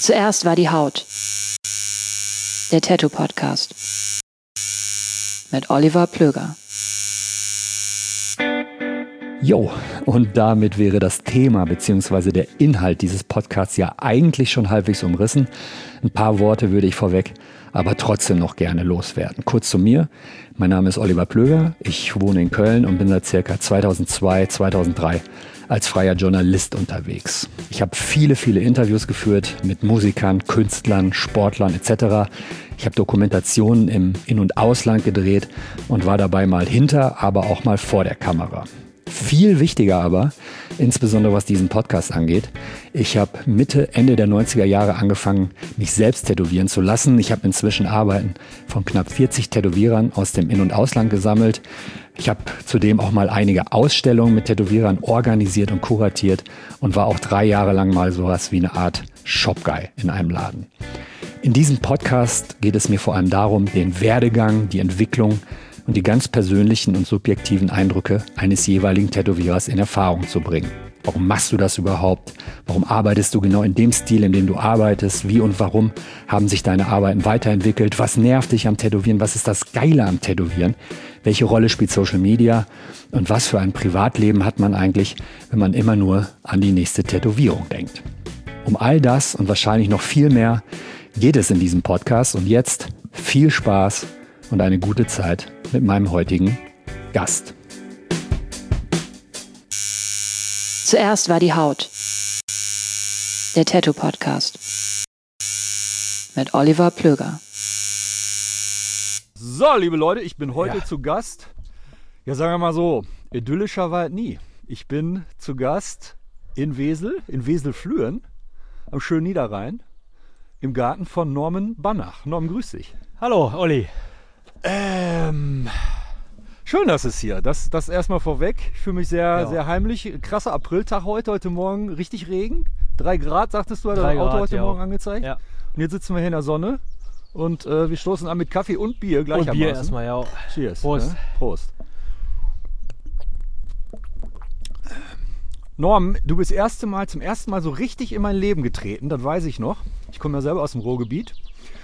Zuerst war die Haut. Der Tattoo-Podcast. Mit Oliver Plöger. Jo, und damit wäre das Thema bzw. der Inhalt dieses Podcasts ja eigentlich schon halbwegs umrissen. Ein paar Worte würde ich vorweg, aber trotzdem noch gerne loswerden. Kurz zu mir. Mein Name ist Oliver Plöger. Ich wohne in Köln und bin seit ca. 2002, 2003 als freier Journalist unterwegs. Ich habe viele Interviews geführt mit Musikern, Künstlern, Sportlern etc. Ich habe Dokumentationen im In- und Ausland gedreht und war dabei mal hinter, aber auch mal vor der Kamera. Viel wichtiger aber, insbesondere was diesen Podcast angeht, ich habe Ende der 90er Jahre angefangen, mich selbst tätowieren zu lassen. Ich habe inzwischen Arbeiten von knapp 40 Tätowierern aus dem In- und Ausland gesammelt. Ich habe zudem auch mal einige Ausstellungen mit Tätowierern organisiert und kuratiert und war auch 3 Jahre lang mal sowas wie eine Art Shop-Guy in einem Laden. In diesem Podcast geht es mir vor allem darum, den Werdegang, die Entwicklung und die ganz persönlichen und subjektiven Eindrücke eines jeweiligen Tätowierers in Erfahrung zu bringen. Warum machst du das überhaupt? Warum arbeitest du genau in dem Stil, in dem du arbeitest? Wie und warum haben sich deine Arbeiten weiterentwickelt? Was nervt dich am Tätowieren? Was ist das Geile am Tätowieren? Welche Rolle spielt Social Media? Und was für ein Privatleben hat man eigentlich, wenn man immer nur an die nächste Tätowierung denkt? Um all das und wahrscheinlich noch viel mehr geht es in diesem Podcast. Und jetzt viel Spaß und eine gute Zeit mit meinem heutigen Gast. Zuerst war die Haut. Der Tattoo-Podcast. Mit Oliver Plöger. So, liebe Leute, ich bin heute zu Gast. Ja, sagen wir mal so, idyllischer war es nie. Ich bin zu Gast in Wesel, in Weselflüren, am schönen Niederrhein, im Garten von Norman Banach. Norman, grüß dich. Hallo, Olli. Schön, dass es hier. Das erstmal vorweg. Ich fühle mich sehr heimlich. Krasser Apriltag heute Morgen richtig Regen. 3 Grad, sagtest du, hat das Auto heute Morgen angezeigt. Ja. Und jetzt sitzen wir hier in der Sonne und wir stoßen an mit Kaffee und Bier gleichermaßen. Und Bier erstmal, ja. Cheers. Prost. Ne? Prost. Norm, du bist zum ersten Mal so richtig in mein Leben getreten, das weiß ich noch. Ich komme ja selber aus dem Ruhrgebiet.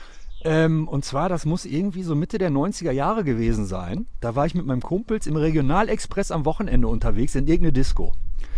Und zwar, das muss irgendwie so Mitte der 90er Jahre gewesen sein. Da war ich mit meinem Kumpels im Regionalexpress am Wochenende unterwegs in irgendeine Disco.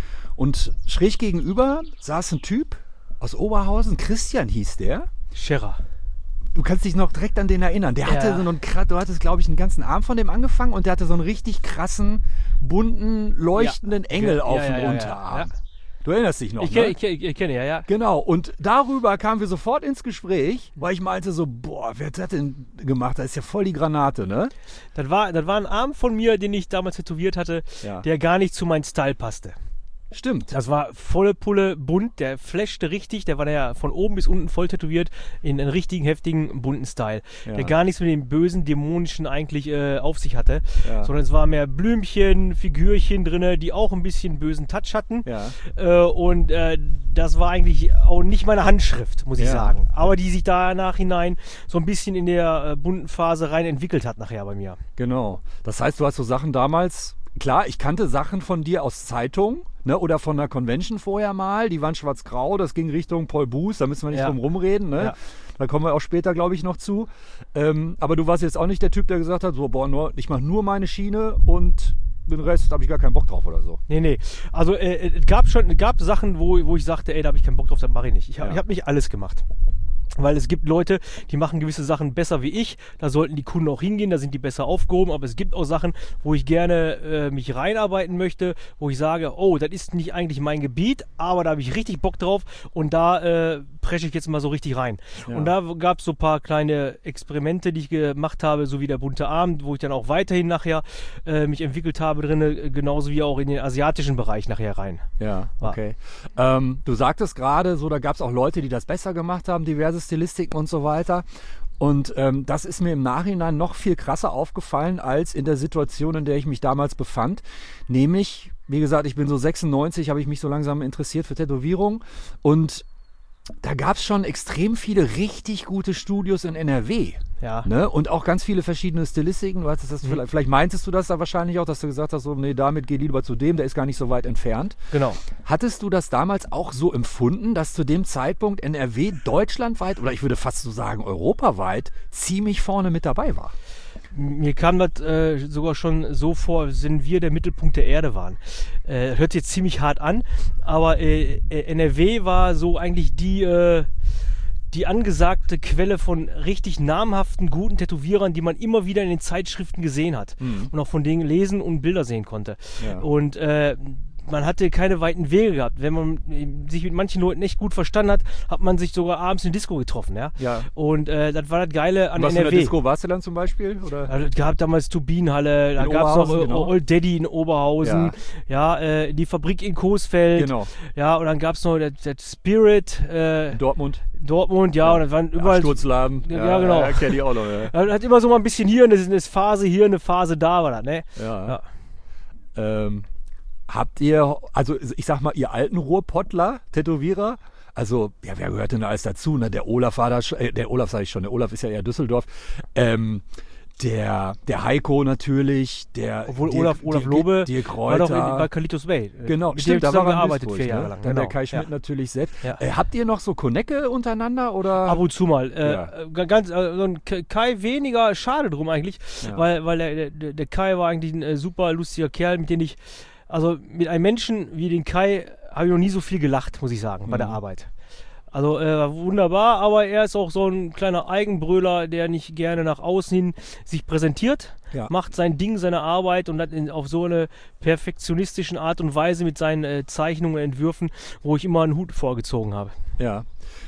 Und schräg gegenüber saß ein Typ aus Oberhausen, Christian hieß der. Scherer. Du kannst dich noch direkt an den erinnern. Der hatte du hattest, glaube ich, einen ganzen Arm von dem angefangen und der hatte so einen richtig krassen, bunten, leuchtenden Engel auf dem Unterarm. Ja. Du erinnerst dich noch, Ich kenne, ja. Genau, und darüber kamen wir sofort ins Gespräch, weil ich meinte so, boah, wer hat das denn gemacht? Das ist ja voll die Granate, ne? Das war ein Arm von mir, den ich damals tätowiert hatte, der gar nicht zu meinem Style passte. Stimmt. Das war volle Pulle bunt, der flashte richtig, der war ja von oben bis unten voll tätowiert in einen richtigen, heftigen, bunten Style. Ja. Der gar nichts mit dem bösen, dämonischen eigentlich auf sich hatte, sondern es war mehr Blümchen, Figürchen drin, die auch ein bisschen bösen Touch hatten. Ja. Und das war eigentlich auch nicht meine Handschrift, muss ich sagen. Aber die sich da nachhinein so ein bisschen in der bunten Phase rein entwickelt hat nachher bei mir. Genau. Das heißt, du hast so Sachen damals, klar, ich kannte Sachen von dir aus Zeitungen. Ne, oder von der Convention vorher mal, die waren schwarz-grau, das ging Richtung Paul Booth, da müssen wir nicht drum rumreden, ne? Ja. Da kommen wir auch später, glaube ich, noch zu. Aber du warst jetzt auch nicht der Typ, der gesagt hat, so, boah, ich mache nur meine Schiene und den Rest habe ich gar keinen Bock drauf oder so. Nee. Also es gab Sachen, wo ich sagte, da habe ich keinen Bock drauf, das mache ich nicht. Ich hab nicht alles gemacht. Weil es gibt Leute, die machen gewisse Sachen besser wie ich. Da sollten die Kunden auch hingehen, da sind die besser aufgehoben. Aber es gibt auch Sachen, wo ich gerne mich reinarbeiten möchte, wo ich sage, oh, das ist nicht eigentlich mein Gebiet, aber da habe ich richtig Bock drauf und da presche ich jetzt mal so richtig rein. Ja. Und da gab es so ein paar kleine Experimente, die ich gemacht habe, so wie der bunte Arm, wo ich dann auch weiterhin nachher mich entwickelt habe drin, genauso wie auch in den asiatischen Bereich nachher rein. Ja, okay. Du sagtest gerade, so da gab es auch Leute, die das besser gemacht haben, diverse Stilistiken und so weiter. Und das ist mir im Nachhinein noch viel krasser aufgefallen als in der Situation, in der ich mich damals befand. Nämlich, wie gesagt, ich bin so 96, habe ich mich so langsam interessiert für Tätowierung und da gab es schon extrem viele richtig gute Studios in NRW. Ja. Ne? Und auch ganz viele verschiedene Stilistiken. Du hattest das, vielleicht meintest du das da wahrscheinlich auch, dass du gesagt hast, so, nee, damit geh lieber zu dem, der ist gar nicht so weit entfernt. Genau. Hattest du das damals auch so empfunden, dass zu dem Zeitpunkt NRW deutschlandweit oder ich würde fast so sagen europaweit ziemlich vorne mit dabei war? Mir kam das sogar schon so vor, als wenn wir der Mittelpunkt der Erde waren. Hört sich jetzt ziemlich hart an, aber NRW war so eigentlich die angesagte Quelle von richtig namhaften, guten Tätowierern, die man immer wieder in den Zeitschriften gesehen hat und auch von denen lesen und Bilder sehen konnte. Ja. Und man hatte keine weiten Wege gehabt. Wenn man sich mit manchen Leuten echt gut verstanden hat, hat man sich sogar abends in der Disco getroffen. Ja? Ja. Und das war das Geile an Was NRW. in der Disco warst du dann zum Beispiel? Oder? Also, es gab damals Turbinenhalle, da gab es noch Oberhausen, Old Daddy in Oberhausen, ja, die Fabrik in Coesfeld, Genau. ja, und dann gab es noch der Spirit Dortmund. Dortmund, ja, und das waren überall. Sturzladen. Ja, genau. Ja, kenn ich auch noch. Ja. Man hat immer so mal ein bisschen hier eine Phase, hier eine Phase da war das, ne? Ja. Ja. Habt ihr, also ich sag mal, ihr alten Ruhrpottler, Tätowierer, also, ja, wer gehört denn da alles dazu? Ne? Der Olaf war da, der Olaf sage ich schon, der Olaf ist ja eher Düsseldorf. Der Heiko natürlich, Obwohl Olaf Lobe Dirk war doch Reuter. bei Carlitos Bay. Genau, mit stimmt, dem da war er gearbeitet in 4 Jahre ne? lang. Dann genau. der Kai Schmidt natürlich selbst. Ja. Habt ihr noch so Konecke untereinander oder? Ab und zu mal. Ja. So ein Kai weniger, schade drum eigentlich, Ja. weil der Kai war eigentlich ein super lustiger Kerl, mit dem ich, also mit einem Menschen wie den Kai habe ich noch nie so viel gelacht, muss ich sagen, bei der Arbeit. Also war wunderbar, aber er ist auch so ein kleiner Eigenbrüller, der nicht gerne nach außen hin sich präsentiert, Ja. macht sein Ding, seine Arbeit und hat auf so eine perfektionistischen Art und Weise mit seinen Zeichnungen und Entwürfen, wo ich immer einen Hut vorgezogen habe. Ja.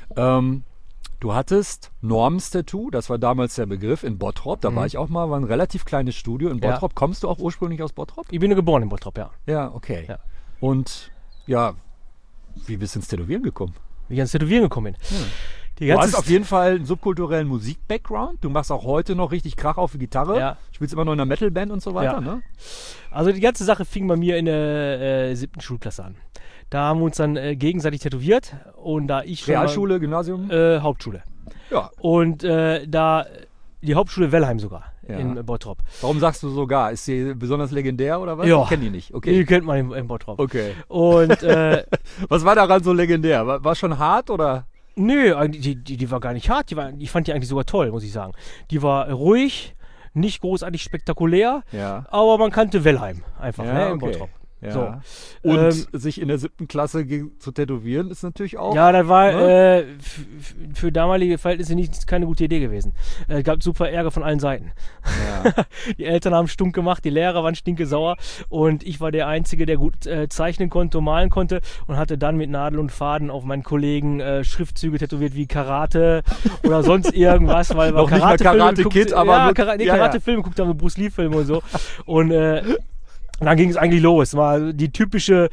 Du hattest Norms Tattoo, das war damals der Begriff in Bottrop, da war ich auch mal, war ein relativ kleines Studio in Bottrop. Ja. Kommst du auch ursprünglich aus Bottrop? Ich bin ja geboren in Bottrop, ja. Ja, okay. Ja. Und ja, wie bist du ins Tätowieren gekommen? Wie ich ans Tätowieren gekommen bin. Die Du ganze hast auf jeden Fall einen subkulturellen Musik-Background. Du machst auch heute noch richtig Krach auf die Gitarre. Ja. Spielst immer noch in einer Metal-Band und so weiter, Ja. ne? Also die ganze Sache fing bei mir in der 7. Schulklasse an. Da haben wir uns dann gegenseitig tätowiert und da ich schon Realschule, Gymnasium? mal, Hauptschule. Ja. Und da die Hauptschule Wellheim sogar Ja. in Bottrop. Warum sagst du sogar? Ist sie besonders legendär oder was? Ja. Ich kenne die nicht. Die Okay. kennt man in Bottrop. Okay. Und Was war daran so legendär? War schon hart oder? nö, eigentlich, die war gar nicht hart. Ich fand die eigentlich sogar toll, muss ich sagen. Die war ruhig, nicht großartig spektakulär, Ja. aber man kannte Wellheim einfach, ne, in okay. Bottrop. Ja. So. Und sich in der 7. Klasse zu tätowieren ist natürlich auch. Ja, das war Ne? für damalige Verhältnisse keine gute Idee gewesen. Es gab super Ärger von allen Seiten. Ja. Die Eltern haben stunk gemacht, die Lehrer waren stinkesauer und ich war der Einzige, der gut zeichnen konnte und malen konnte und hatte dann mit Nadel und Faden auf meinen Kollegen Schriftzüge tätowiert wie Karate oder sonst irgendwas, weil Noch nicht mal Karate geguckt, Kid, aber ja, mit- Karate-Filme geguckt haben, Bruce Lee-Filme und so. Und dann ging es eigentlich los. War die typische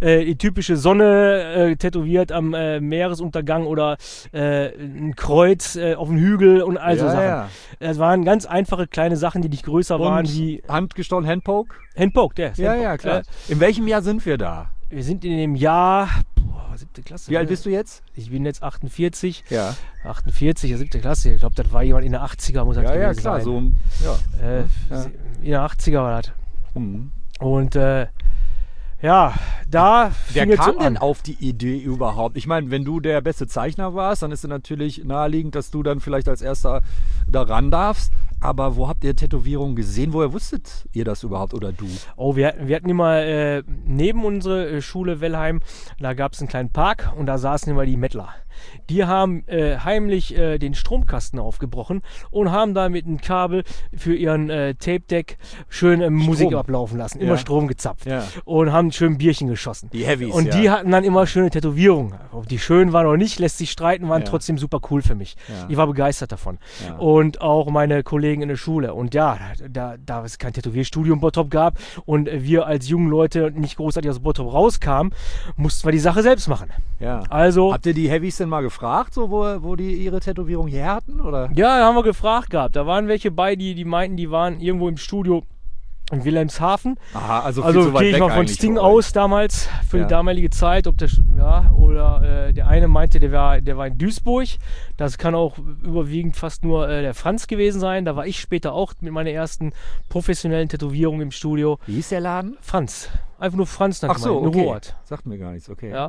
Sonne tätowiert am Meeresuntergang oder ein Kreuz auf dem Hügel und all so Ja, Sachen. ja. Das waren ganz einfache kleine Sachen, die nicht größer waren wie Handgestochen, Handpoke? Handpoke, der ist Ja, Handpoke. ja, klar. In welchem Jahr sind wir da? Wir sind in dem Jahr 7. Klasse. Wie alt bist du jetzt? Ich bin jetzt 48. Ja. 48, ja, 7. Klasse. Ich glaube, das war jemand in der 80er, muss das Ja, ja, gewesen klar. sein. So, ja. Ja. In der 80er war das. Mhm. Und ja, da Wer fing es kam so denn an. auf die Idee überhaupt? Ich meine, wenn du der beste Zeichner warst, dann ist es natürlich naheliegend, dass du dann vielleicht als erster da ran darfst. Aber wo habt ihr Tätowierungen gesehen? Woher wusstet ihr das überhaupt oder du? Oh, wir hatten immer neben unserer Schule Wellheim, da gab es einen kleinen Park und da saßen immer die Mettler. Die haben heimlich den Stromkasten aufgebrochen und haben da mit einem Kabel für ihren Tape-Deck schön Musik ablaufen lassen. Immer Ja. Strom gezapft. Ja. Und haben schön Bierchen geschossen. Die Heavies, Und ja. die hatten dann immer schöne Tätowierungen. Ob die schön waren oder nicht, lässt sich streiten, waren Ja. trotzdem super cool für mich. Ja. Ich war begeistert davon. Ja. Und auch meine Kollegen in der Schule. Und ja, da es kein Tätowierstudium in Bottrop gab und wir als junge Leute nicht großartig aus Bottrop rauskamen, mussten wir die Sache selbst machen. Ja. Also, Habt ihr die Heavies denn mal gefragt, so wo die ihre Tätowierung her hatten? Oder? ja, da haben wir gefragt gehabt. Da waren welche bei, die meinten, die waren irgendwo im Studio in Wilhelmshaven. Aha, also viel Also zu weit gehe ich weg mal von eigentlich Sting für euch. aus damals, für Ja. die damalige Zeit, ob der, oder der eine meinte, der war in Duisburg. Das kann auch überwiegend fast nur der Franz gewesen sein. Da war ich später auch mit meiner ersten professionellen Tätowierung im Studio. Wie hieß der Laden? Franz. Einfach nur Franz Ach so, in okay. Ruhrort. Sagt mir gar nichts, okay. Ja.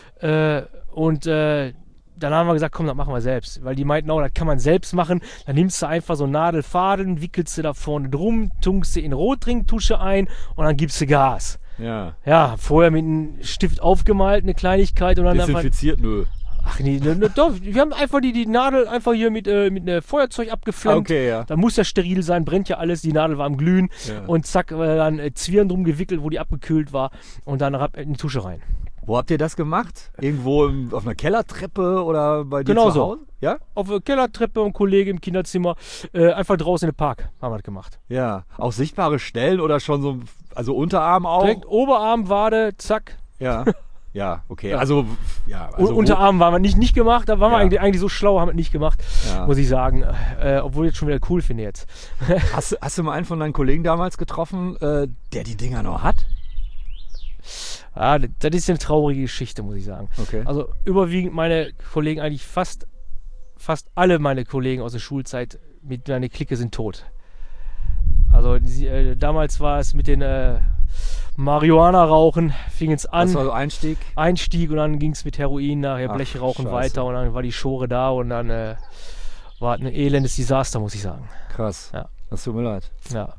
Dann haben wir gesagt, komm, das machen wir selbst. Weil die meinten auch, das kann man selbst machen. Dann nimmst du einfach so einen Nadelfaden, wickelst du da vorne drum, tunkst du in Rotringtusche ein und dann gibst du Gas. Ja. Ja, vorher mit einem Stift aufgemalt, eine Kleinigkeit und dann einfach... Desinfiziert, nö. Ach nee, doch, wir haben einfach die Nadel einfach hier mit einem Feuerzeug abgeflammt. Okay, ja. Da muss ja steril sein, brennt ja alles, die Nadel war am Glühen. Ja. Und zack, dann Zwirn drum gewickelt, wo die abgekühlt war und dann in die Tusche rein. Wo habt ihr das gemacht? Irgendwo auf einer Kellertreppe oder bei dir Genau zu so. Hause? Ja? Auf der Kellertreppe und Kollege im Kinderzimmer, einfach draußen im Park haben wir das gemacht. Ja. Auch sichtbare Stellen oder schon so, also Unterarm auch? Direkt Oberarm, Wade, zack. Ja. Ja, okay. Also, ja. Also Unterarm waren wir nicht gemacht, da waren Ja. wir eigentlich so schlau, haben wir nicht gemacht, Ja. muss ich sagen. Obwohl ich jetzt schon wieder cool finde jetzt. Hast du mal einen von deinen Kollegen damals getroffen, der die Dinger noch hat? Ja, das ist eine traurige Geschichte, muss ich sagen. Okay. Also überwiegend meine Kollegen, eigentlich fast alle meine Kollegen aus der Schulzeit mit meiner Clique sind tot. Also damals war es mit den Marihuana-Rauchen, fing es an. Das war so Einstieg. Und dann ging es mit Heroin nachher, Ach, Blechrauchen Scheiße. weiter und dann war die Schore da und dann war ein elendes Desaster, muss ich sagen. Krass. Ja. Das tut mir leid. Ja.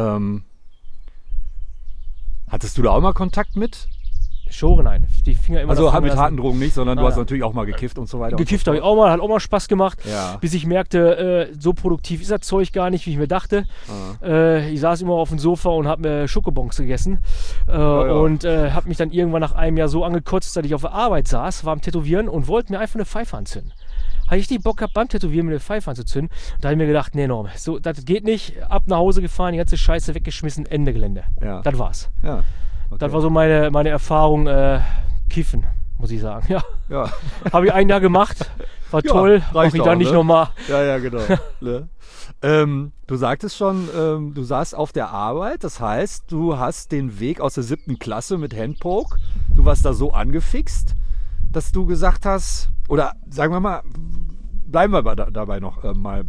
Hattest du da auch mal Kontakt mit? Schore, nein. Die Finger immer Also davon mit lassen. harten Drogen nicht, sondern du Nein, hast nein. natürlich auch mal gekifft und so weiter. Gekifft und habe so ich auch mal, hat auch mal Spaß gemacht, Ja. bis ich merkte, so produktiv ist das Zeug gar nicht, wie ich mir dachte. Ich saß immer auf dem Sofa und habe mir Schokobons gegessen ja. und habe mich dann irgendwann nach einem Jahr so angekotzt, dass ich auf der Arbeit saß, war am Tätowieren und wollte mir einfach eine Pfeife anzünden. Habe ich richtig Bock gehabt, beim Tätowieren mir eine Pfeife anzuzünden. Da habe ich mir gedacht, nee, Norm, so, das geht nicht. Ab nach Hause gefahren, die ganze Scheiße weggeschmissen, Ende Gelände. Ja. Das war's. Ja. Okay. Das war so meine Erfahrung, Kiffen, muss ich sagen. Ja. Ja. Habe ich ein Jahr gemacht, war Ja, toll, mache reicht ich auch, dann nicht ne? nochmal. Ja, genau. Ne? Du sagtest schon, du saßt auf der Arbeit, das heißt, du hast den Weg aus der 7. Klasse mit Handpoke, du warst da so angefixt, dass du gesagt hast, oder sagen wir mal, bleiben wir dabei noch mal,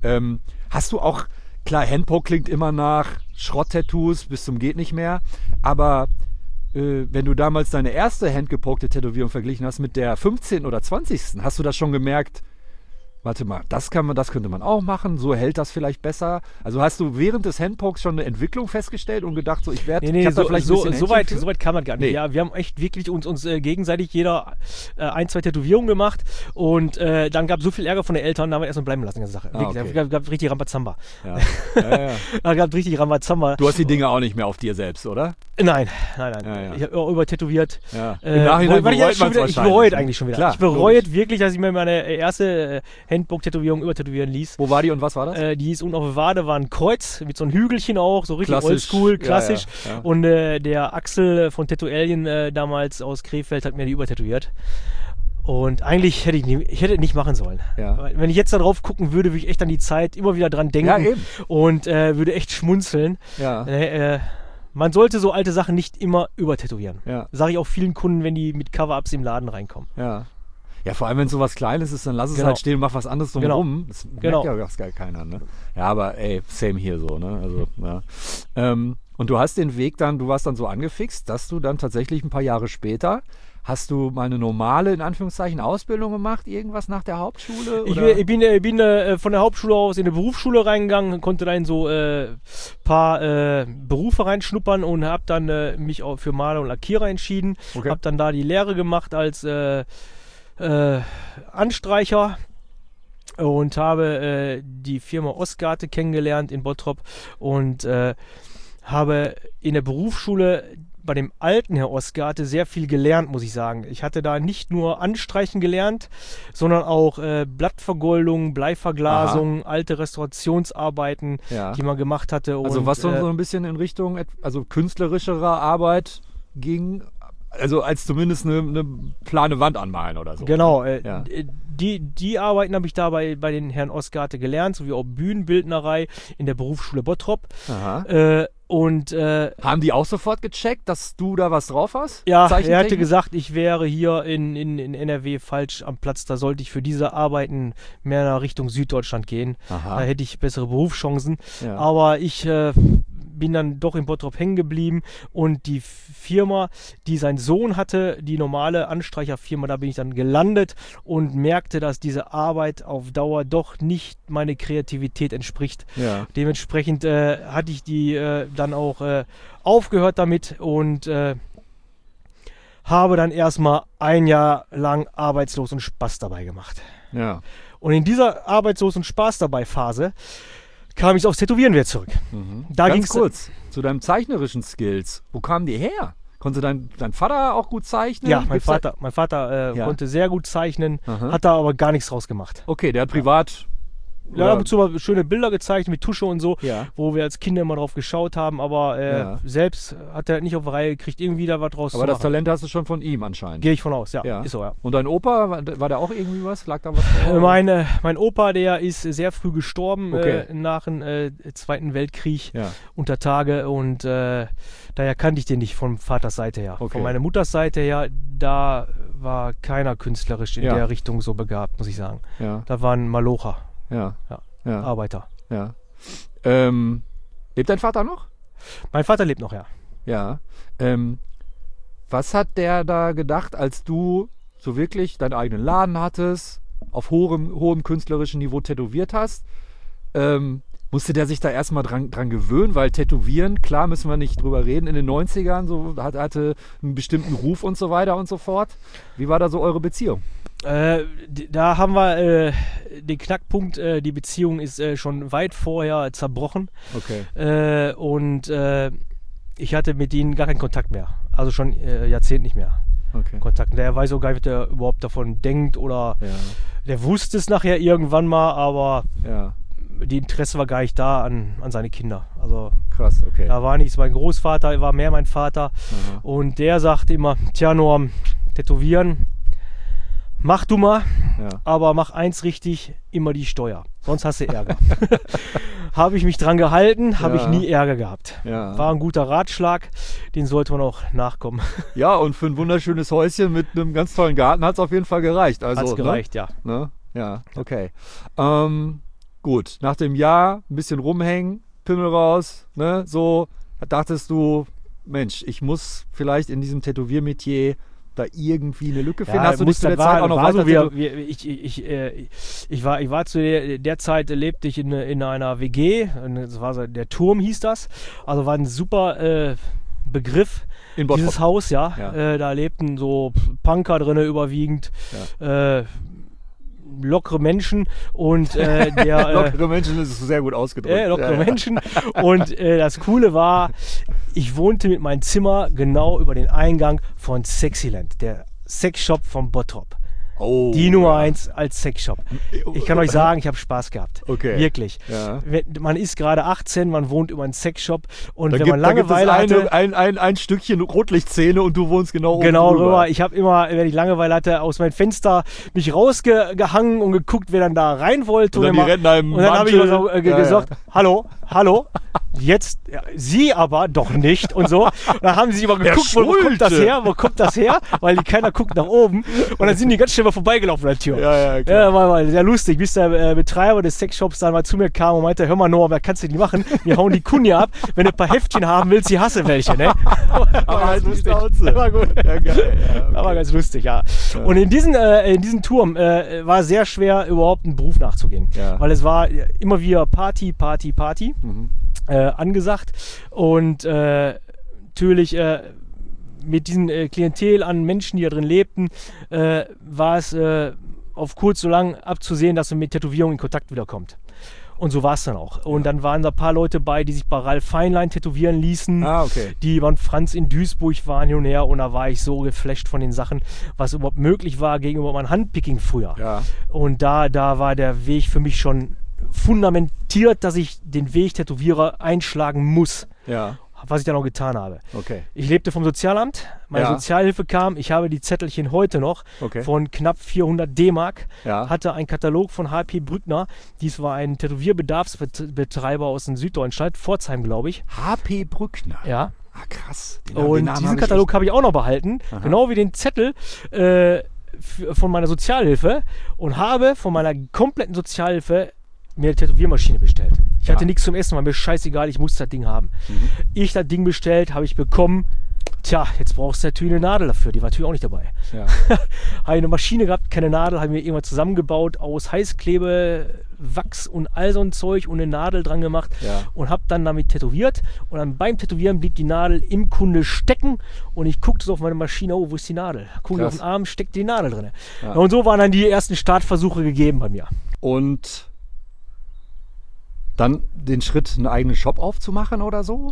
hast du auch, klar, Handpoke klingt immer nach Schrott-Tattoos bis zum geht nicht mehr, aber wenn du damals deine erste handgepokte Tätowierung verglichen hast mit der 15. oder 20., hast du das schon gemerkt, warte mal, das könnte man auch machen, so hält das vielleicht besser. Also hast du während des Handpokes schon eine Entwicklung festgestellt und gedacht, so ich hab da so, vielleicht ein bisschen so weit Händchen für? kam das gar nicht. Nee. Ja, wir haben echt wirklich uns gegenseitig jeder 1, 2 Tätowierungen gemacht und dann gab es so viel Ärger von den Eltern, da haben wir erstmal bleiben lassen, die ganze Sache. Wirklich, okay. gab richtig Rambazamba. Ja. Ja. Da gab richtig Rambazamba. Du hast die Dinge auch nicht mehr auf dir selbst, oder? Nein. Ja. Ich habe auch übertätowiert. Ja. Im Nachhinein weil bereut ich schon man's wieder, ich bereue wahrscheinlich, es eigentlich schon wieder. Klar, ich bereue es wirklich, dass ich mir meine erste Handpoke-Tätowierung übertätowieren ließ. Wo war die und was war das? Die hieß unten auf der Wade, war ein Kreuz mit so einem Hügelchen auch, so richtig Klassisch. oldschool, klassisch. Ja. Und der Axel von Tattoo Alien damals aus Krefeld hat mir die übertätowiert. Und eigentlich hätte ich nicht machen sollen. Ja. Weil, wenn ich jetzt da drauf gucken würde, würde ich echt an die Zeit immer wieder dran denken. Ja, eben. Und würde echt schmunzeln. Ja. Man sollte so alte Sachen nicht immer übertätowieren. Ja. Sage ich auch vielen Kunden, wenn die mit Cover-Ups im Laden reinkommen. Ja. Ja, vor allem, wenn es so was Kleines ist, dann lass es Genau. halt stehen und mach was anderes drumherum. Das merkt Genau. ja gar keiner, ne? Ja, aber ey, same hier so, ne? Also, ja. Und du hast den Weg dann, du warst dann so angefixt, dass du dann tatsächlich ein paar Jahre später, hast du mal eine normale, in Anführungszeichen, Ausbildung gemacht, irgendwas nach der Hauptschule? Oder? Ich bin von der Hauptschule aus in eine Berufsschule reingegangen, konnte dann in so paar Berufe reinschnuppern und habe dann mich auch für Maler und Lackierer entschieden. Okay. Habe dann da die Lehre gemacht als Anstreicher und habe die Firma Ostgarte kennengelernt in Bottrop und habe in der Berufsschule bei dem alten Herr Ostgarte sehr viel gelernt, muss ich sagen. Ich hatte da nicht nur Anstreichen gelernt, sondern auch Blattvergoldung, Bleiverglasung, alte Restaurationsarbeiten, Ja. die man gemacht hatte. Also und, was so ein bisschen in Richtung, also künstlerischerer Arbeit ging, also als zumindest eine plane Wand anmalen oder so. Genau, Ja. die Arbeiten habe ich da bei den Herrn Ostgarte gelernt, sowie auch Bühnenbildnerei in der Berufsschule Bottrop. Aha. Und haben die auch sofort gecheckt, dass du da was drauf hast? ja, er hatte gesagt, ich wäre hier in NRW falsch am Platz. Da sollte ich für diese Arbeiten mehr nach Richtung Süddeutschland gehen. Aha. Da hätte ich bessere Berufschancen. Ja. Aber ich bin dann doch in Bottrop hängen geblieben. Und die Firma, die sein Sohn hatte, die normale Anstreicherfirma, da bin ich dann gelandet und merkte, dass diese Arbeit auf Dauer doch nicht meine Kreativität entspricht. Ja. Dementsprechend hatte ich die dann auch aufgehört damit und habe dann erstmal ein Jahr lang arbeitslos und Spaß dabei gemacht. Ja. Und in dieser arbeitslos und Spaß dabei Phase kam ich aufs Tätowieren wieder zurück. Da Ganz ging's kurz, zu deinen zeichnerischen Skills. Wo kamen die her? Konnte dein Vater auch gut zeichnen? Ja, mein Gibt's da- Vater Ja. konnte sehr gut zeichnen, Aha. hat da aber gar nichts draus gemacht. Okay, der hat privat... Ja, ab und zu mal schöne Bilder gezeigt mit Tusche und so, Ja. wo wir als Kinder immer drauf geschaut haben, aber Ja. selbst hat er nicht auf die Reihe gekriegt, irgendwie da was draus Aber zu das machen. Talent hast du schon von ihm anscheinend. Gehe ich von aus, ja. Ja. Ist so, ja. Und dein Opa, war der auch irgendwie was? Lag da was drauf? Mein Opa, der ist sehr früh gestorben Okay. nach dem Zweiten Weltkrieg Ja. unter Tage und daher kannte ich den nicht von Vaters Seite her. Okay. Von meiner Mutters Seite her, da war keiner künstlerisch in Ja. der Richtung so begabt, muss ich sagen. Ja. Da waren Malocher, Ja. Ja. Ja. Arbeiter. Ja. Lebt dein Vater noch? Mein Vater lebt noch, ja. Ja. Was hat der da gedacht, als du so wirklich deinen eigenen Laden hattest, auf hohem künstlerischen Niveau tätowiert hast? Musste der sich da erstmal dran gewöhnen, weil Tätowieren, klar müssen wir nicht drüber reden, in den 90ern so, hatte einen bestimmten Ruf und so weiter und so fort. Wie war da so eure Beziehung? Da haben wir den Knackpunkt, die Beziehung ist schon weit vorher zerbrochen Okay. und ich hatte mit ihnen gar keinen Kontakt mehr. Also schon Jahrzehnt nicht mehr Okay. Kontakt. Der weiß auch gar nicht, was der überhaupt davon denkt oder Ja. der wusste es nachher irgendwann mal, aber Ja. die Interesse war gar nicht da an seine Kinder. Also Krass, okay. da war nichts. Mein Großvater war mehr mein Vater Aha. und der sagte immer, tja Norm, tätowieren, mach du mal, Ja. aber mach eins richtig, immer die Steuer. Sonst hast du Ärger. Habe ich mich dran gehalten, habe ich Ja. nie Ärger gehabt. Ja. War ein guter Ratschlag, den sollte man auch nachkommen. Ja, und für ein wunderschönes Häuschen mit einem ganz tollen Garten hat es auf jeden Fall gereicht. Also, Hat's gereicht, ja. Ne? Ja, okay. Gut, nach dem Jahr ein bisschen rumhängen, Pimmel raus, ne? So dachtest du, Mensch, ich muss vielleicht in diesem Tätowiermetier da irgendwie eine Lücke finden. Hast du dich zu der Zeit auch noch weiter ich war zu der Zeit, lebte ich in einer WG, das war so, der Turm hieß das, also war ein super Begriff, in Bottrop? dieses Haus, ja. Ja. Da lebten so Punker drinne überwiegend, lockere Menschen und Lockere Menschen ist sehr gut ausgedrückt. lockere Menschen. Und das Coole war, ich wohnte mit meinem Zimmer genau über den Eingang von Sexyland, der Sexshop von Bottrop. Oh, Die Nummer ja. 1 als Sexshop. Ich kann euch sagen, ich habe Spaß gehabt. Okay. Wirklich. Ja. Man ist gerade 18, man wohnt über einen Sexshop und Da wenn gibt, man da gibt es Langeweile hatte... ein Stückchen Rotlichtszene und du wohnst genau oben Genau drüber. drüber. Ich habe immer, wenn ich Langeweile hatte, aus meinem Fenster mich rausgehangen und geguckt, wer dann da rein wollte. Und dann die Rentner im und dann habe ich Mantel. so, Ja, gesagt, hallo, jetzt, ja, Sie aber doch nicht und so. Und dann haben sie immer geguckt, wo kommt das her? Weil keiner guckt nach oben. Und dann sind die ganz schnell mal vorbeigelaufen an der Tür. Ja, klar. Ja, war sehr lustig, bis der Betreiber des Sexshops dann mal zu mir kam und meinte, hör mal Norm, das kannst du nicht machen, wir hauen die Kunden ab, wenn du ein paar Heftchen haben willst, ich hasse welche, ne? Aber halt ganz die lustig. Schnauze. War gut. Ja, geil. Ja, okay. Das war ganz lustig, ja. Und in diesen Turm war es sehr schwer, überhaupt einen Beruf nachzugehen. Ja. Weil es war immer wieder Party Mhm. angesagt. Und natürlich mit diesem Klientel an Menschen, die da drin lebten, war es auf kurz so lang abzusehen, dass man mit Tätowierung in Kontakt wiederkommt. Und so war es dann auch. Und dann waren da ein paar Leute bei, die sich bei Ralph Feinlein tätowieren ließen. Ah, okay. Die beim Franz in Duisburg waren hin und her. Und da war ich so geflasht von den Sachen, was überhaupt möglich war gegenüber meinem Handpicking früher. Ja. Und da war der Weg für mich schon fundamentiert, dass ich den Weg Tätowierer einschlagen muss. Ja. was ich dann auch getan habe. Okay. Ich lebte vom Sozialamt, meine Sozialhilfe kam, ich habe die Zettelchen heute noch von knapp 400 D-Mark, hatte einen Katalog von HP Brückner, dies war ein Tätowierbedarfsbetreiber aus dem Süddeutschland, Pforzheim, glaube ich. HP Brückner? Ja. Ah, krass. Und diesen Katalog habe ich auch noch behalten, genau wie den Zettel von meiner Sozialhilfe und habe von meiner kompletten Sozialhilfe mir eine Tätowiermaschine bestellt. Ich hatte nichts zum Essen, war mir scheißegal, ich musste das Ding haben. Ich das Ding bestellt, habe ich bekommen. Tja, jetzt brauchst du natürlich eine Nadel dafür, die war natürlich auch nicht dabei. Ja. Habe eine Maschine gehabt, keine Nadel, habe mir irgendwann zusammengebaut aus Heißklebe, Wachs und all so ein Zeug und eine Nadel dran gemacht und habe dann damit tätowiert. Und dann beim Tätowieren blieb die Nadel im Kunde stecken und ich guckte so auf meine Maschine, oh, wo ist die Nadel? Gucke auf den Arm, steckt die Nadel drin. Ja. Und so waren dann die ersten Startversuche gegeben bei mir. Und dann den Schritt, einen eigenen Shop aufzumachen oder so?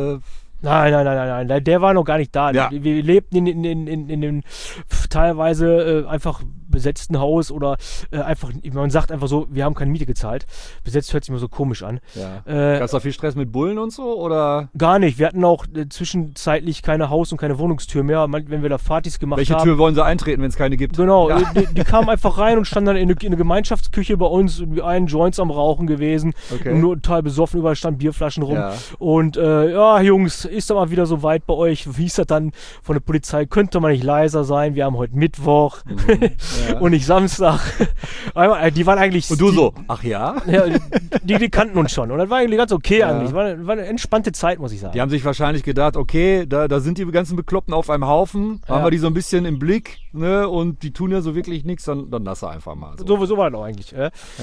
Nein, der war noch gar nicht da. Ja. Wir lebten in dem teilweise einfach besetzten Haus oder einfach, man sagt einfach so, wir haben keine Miete gezahlt. Besetzt hört sich immer so komisch an. Ja. Gab es da viel Stress mit Bullen und so? Oder? Gar nicht. Wir hatten auch zwischenzeitlich keine Haus- und keine Wohnungstür mehr. Wenn wir da Partys gemacht haben. Welche Tür wollen sie eintreten, wenn es keine gibt? Genau, die kamen einfach rein und standen dann in eine Gemeinschaftsküche bei uns, einen Joints am Rauchen gewesen. Und nur total besoffen, überall standen Bierflaschen rum. Ja. Und Jungs, ist da mal wieder so weit bei euch? Wie hieß das dann von der Polizei? Könnte man nicht leiser sein? Wir haben heute Mittwoch und nicht Samstag. Die waren eigentlich... Und du so, ach ja? Die kannten uns schon. Und das war eigentlich ganz okay eigentlich. War eine entspannte Zeit, muss ich sagen. Die haben sich wahrscheinlich gedacht, okay, da sind die ganzen Bekloppten auf einem Haufen, haben wir die so ein bisschen im Blick, ne? Und die tun ja so wirklich nichts, dann lass er einfach mal. So war das auch eigentlich.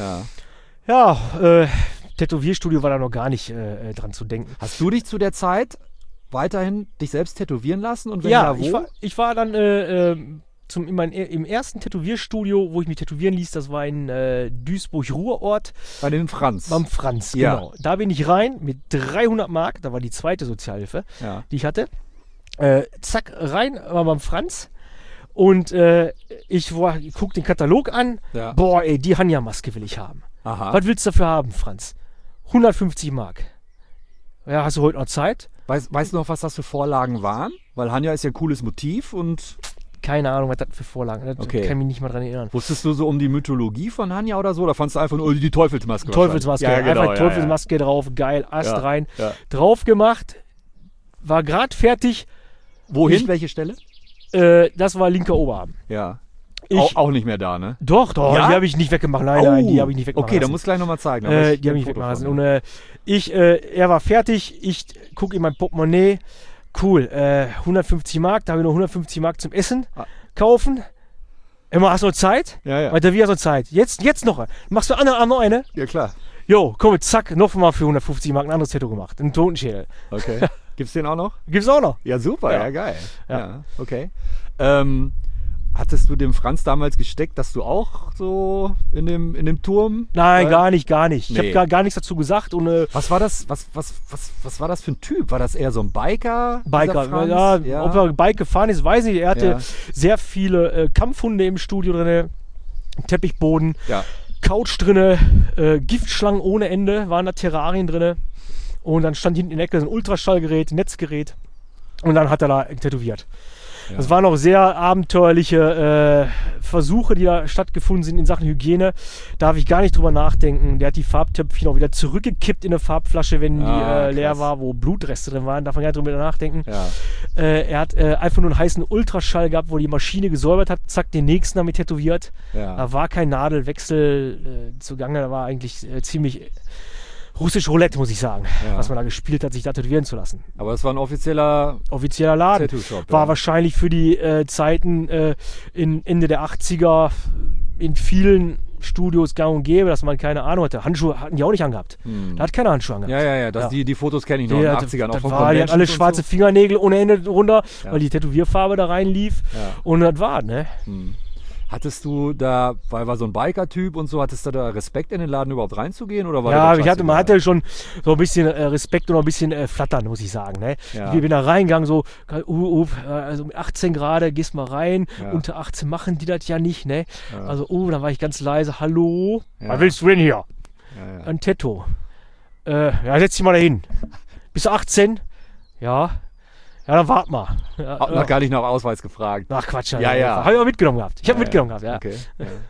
Tätowierstudio war da noch gar nicht dran zu denken. Hast du dich zu der Zeit weiterhin dich selbst tätowieren lassen? Und wenn ja, wo? Ich war dann im ersten Tätowierstudio, wo ich mich tätowieren ließ, das war in Duisburg-Ruhrort. Bei dem Franz. Beim Franz, genau. Da bin ich rein mit 300 Mark, da war die zweite Sozialhilfe, die ich hatte. Zack, rein, war beim Franz. Und ich guck den Katalog an. Ja. Boah, ey, die Hanja-Maske will ich haben. Aha. Was willst du dafür haben, Franz? 150 Mark. Ja, hast du heute noch Zeit? Weißt du noch, was das für Vorlagen waren? Weil Hanja ist ja ein cooles Motiv und... Keine Ahnung, was das für Vorlagen sind. Kann ich mich nicht mal dran erinnern. Wusstest du so um die Mythologie von Hanja oder so? Oder fandst du einfach nur die Teufelsmaske? Teufelsmaske, einfach Teufelsmaske drauf, geil, Ast rein. Ja. Drauf gemacht, war gerade fertig. Wohin? Welche Stelle? Das war linker Oberarm. Ja. Auch nicht mehr da, ne? Doch, die habe ich nicht weggemacht. Nein, die habe ich nicht weggemacht. Okay, dann musst du gleich nochmal zeigen. Die habe ich nicht weggemacht lassen. Und er war fertig, ich gucke in mein Portemonnaie. Cool, 150 Mark, da habe ich noch 150 Mark zum Essen kaufen. Immer, hast du noch Zeit? Ja. Weiter, wie hast du noch Zeit? Jetzt noch. Machst du noch eine? Ja, klar. Jo, komm, zack, noch mal für 150 Mark ein anderes Tattoo gemacht. Einen Totenschädel. Okay. Gibt's den auch noch? Gibt's auch noch. Ja, super, ja geil. Ja, okay. Hattest du dem Franz damals gesteckt, dass du auch so in dem Turm? Nein, gar nicht. Ich habe gar nichts dazu gesagt. Und, was war das? Was war das für ein Typ? War das eher so ein Biker? Ja. Ob er Bike gefahren ist, weiß ich nicht. Er hatte sehr viele Kampfhunde im Studio drin, Teppichboden, Couch drin, Giftschlangen ohne Ende, waren da Terrarien drin. Und dann stand hinten in der Ecke so ein Ultraschallgerät, Netzgerät. Und dann hat er da tätowiert. Ja. Das waren auch sehr abenteuerliche Versuche, die da stattgefunden sind in Sachen Hygiene. Darf ich gar nicht drüber nachdenken. Der hat die Farbtöpfchen auch wieder zurückgekippt in eine Farbflasche, wenn die leer war, wo Blutreste drin waren. Darf man gar nicht drüber nachdenken. Ja. Er hat einfach nur einen heißen Ultraschall gehabt, wo die Maschine gesäubert hat. Zack, den nächsten damit tätowiert. Ja. Da war kein Nadelwechsel zugange. Da war eigentlich ziemlich... russisch Roulette, muss ich sagen, was man da gespielt hat, sich da tätowieren zu lassen. Aber es war ein offizieller Laden. Tattoo-Shop. War wahrscheinlich für die Zeiten in Ende der 80er in vielen Studios gang und gäbe, dass man keine Ahnung hatte. Handschuhe hatten die auch nicht angehabt. Da hat keiner Handschuhe angehabt. Ja. Die Fotos kenne ich noch in den 80ern. Auch von die hatten alle schwarze Fingernägel ohne Ende runter, weil die Tätowierfarbe da reinlief. Ja. Und das war, ne? Hattest du da, weil war so ein Biker-Typ und so, hattest du da Respekt in den Laden überhaupt reinzugehen? Oder war man hatte schon so ein bisschen Respekt und ein bisschen Flattern, muss ich sagen. Ne? Ja. Ich bin da reingegangen, so, also mit 18 Grad, gehst mal rein, unter 18 machen die das ja nicht. Ne? Ja. Also, dann war ich ganz leise, hallo, was willst du denn hier? Ja. Ein Tattoo. Setz dich mal dahin. Bist du 18? Ja, dann wart mal. Ja, Hab noch gar nicht nach Ausweis gefragt. Ach Quatsch. Ja. Habe ich auch mitgenommen gehabt. Ich habe mitgenommen gehabt, ja. Okay.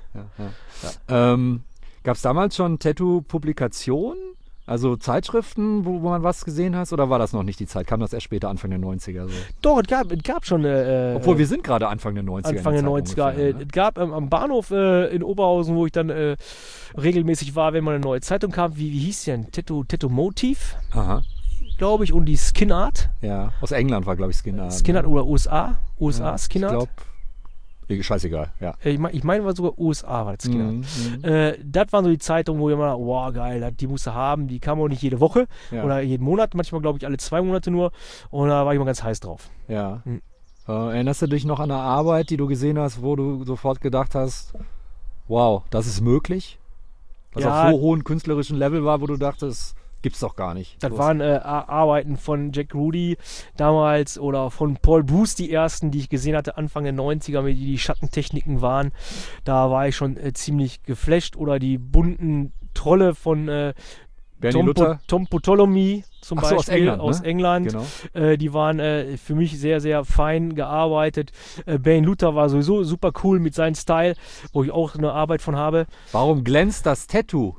Gab es damals schon Tattoo-Publikationen? Also Zeitschriften, wo man was gesehen hast? Oder war das noch nicht die Zeit? Kam das erst später, Anfang der 90er? So? Doch, es gab schon... Obwohl, wir sind gerade Anfang der 90er. Anfang der 90er. Ungefähr, ne? Es gab am Bahnhof in Oberhausen, wo ich dann regelmäßig war, wenn mal eine neue Zeitung kam. Wie hieß die denn? Tattoo Motiv, Aha, glaube ich. Und die Skin Art. ja. Aus England war, glaube ich, Skin Art. Skin Art oder USA. Ja, Skin Art. Ich glaube, scheißegal, ja. Ich meine, war sogar USA, war das Skin Art. Mhm. Das waren so die Zeitungen, wo ich immer, wow, geil, die musst du haben. Die kam auch nicht jede Woche Ja. oder jeden Monat. Manchmal, glaube ich, alle 2 Monate nur. Und da war ich immer ganz heiß drauf. Ja. Mhm. Erinnerst du dich noch an eine Arbeit, die du gesehen hast, wo du sofort gedacht hast, wow, das ist möglich? Was Ja. auf so hohem künstlerischen Level war, wo du dachtest, gibt's doch gar nicht. Das So waren Arbeiten von Jack Rudy damals oder von Paul Booth, die ersten, die ich gesehen hatte, Anfang der 90er, wie die Schattentechniken waren. Da war ich schon ziemlich geflasht. Oder die bunten Trolle von Bernie Luther. Tom Ptolemy zum Ach so, Beispiel aus England, ne? Genau. Die waren für mich sehr, sehr fein gearbeitet. Bernie Luther war sowieso super cool mit seinem Style, wo ich auch eine Arbeit von habe. Warum glänzt das Tattoo?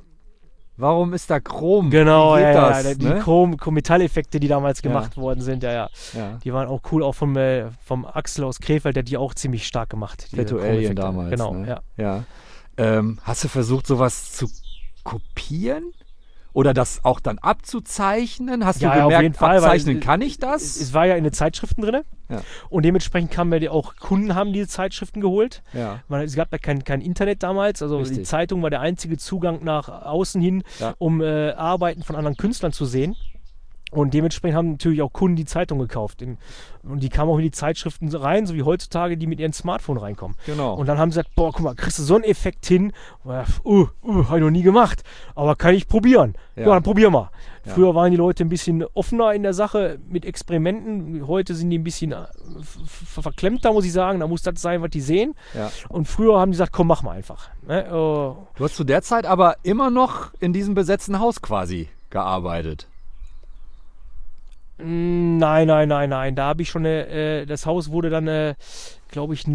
Warum ist da Chrom? Genau, Wie geht ja, das, die ne? Metalleffekte, die damals Ja. gemacht worden sind, ja. Ja. Die waren auch cool, auch vom Axel aus Krefeld, der hat die auch ziemlich stark gemacht. diese Tattoo Alien Chromeffekte. damals. Genau, ne? ja. Ja. Hast du versucht, sowas zu kopieren? Oder das auch dann abzuzeichnen? Hast Ja, du auf gemerkt, jeden Fall, weil abzeichnen kann ich das? Es war ja in den Zeitschriften drin Ja. und dementsprechend kamen wir auch Kunden, haben diese Zeitschriften geholt. Ja. Es gab ja kein Internet damals, also die Richtig. Zeitung war der einzige Zugang nach außen hin, Ja. um Arbeiten von anderen Künstlern zu sehen. Und dementsprechend haben natürlich auch Kunden die Zeitung gekauft. Und die kamen auch in die Zeitschriften rein, so wie heutzutage, die mit ihrem Smartphone reinkommen. Genau. Und dann haben sie gesagt, boah, guck mal, kriegst du so einen Effekt hin? Hab ich noch nie gemacht, aber kann ich probieren. Ja, dann probier mal. Ja. Früher waren die Leute ein bisschen offener in der Sache mit Experimenten. Heute sind die ein bisschen verklemmter, muss ich sagen. Da muss das sein, was die sehen. Ja. Und früher haben die gesagt, komm, mach mal einfach. Ne? Du hast zu der Zeit aber immer noch in diesem besetzten Haus quasi gearbeitet. Nein. Da habe ich schon, das Haus wurde dann, glaube ich,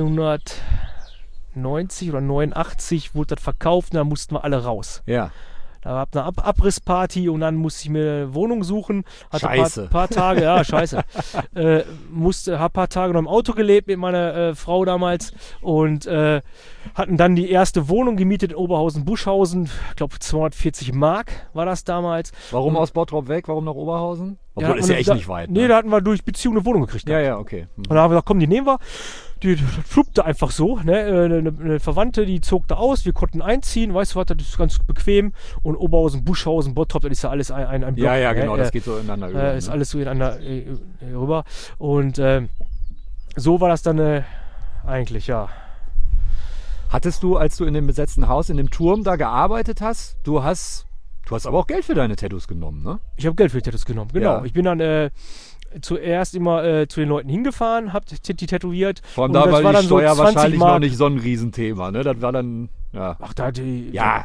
1990 oder 89 wurde das verkauft und dann mussten wir alle raus. Ja. Da gab es eine Abrissparty und dann musste ich mir eine Wohnung suchen. Hatte Scheiße. Paar Tage, ja, scheiße. Hab ein paar Tage noch im Auto gelebt mit meiner Frau damals und hatten dann die erste Wohnung gemietet in Oberhausen-Buschhausen. Ich glaube 240 Mark war das damals. Warum aus Bottrop weg? Warum nach Oberhausen? Obwohl, Ja, ist ja und echt da, nicht weit. Nee, Ne? da hatten wir durch Beziehung eine Wohnung gekriegt. Ja, okay. Und da haben wir gesagt, komm, die nehmen wir. Die fluppte einfach so. Ne? Eine Verwandte, die zog da aus. Wir konnten einziehen. Weißt du was, das ist ganz bequem. Und Oberhausen, Buschhausen, Bottrop, das ist ja alles ein Block. Ja, ne? genau, das geht so ineinander über. Ist ne? alles so ineinander rüber. Und so war das dann eigentlich, ja. Hattest du, als du in dem besetzten Haus, in dem Turm da gearbeitet hast, du hast aber auch Geld für deine Tattoos genommen, ne? Ich habe Geld für die Tattoos genommen, genau. Ja. Ich bin dann zuerst immer zu den Leuten hingefahren, hab die tätowiert. Vor allem Und da das war die dann so Steuer 20 wahrscheinlich Mark. noch nicht so ein Riesenthema, ne? Das war dann, ja. Ach, da die. Ja.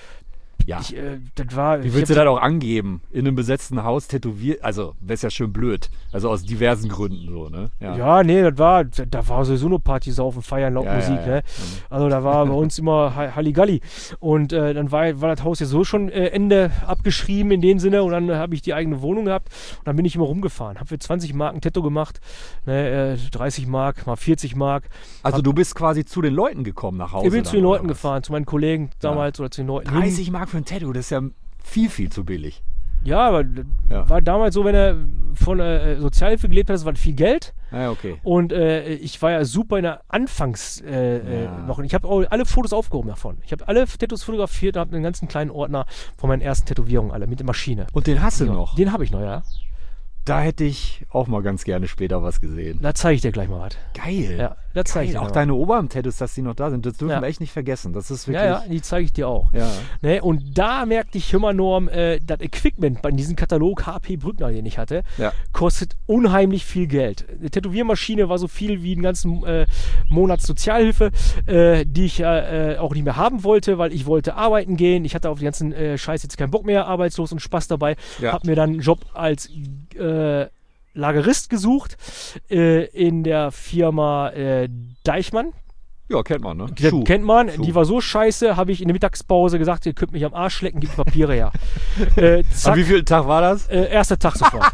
Das war. Wie willst du das auch angeben? In einem besetzten Haus tätowiert? Also, wäre es ja schön blöd. Also aus diversen Gründen so, ne? Ja, nee, da war sowieso nur Party, saufen, feiern, laut Musik, ne? Also da war bei uns immer Halligalli. Und dann war das Haus ja so schon Ende abgeschrieben in dem Sinne und dann habe ich die eigene Wohnung gehabt und dann bin ich immer rumgefahren. Habe für 20 Mark ein Tattoo gemacht, ne, 30 Mark, mal 40 Mark. Also du bist quasi zu den Leuten gekommen nach Hause? Ich bin zu den dann, Leuten oder was? gefahren, zu meinen Kollegen damals oder zu den Leuten. 30 Mark für ein Tattoo, das ist ja viel zu billig. Ja, aber Ja. war damals so, wenn er von Sozialhilfe gelebt hat, das war viel Geld. Ja, okay. Und ich war ja super in der Anfangs noch. Ich habe alle Fotos aufgehoben davon. Ich habe alle Tattoos fotografiert und habe einen ganzen kleinen Ordner von meinen ersten Tätowierungen alle mit der Maschine. Und den hast du noch? Den habe ich noch, ja. Da hätte ich auch mal ganz gerne später was gesehen. Da zeige ich dir gleich mal was. Geil. Ja, da zeige ich dir Auch mal deine Oberarm-Tattoos, dass die noch da sind, das dürfen Ja. wir echt nicht vergessen. Das ist was. wirklich... Ja, die zeige ich dir auch. Ja. Ne? Und da merkte ich immer Norm, das Equipment bei diesem Katalog HP Brückner, den ich hatte, Ja. kostet unheimlich viel Geld. Eine Tätowiermaschine war so viel wie den ganzen Monat Sozialhilfe, die ich auch nicht mehr haben wollte, weil ich wollte arbeiten gehen. Ich hatte auf den ganzen Scheiß jetzt keinen Bock mehr, arbeitslos und Spaß dabei. Ja. Hab mir dann einen Job als Lagerist gesucht in der Firma Deichmann. Ja, kennt man, ne? Kennt man. Die war so scheiße, habe ich in der Mittagspause gesagt, ihr könnt mich am Arsch lecken, gebt Papiere her. Zack. Wie viel Tag war das? Erster Tag sofort.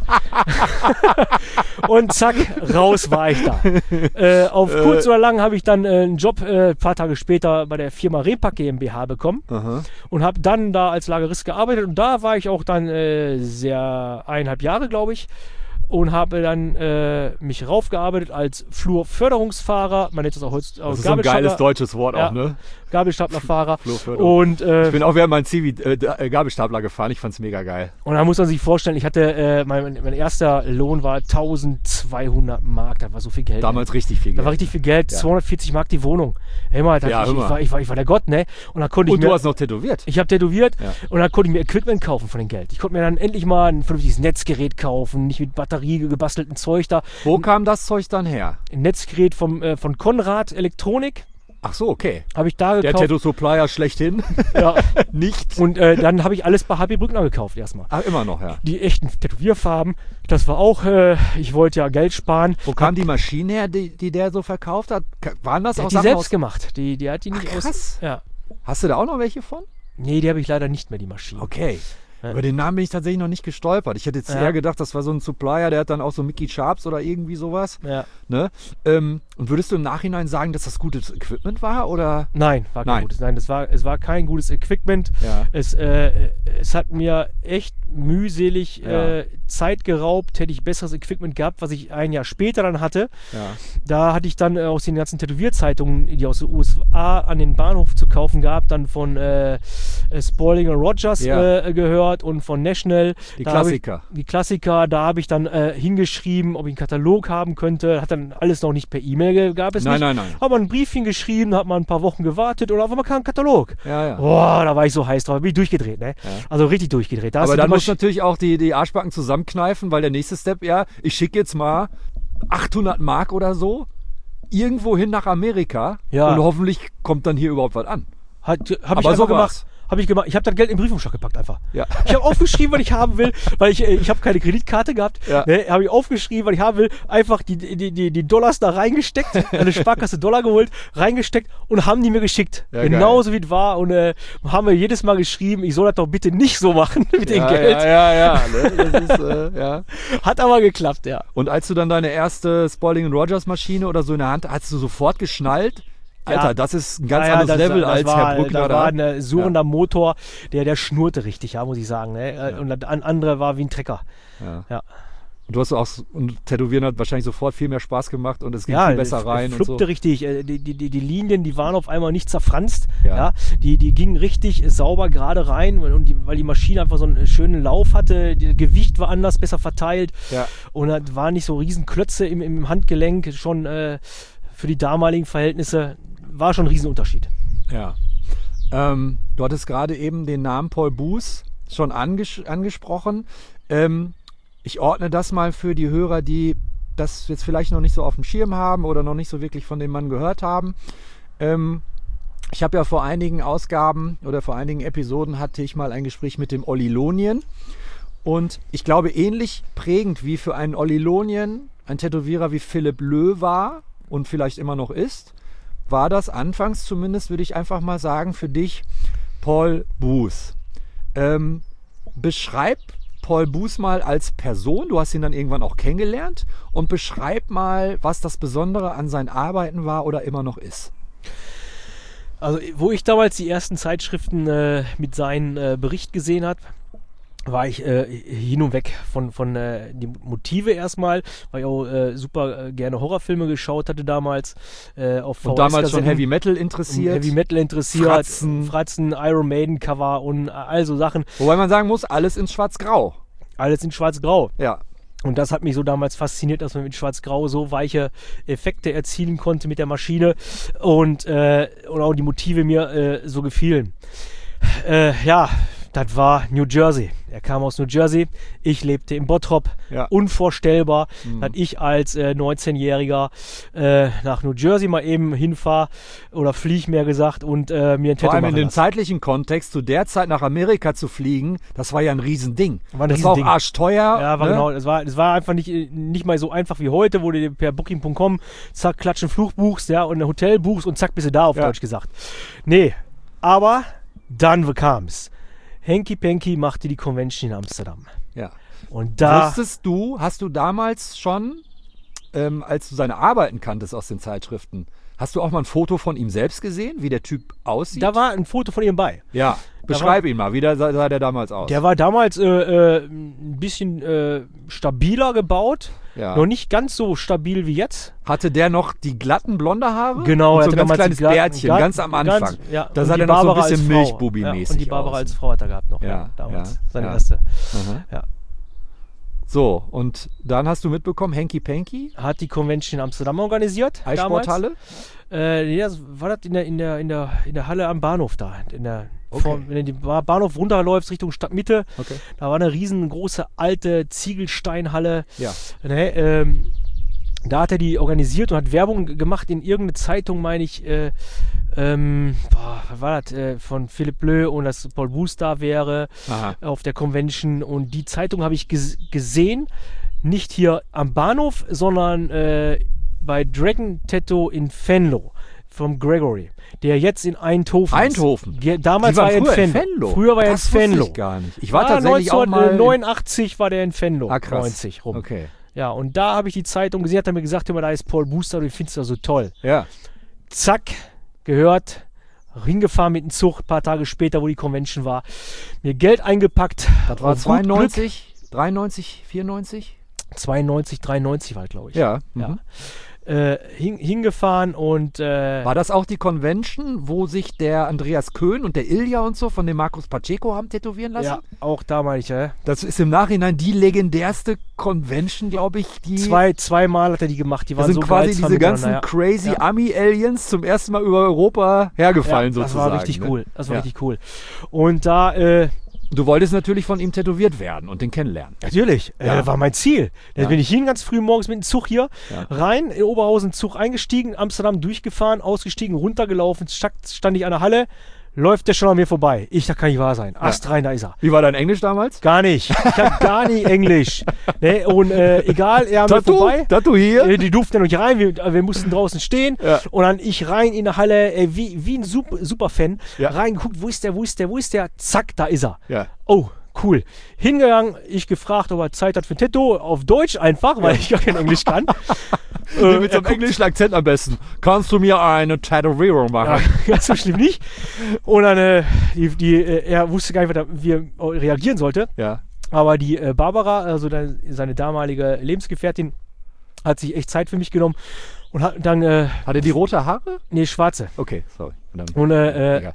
Und zack, raus war ich da. Auf kurz oder lang habe ich dann einen Job ein paar Tage später bei der Firma Repak GmbH bekommen. Aha. Und habe dann da als Lagerist gearbeitet. Und da war ich auch dann 1,5 Jahre, glaube ich. Und habe dann mich raufgearbeitet als Flurförderungsfahrer. Man nennt das auch heutzutage. Das ist so ein geiles deutsches Wort auch, ne? Gabelstaplerfahrer. Flurförderung. Und, ich bin auch während meinem Zivi Gabelstapler gefahren. Ich fand's mega geil. Und da muss man sich vorstellen, ich hatte, mein erster Lohn war 1200 Mark. Das war so viel Geld. Damals richtig viel Geld. Da war richtig viel Geld. Ja. 240 Mark die Wohnung. Hey, mal, ich war der Gott, ne? Und dann konnte du hast noch tätowiert. Ich habe tätowiert und dann konnte ich mir Equipment kaufen von dem Geld. Ich konnte mir dann endlich mal ein vernünftiges Netzgerät kaufen, nicht mit Batterie gebastelten Zeug da. Wo kam das Zeug dann her? Ein Netzgerät von Konrad Elektronik. Ach so, okay. Habe ich da gekauft. Der Tattoo-Supplier schlechthin. Ja. Nicht. Und dann habe ich alles bei HP Brückner gekauft erstmal. Ach, immer noch, ja. Die echten Tätowierfarben. Das war auch, ich wollte ja Geld sparen. Wo kam die Maschine her, die der so verkauft hat? Waren das auch die Sachen selbst gemacht. Die hat die nicht krass. aus... Ja. Hast du da auch noch welche von? Nee, die habe ich leider nicht mehr, die Maschine. Okay. Über den Namen bin ich tatsächlich noch nicht gestolpert. Ich hätte jetzt eher gedacht, das war so ein Supplier, der hat dann auch so Mickey Sharps oder irgendwie sowas. Ja. Ne? Und würdest du im Nachhinein sagen, dass das gutes Equipment war? Oder? Nein, war kein gutes. Nein, es war kein gutes Equipment. Ja. Es hat mir echt mühselig Zeit geraubt. Hätte ich besseres Equipment gehabt, was ich ein Jahr später dann hatte. Ja. Da hatte ich dann aus den ganzen Tätowierzeitungen, die aus den USA an den Bahnhof zu kaufen gab, dann von Spalding und Rogers gehört und von National. Die Klassiker. Die Klassiker, da habe ich dann hingeschrieben, ob ich einen Katalog haben könnte. Hat dann alles noch nicht per E-Mail, gab es nicht. Nein. Habe mal ein Briefchen geschrieben, hat mal ein paar Wochen gewartet und auf einmal kam ein Katalog. Ja. Boah, da war ich so heiß drauf, bin ich durchgedreht, ne? Ja. Also richtig durchgedreht. Aber dann musst du natürlich auch die Arschbacken zusammenkneifen, weil der nächste Step, ich schicke jetzt mal 800 Mark oder so irgendwo hin nach Amerika und hoffentlich kommt dann hier überhaupt was an. Hab ich einfach gemacht. Ich habe das Geld in den Briefumschlag gepackt einfach. Ja. Ich habe aufgeschrieben, was ich haben will, weil ich habe keine Kreditkarte gehabt. Ja. Ne, habe ich aufgeschrieben, was ich haben will, einfach die Dollars da reingesteckt, eine Sparkasse Dollar geholt, reingesteckt und haben die mir geschickt. Ja, genauso wie es war und haben wir jedes Mal geschrieben, ich soll das doch bitte nicht so machen mit dem Geld. Ja. Ne? Das ist, Hat aber geklappt, ja. Und als du dann deine erste Spalding & Rogers Maschine oder so in der Hand hast du sofort geschnallt? Alter, das ist ein ganz anderes Level als Herr Brückner. Da war ein surrender Motor, der schnurrte richtig, muss ich sagen. Ne? Und das andere war wie ein Trecker. Ja. Und du hast auch, und Tätowieren hat wahrscheinlich sofort viel mehr Spaß gemacht und es ging viel besser rein. Ja, fluppte und so. Richtig. Die Linien, die waren auf einmal nicht zerfranst. Ja. Die gingen richtig sauber gerade rein, weil die Maschine einfach so einen schönen Lauf hatte. Das Gewicht war anders, besser verteilt. Ja. Und das waren nicht so riesen Klötze im Handgelenk. Schon für die damaligen Verhältnisse war schon ein Riesenunterschied. Ja. Du hattest gerade eben den Namen Paul Buß schon angesprochen. Ich ordne das mal für die Hörer, die das jetzt vielleicht noch nicht so auf dem Schirm haben oder noch nicht so wirklich von dem Mann gehört haben. Ich habe ja vor einigen Ausgaben oder vor einigen Episoden hatte ich mal ein Gespräch mit dem Olli Lohnien. Und ich glaube, ähnlich prägend wie für einen Olli Lohnien ein Tätowierer wie Philipp Löh war und vielleicht immer noch ist, war das anfangs zumindest, würde ich einfach mal sagen, für dich Paul Buß. Beschreib Paul Buß mal als Person, du hast ihn dann irgendwann auch kennengelernt, und beschreib mal, was das Besondere an seinen Arbeiten war oder immer noch ist. Also, wo ich damals die ersten Zeitschriften mit seinem Bericht gesehen habe, war ich hin und weg von die Motive erstmal, weil ich auch super gerne Horrorfilme geschaut hatte damals. Auf VHS und damals schon Heavy Metal interessiert. Fratzen, Iron Maiden Cover und all so Sachen. Wobei man sagen muss, alles in schwarz-grau. Alles in schwarz-grau. Ja. Und das hat mich so damals fasziniert, dass man mit Schwarz-Grau so weiche Effekte erzielen konnte mit der Maschine und auch die Motive mir so gefielen. Das war New Jersey. Er kam aus New Jersey, ich lebte in Bottrop. Ja. Unvorstellbar, dass ich als 19-Jähriger nach New Jersey mal eben hinfahre oder fliege, mehr gesagt, und mir ein Tattoo Vor allem in machen dem lasse. zeitlichen Kontext, zu der Zeit nach Amerika zu fliegen, das war ja ein Riesending. War ein das war Riesending. auch arschteuer. Ja, war ne? genau. Es war einfach nicht mal so einfach wie heute, wo du per Booking.com zack, klatschen, Flug buchst, ja, und ein Hotel buchst und zack, bist du da, auf Ja. Deutsch gesagt. Nee, aber dann kam's. Henky Panky machte die Convention in Amsterdam. Ja. Und da... Hast du damals schon, als du seine Arbeiten kanntest aus den Zeitschriften, hast du auch mal ein Foto von ihm selbst gesehen, wie der Typ aussieht? Da war ein Foto von ihm bei. Ja, beschreib ihn mal, wie sah der damals aus? Der war damals ein bisschen stabiler gebaut. Ja. Noch nicht ganz so stabil wie jetzt. Hatte der noch die glatten blonde Haare? Genau, und er so hatte ein ganz damals kleines die glatten- Bärtchen, ganz am Anfang. ja, Da und sah die der noch so ein Barbara bisschen als Frau. Milchbubi-mäßig Ja, und die Barbara aus. als Frau hat er gehabt noch, Ja, damals. ja, Seine ja. erste. Aha. Ja. So, und dann hast du mitbekommen, Henky Panky, Hat die Convention in Amsterdam organisiert. Eissporthalle. Nee, das war das in der Halle am Bahnhof da. Okay. Wenn du den Bahnhof runterläufst Richtung Stadtmitte, Okay. da war eine riesengroße alte Ziegelsteinhalle. Ja. Ne, da hat er die organisiert und hat Werbung gemacht in irgendeine Zeitung, meine ich. Was war das? Von Philipp Bleu und dass Paul Booth da wäre Aha. auf der Convention. Und die Zeitung habe ich gesehen, nicht hier am Bahnhof, sondern bei Dragon Tattoo in Venlo vom Gregory, der jetzt in Eindhoven Eindhoven? ist. Damals Die waren war er in früher Venlo. Früher war er in Das wusste Venlo. ich gar nicht. Ich war tatsächlich auch mal... 1989 war der in Venlo. Ah, krass. 90 rum. Okay. Ja, und da habe ich die Zeitung gesehen, hat er mir gesagt, hör mal, da ist Paul Booster, du findest das so toll. Ja. Zack, gehört, hingefahren mit dem Zug, ein paar Tage später, wo die Convention war, mir Geld eingepackt. Das war Auf gut Glück. 92, 93, 94? 92, 93 war, glaube ich. Ja. Ja. Mhm. Hingefahren und War das auch die Convention, wo sich der Andreas Köhn und der Ilja und so von dem Markus Pacheco haben tätowieren lassen? ja, auch da meine ich, Das ist im Nachhinein die legendärste Convention, glaube ich, die... zweimal hat er die gemacht, die da waren sind so quasi geizig diese ganzen miteinander, crazy Ja. Ami-Aliens zum ersten Mal über Europa hergefallen, das sozusagen. war richtig ne? cool. Das war Ja. richtig cool. Und da, Du wolltest natürlich von ihm tätowiert werden und den kennenlernen. natürlich, Ja. das war mein Ziel. Da Ja. bin ich hin, ganz früh morgens mit dem Zug hier, Ja. rein, in Oberhausen Zug eingestiegen, Amsterdam durchgefahren, ausgestiegen, runtergelaufen, stand ich an der Halle, läuft der schon an mir vorbei. Ich, das kann nicht wahr sein. Ast rein, da ist er. Wie war dein Englisch damals? Gar nicht. Ich kann gar nicht Englisch. Ne? Und egal, er an mir vorbei. Tattoo hier? Die durften ja noch nicht rein, wir mussten draußen stehen. Ja. Und dann ich rein in der Halle, wie ein Superfan, Ja. reingeguckt, wo ist der? Zack, da ist er. Ja. Oh, cool. Hingegangen, ich gefragt, ob er Zeit hat für ein Tattoo, auf Deutsch einfach, weil ich gar kein Englisch kann. Mit so er einem guckt- englischen Akzent am besten. Kannst du mir eine Tätowierung Ja, machen? ganz so schlimm nicht. Und dann, er wusste gar nicht, wie er reagieren sollte. Ja. Aber die Barbara, also seine damalige Lebensgefährtin, hat sich echt Zeit für mich genommen und hat dann, Hat er die rote Haare? nee, schwarze. Okay, sorry. Dann, Und egal.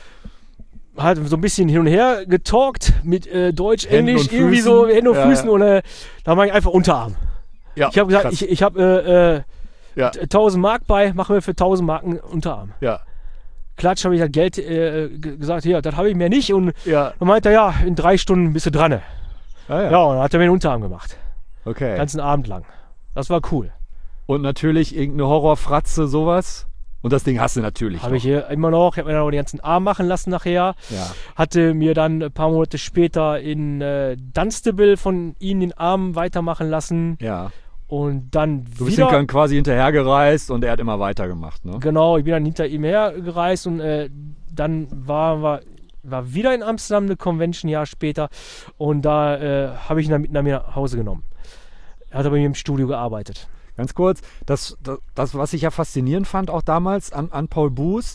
hat so ein bisschen hin und her getalkt mit Deutsch, Händen Englisch, und irgendwie Füßen. so Hände und Ja, Füßen ja. und da war ich einfach Unterarm. Ja, Ich habe gesagt, krass. ich habe Ja. 1000 Mark bei, machen wir für 1000 Marken Unterarm. Ja. Klatsch, habe ich das Geld gesagt, hier, das habe ich mir nicht. Und Ja. dann meinte er, ja, in 3 Stunden bist du dran. Ah, Ja, und dann hat er mir den Unterarm gemacht. Okay. Ganzen Abend lang. Das war cool. Und natürlich irgendeine Horrorfratze, sowas. Und das Ding hast du natürlich. Habe ich hier immer noch. Ich habe mir dann auch den ganzen Arm machen lassen nachher. Ja. Hatte mir dann ein paar Monate später in Dunstable von ihnen den Arm weitermachen lassen. Ja. Und dann Du bist wieder. ihm dann quasi hinterhergereist und er hat immer weitergemacht, ne? Genau, ich bin dann hinter ihm hergereist und dann war wieder in Amsterdam eine Convention ein Jahr später und da habe ich ihn dann mit nach mir nach Hause genommen. Er hat aber bei mir im Studio gearbeitet. Ganz kurz, das, was ich ja faszinierend fand, auch damals an Paul Booth,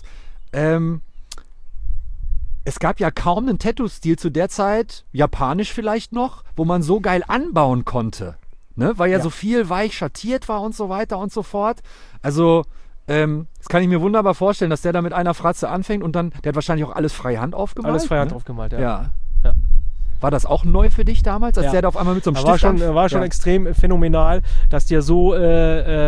es gab ja kaum einen Tattoo-Stil zu der Zeit, japanisch vielleicht noch, wo man so geil anbauen konnte. Ne? Weil ja Ja. so viel weich schattiert war und so weiter und so fort. Also, das kann ich mir wunderbar vorstellen, dass der da mit einer Fratze anfängt und dann, der hat wahrscheinlich auch alles freihand aufgemalt. Alles freihand ne? aufgemalt, ja. Ja. Ja. War das auch neu für dich damals, als Ja. der da auf einmal mit so einem War Stift schon ja. extrem phänomenal, dass der so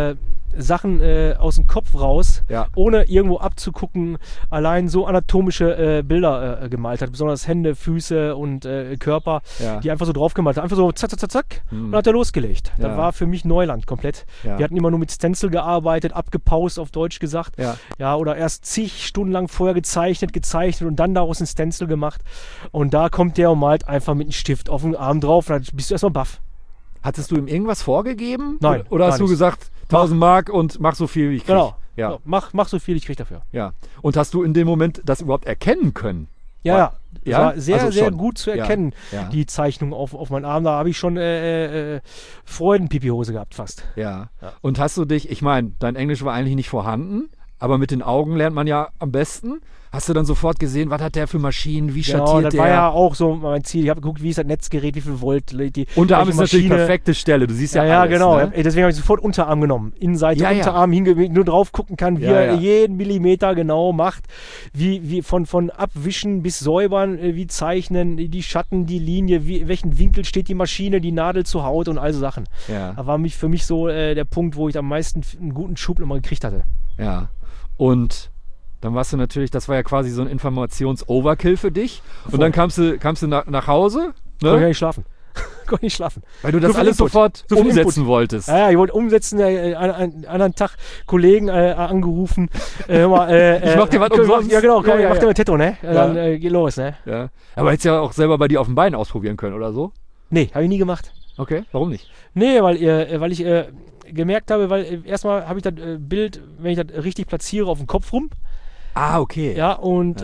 Sachen aus dem Kopf raus, Ja. ohne irgendwo abzugucken, allein so anatomische Bilder gemalt hat, besonders Hände, Füße und Körper, Ja. die einfach so drauf gemalt hat, einfach so zack, zack, zack, zack, und hat er losgelegt. Ja. Das war für mich Neuland komplett. Ja. Wir hatten immer nur mit Stencil gearbeitet, abgepaust auf Deutsch gesagt, Ja. oder erst zig Stunden lang vorher gezeichnet und dann daraus ein Stencil gemacht und da kommt der und malt einfach mit einem Stift auf den Arm drauf und dann bist du erstmal baff. Hattest du ihm irgendwas vorgegeben? Nein, Oder hast gar du nichts. gesagt, 1000 Mark und mach so viel, wie ich krieg? Genau. Ja. So, mach so viel ich krieg dafür. Ja. Und hast du in dem Moment das überhaupt erkennen können? Ja. Das Ja? war sehr, Also sehr schon. gut zu Ja. erkennen, Ja. die Zeichnung auf meinen Arm. Da habe ich schon Freudenpipi-Hose gehabt fast. Ja. Ja. Und hast du dich, ich meine, dein Englisch war eigentlich nicht vorhanden, aber mit den Augen lernt man ja am besten. Hast du dann sofort gesehen, was hat der für Maschinen, wie Genau, schattiert das der? war ja auch so mein Ziel. Ich habe geguckt, wie ist das Netzgerät, wie viel Volt. Unterarm ist welche natürlich Maschine. perfekte Stelle, du siehst ja, Ja, alles. genau. Ne? Deswegen habe ich sofort Unterarm genommen. Innenseite, Ja, ja. Unterarm hingelegt, nur drauf gucken kann, wie Ja, er ja. jeden Millimeter genau macht. Wie von Abwischen bis Säubern, wie Zeichnen, die Schatten, die Linie, welchen Winkel steht die Maschine, die Nadel zur Haut und all so Sachen. Ja. Da war für mich so der Punkt, wo ich am meisten einen guten Schub nochmal gekriegt hatte. Ja. Und dann warst du natürlich, das war ja quasi so ein Informations-Overkill für dich. Und dann kamst du nach Hause, Konnte ich ne? nicht schlafen. Konnte nicht schlafen. Weil du das So viel alles Input. sofort So viel umsetzen Input. wolltest. Ja, ich wollte umsetzen, einen anderen Tag Kollegen angerufen. Ich mach dir was umsonst. Ja, genau, komm, Ja, mach ja. dir mal Tattoo, ne? Dann geh los, ne? Ja. Aber hättest ja auch selber bei dir auf dem Bein ausprobieren können oder so. Nee, habe ich nie gemacht. Okay, warum nicht? Nee, weil ich gemerkt habe, weil erstmal habe ich das Bild, wenn ich das richtig platziere, auf dem Kopf rum. Ah, okay. Ja, und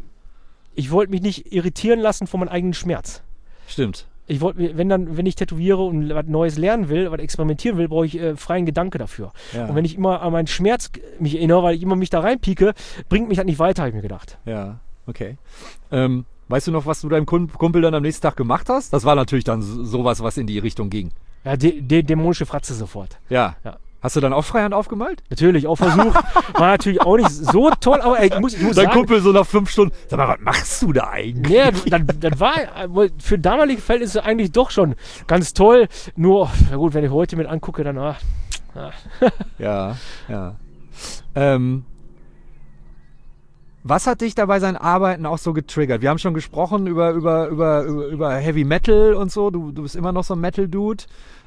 ich wollte mich nicht irritieren lassen von meinem eigenen Schmerz. Stimmt. Ich wollte, wenn ich tätowiere und was Neues lernen will, was experimentieren will, brauche ich freien Gedanke dafür. Ja. Und wenn ich immer an meinen Schmerz mich erinnere, weil ich immer mich da reinpieke, bringt mich das nicht weiter, habe ich mir gedacht. Ja, okay. Weißt du noch, was du deinem Kumpel dann am nächsten Tag gemacht hast? Das war natürlich dann sowas, was in die Richtung ging. Ja, dämonische Fratze sofort. Ja. Ja. Hast du dann auch Freihand aufgemalt? Natürlich, auch versucht. War natürlich auch nicht so toll, aber ich muss Dein sagen, Kumpel so nach 5 Stunden, sag mal, was machst du da eigentlich? nee, das war für damalige Verhältnisse eigentlich doch schon ganz toll. Nur, na gut, wenn ich heute mit angucke, dann Ja, ja. Was hat dich da bei seinen Arbeiten auch so getriggert? Wir haben schon gesprochen über Heavy Metal und so. Du bist immer noch so ein Metal-Dude.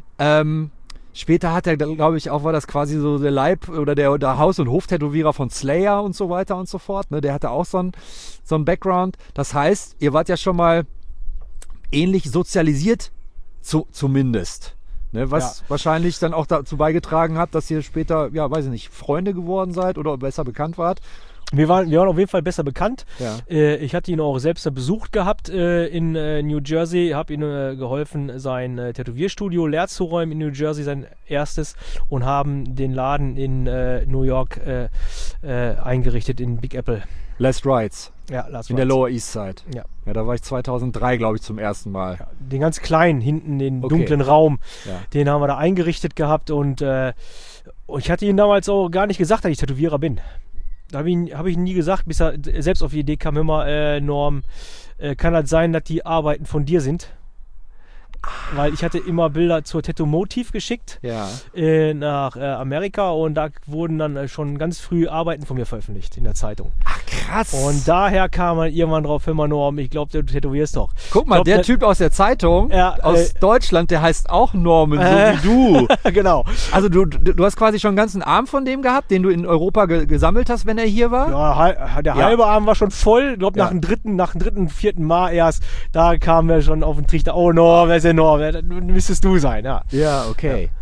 Später hat er, glaube ich, auch war das quasi so der Leib- oder der Haus- und Hoftätowierer von Slayer und so weiter und so fort. Ne? Der hatte auch so ein Background. Das heißt, ihr wart ja schon mal ähnlich sozialisiert, zumindest. Ne? Was wahrscheinlich dann auch dazu beigetragen hat, dass ihr später, ja, weiß ich nicht, Freunde geworden seid oder besser bekannt wart. Wir waren auf jeden Fall besser bekannt. Ja. Ich hatte ihn auch selbst besucht gehabt in New Jersey, habe ihm geholfen, sein Tätowierstudio leer zu räumen in New Jersey, sein erstes, und haben den Laden in New York eingerichtet in Big Apple. Last Rides Ja, Last in der Rides. Lower East Side. Ja. Ja, da war ich 2003, glaube ich, zum ersten Mal. Ja, den ganz kleinen, hinten den Okay. dunklen Raum, Ja. den haben wir da eingerichtet gehabt und ich hatte ihm damals auch gar nicht gesagt, dass ich Tätowierer bin. Da habe ich nie gesagt, bis er selbst auf die Idee kam, hör mal, Norm, kann das sein, dass die Arbeiten von dir sind? Weil ich hatte immer Bilder zur Tattoo-Motiv geschickt Ja. nach Amerika und da wurden dann schon ganz früh Arbeiten von mir veröffentlicht in der Zeitung. Ach, krass. Und daher kam man irgendwann drauf, hör mal Norm, ich glaube, du tätowierst doch. Guck mal, glaub, der Typ aus der Zeitung, Ja, aus Deutschland, der heißt auch Norman, so wie du. Genau. Also du hast quasi schon einen ganzen Arm von dem gehabt, den du in Europa gesammelt hast, wenn er hier war? Ja, der Ja. halbe Arm war schon voll. Ich glaube, Ja. nach dem dritten, vierten Mal erst, da kamen wir schon auf den Trichter. Oh, Norm, wer ist der Norm? Ja, das müsstest du sein, ja. Ja, okay.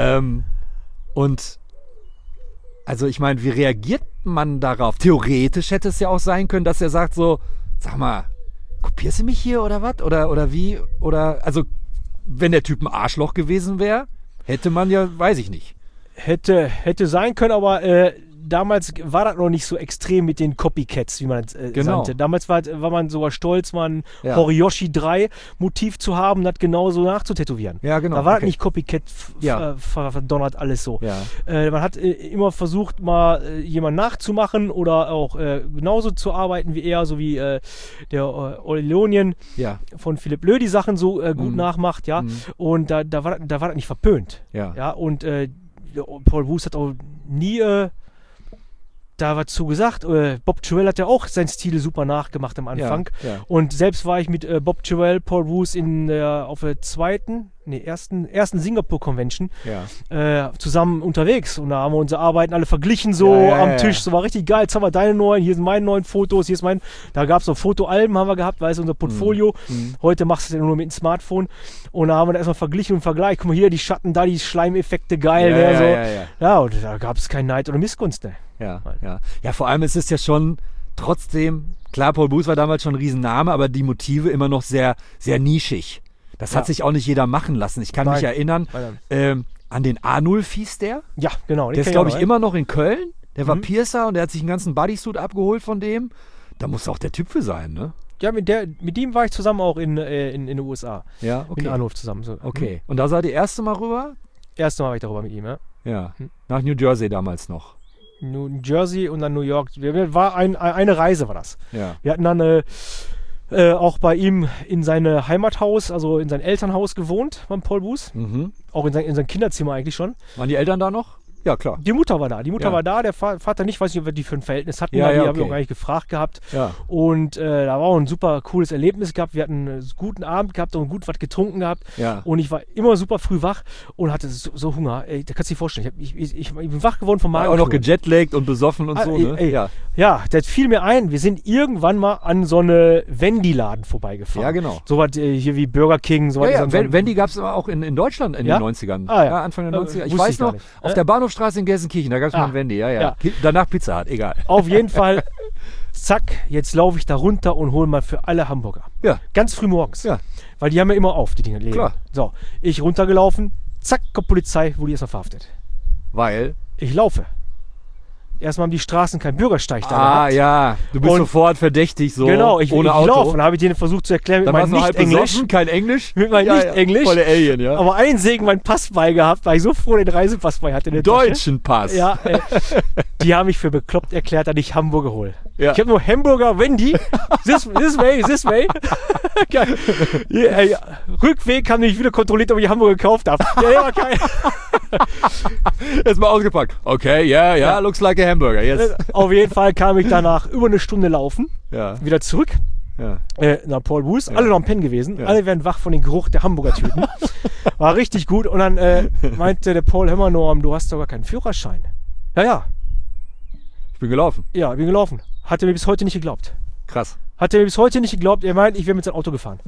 Und also ich meine, wie reagiert man darauf? Theoretisch hätte es ja auch sein können, dass er sagt so, sag mal, kopierst du mich hier oder was? Oder wie? Oder also wenn der Typ ein Arschloch gewesen wäre, hätte man ja, weiß ich nicht. Hätte sein können, aber damals war das noch nicht so extrem mit den Copycats, wie man es Genau. nannte. Damals war man sogar stolz, mal ein Ja. Horiyoshi 3 Motiv zu haben und das genauso nachzutätowieren. Ja, genau. Da war das Okay. nicht Copycat Ja. verdonnert alles so. Ja. Man hat immer versucht, mal jemanden nachzumachen oder auch genauso zu arbeiten wie er, so wie der Olilonien Ja. von Philipp Löh die Sachen so gut nachmacht, ja. Und da war das nicht verpönt. Ja. Ja, und Paul Boos hat auch nie da was zu gesagt. Bob Tyrrell hat ja auch seinen Stil super nachgemacht am Anfang. Ja. Und selbst war ich mit Bob Tyrrell, Paul Boos auf der ersten Singapore Convention zusammen unterwegs. Und da haben wir unsere Arbeiten alle verglichen am Tisch. So war richtig geil. Jetzt haben wir deine neuen, hier sind meine neuen Fotos, hier ist mein. Da gab es noch Fotoalben, haben wir gehabt, weil es unser Portfolio. Heute machst du es ja nur mit dem Smartphone. Und da haben wir das erstmal verglichen und vergleicht. Guck mal hier, die Schatten, da die Schleimeffekte, geil. Ja, und da gab es kein Neid oder Missgunst. Ne? Ja, vor allem ist es ja schon trotzdem, klar, Paul Boos war damals schon ein Riesenname, aber die Motive immer noch sehr, sehr nischig. Das hat sich auch nicht jeder machen lassen. Ich kann mich erinnern, an den Arnulf hieß der. Ja, genau. Der ist, glaube ich, immer noch in Köln. Der war Piercer und der hat sich einen ganzen Bodysuit abgeholt von dem. Da muss auch der Typ für sein, ne? Ja, mit dem war ich zusammen auch in den USA. Ja, okay. Mit Arnulf zusammen. So. Okay. Und da seid ihr erste Mal rüber? Erste Mal war ich darüber mit ihm, ja. Ja. Nach New Jersey damals noch. New Jersey und dann New York. Eine Reise war das. Ja. Wir hatten dann auch bei ihm in sein Heimathaus, also in sein Elternhaus gewohnt, beim Paul Boos. Auch in sein Kinderzimmer eigentlich schon. Waren die Eltern da noch? Ja, klar. Die Mutter war da. War da, der Vater nicht, weiß nicht, ob die für ein Verhältnis hatten. Die haben wir auch gar nicht gefragt gehabt. Ja. Und da war auch ein super cooles Erlebnis gehabt. Wir hatten einen guten Abend gehabt und gut was getrunken gehabt. Ja. Und ich war immer super früh wach und hatte so Hunger. Ey, da kannst du dir vorstellen. Ich bin wach geworden vom Magen. Auch noch gejetlaggt und besoffen und so, ne? Ja, das fiel mir ein. Wir sind irgendwann mal an so eine Wendy-Laden vorbeigefahren. Ja, genau. So was hier wie Burger King. So Wendy gab es aber auch in Deutschland in den 90ern. Ja, Anfang der 90er. Ich weiß noch, auf der Bahnhofstraße in Gelsenkirchen, da gab es mal ein Wendy. Ja. Danach Pizza Hut, egal. Auf jeden Fall, zack, jetzt laufe ich da runter und hole mal für alle Hamburger. Ja. Ganz früh morgens. Ja. Weil die haben ja immer auf, die Dinge. Klar. So, ich runtergelaufen, zack, kommt Polizei, wurde erstmal verhaftet. Weil? Ich laufe. Erstmal haben die Straßen keinen Bürgersteig da gehabt. Ja, du bist sofort verdächtig so, genau, ohne Auto. Laufe. Und dann habe ich denen versucht zu erklären mit meinem Nicht-Englisch. Kein Englisch? Mit meinem Nicht-Englisch. Volle Alien, ja. Aber einen Segen meinen Pass bei gehabt, weil ich so froh den Reisepass bei hatte. Deutschen Pass. Ja, die haben mich für bekloppt erklärt, dass ich Hamburger hole. Ja. Ich habe nur Hamburger Wendy. This way. Rückweg haben die mich wieder kontrolliert, ob ich Hamburger gekauft habe. Ja, geil. Jetzt mal ausgepackt. Okay, ja, looks like a hamburger. Yes. Auf jeden Fall kam ich danach über eine Stunde laufen, wieder zurück. Ja. Nach Paul Boos, alle noch am Pennen gewesen, alle werden wach von dem Geruch der Hamburger-Tüten. War richtig gut und dann meinte der Paul, hör mal Norm, du hast doch gar keinen Führerschein. Ja. Ich bin gelaufen. Ja, ich bin gelaufen. Hat er mir bis heute nicht geglaubt. Krass. Hat er mir bis heute nicht geglaubt, er meint, ich wäre mit seinem Auto gefahren.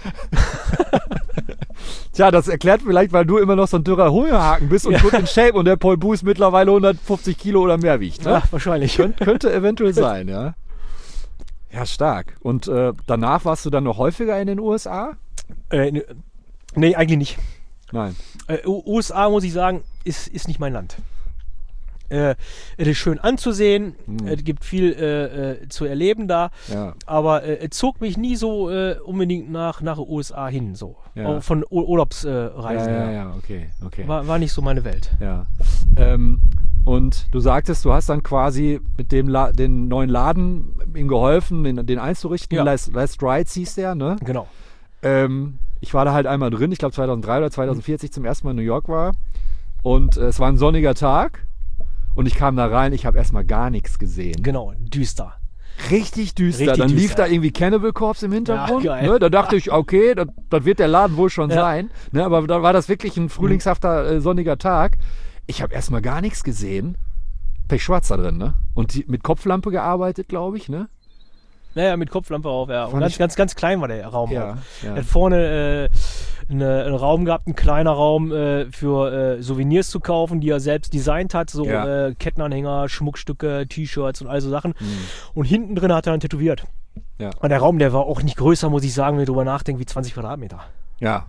Tja, das erklärt vielleicht, weil du immer noch so ein dürrer Hungerhaken bist und gut in Shape und der Paul Boos mittlerweile 150 Kilo oder mehr wiegt. Ne? Ja, wahrscheinlich. Könnte eventuell sein, ja. Ja, stark. Und danach warst du dann noch häufiger in den USA? Nee, eigentlich nicht. Nein. USA, muss ich sagen, ist nicht mein Land. Es ist schön anzusehen, es gibt viel zu erleben da, aber es zog mich nie so unbedingt nach den USA hin, so. Auch von Urlaubsreisen. Ja, okay. War nicht so meine Welt. Ja. Und du sagtest, du hast dann quasi mit den neuen Laden ihm geholfen, den einzurichten. Last Rides hieß der, ne? Genau. Ich war da halt einmal drin, ich glaube 2003 oder 2040 zum ersten Mal in New York war. Und es war ein sonniger Tag. Und ich kam da rein, ich habe erstmal gar nichts gesehen. Genau, düster. Richtig düster. Dann lief da irgendwie Cannibal Corpse im Hintergrund. Ja, ne? Da dachte ich, okay, das wird der Laden wohl schon sein. Ne? Aber da war das wirklich ein frühlingshafter, sonniger Tag. Ich habe erstmal gar nichts gesehen. Pechschwarz da drin, ne? Und mit Kopflampe gearbeitet, glaube ich, ne? Naja, mit Kopflampe auf, ja. Und ganz klein war der Raum auch. Ja. Er hat vorne einen Raum gehabt, ein kleiner Raum für Souvenirs zu kaufen, die er selbst designt hat. So Kettenanhänger, Schmuckstücke, T-Shirts und all so Sachen. Und hinten drin hat er dann tätowiert. Ja. Und der Raum, der war auch nicht größer, muss ich sagen, wenn ich drüber nachdenke, wie 20 Quadratmeter. Ja.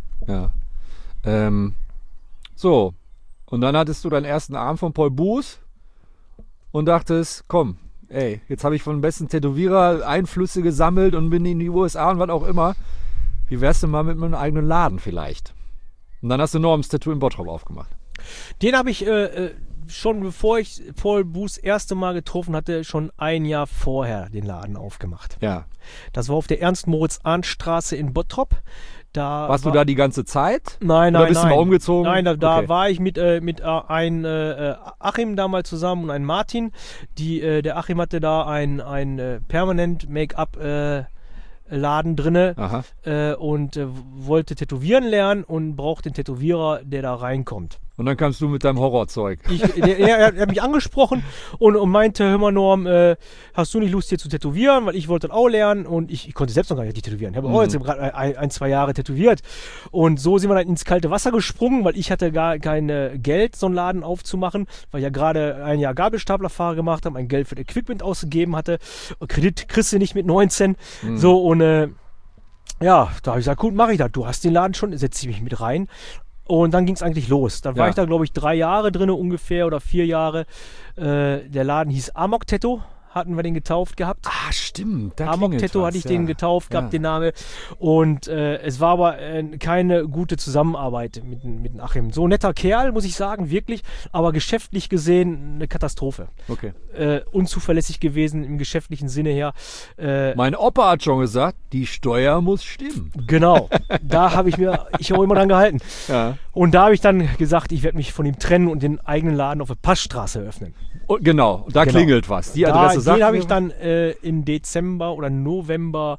So. Und dann hattest du deinen ersten Abend von Paul Boos und dachtest, komm, ey, jetzt habe ich von dem besten Tätowierer Einflüsse gesammelt und bin in die USA und was auch immer. Wie wär's denn mal mit meinem eigenen Laden vielleicht? Und dann hast du Norms Tattoo in Bottrop aufgemacht. Den habe ich schon bevor ich Paul Boos das erste Mal getroffen hatte, schon ein Jahr vorher den Laden aufgemacht. Ja. Das war auf der Ernst-Moritz-Arndt-Straße in Bottrop. Warst du da die ganze Zeit? Nein, Oder bist du mal umgezogen? Nein, da Okay. war ich mit einem Achim damals zusammen und einem Martin. Der Achim hatte da ein permanent Make-up Laden drinne Aha. und wollte tätowieren lernen und braucht den Tätowierer, der da reinkommt. Und dann kamst du mit deinem Horrorzeug. Er hat mich angesprochen und meinte, hör mal Norm, hast du nicht Lust hier zu tätowieren? Weil ich wollte das auch lernen und ich konnte selbst noch gar nicht tätowieren. Ich habe auch jetzt gerade ein, 2 Jahre tätowiert. Und so sind wir dann ins kalte Wasser gesprungen, weil ich hatte gar kein Geld, so einen Laden aufzumachen, weil ich ja gerade ein Jahr Gabelstaplerfahrer gemacht habe, ein Geld für das Equipment ausgegeben hatte. Und Kredit kriegst du nicht mit 19. So und ja, da habe ich gesagt, gut, mache ich das. Du hast den Laden schon, setze ich mich mit rein. Und dann ging es eigentlich los. Dann war ich da, glaube ich, 3 Jahre drin ungefähr oder 4 Jahre. Der Laden hieß Amok Tattoo. Hatten wir den getauft gehabt. Ah, stimmt. Amok Tattoo hatte ich den getauft gehabt, den Name. Und es war aber keine gute Zusammenarbeit mit dem Achim. So ein netter Kerl, muss ich sagen, wirklich. Aber geschäftlich gesehen eine Katastrophe. Okay. Unzuverlässig gewesen im geschäftlichen Sinne her. Mein Opa hat schon gesagt, die Steuer muss stimmen. Genau, da habe ich auch immer dran gehalten. Ja. Und da habe ich dann gesagt, ich werde mich von ihm trennen und den eigenen Laden auf der Passstraße eröffnen. Und genau, da klingelt was. Die Adresse sagt Den habe mir ich dann im Dezember oder November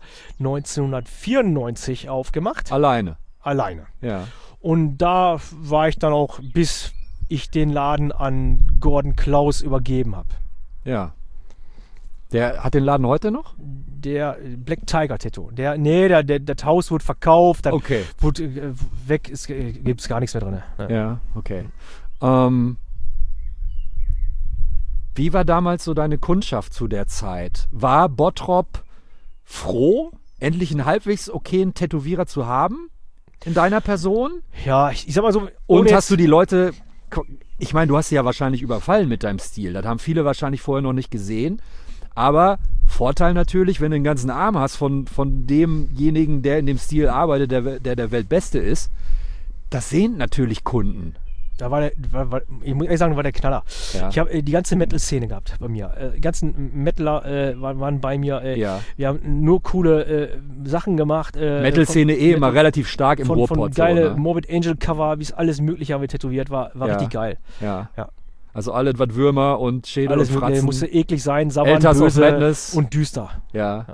1994 aufgemacht. alleine. Alleine. Ja. Und da war ich dann auch, bis ich den Laden an Gordon Klaus übergeben habe. Ja. Der hat den Laden heute noch? Der Black Tiger Tattoo. Das Haus wurde verkauft, dann Okay. wurde weg, gibt es gar nichts mehr drin. Ja, okay. Wie war damals so deine Kundschaft zu der Zeit? War Bottrop froh, endlich einen halbwegs okayen Tätowierer zu haben in deiner Person? Ja, ich sag mal so. Und hast du die Leute, ich meine, du hast sie ja wahrscheinlich überfallen mit deinem Stil. Das haben viele wahrscheinlich vorher noch nicht gesehen. Aber Vorteil natürlich, wenn du den ganzen Arm hast von demjenigen, der in dem Stil arbeitet, der Weltbeste ist, das sehen natürlich Kunden. Da ich muss ehrlich sagen, war der Knaller. Ja. Ich habe die ganze Metal-Szene gehabt bei mir. Die ganzen Metaler waren bei mir. Ja. Wir haben nur coole Sachen gemacht. Metal-Szene immer relativ stark im von Ruhrpott. geile so, ne? Morbid Angel Cover, bis alles mögliche haben wir tätowiert, war richtig geil. Ja. Ja. Also alles, was Würmer und Schädel Alles und mögliche, Fratzen. musste eklig sein, sauber, Elders of böse Madness. und düster. Ja.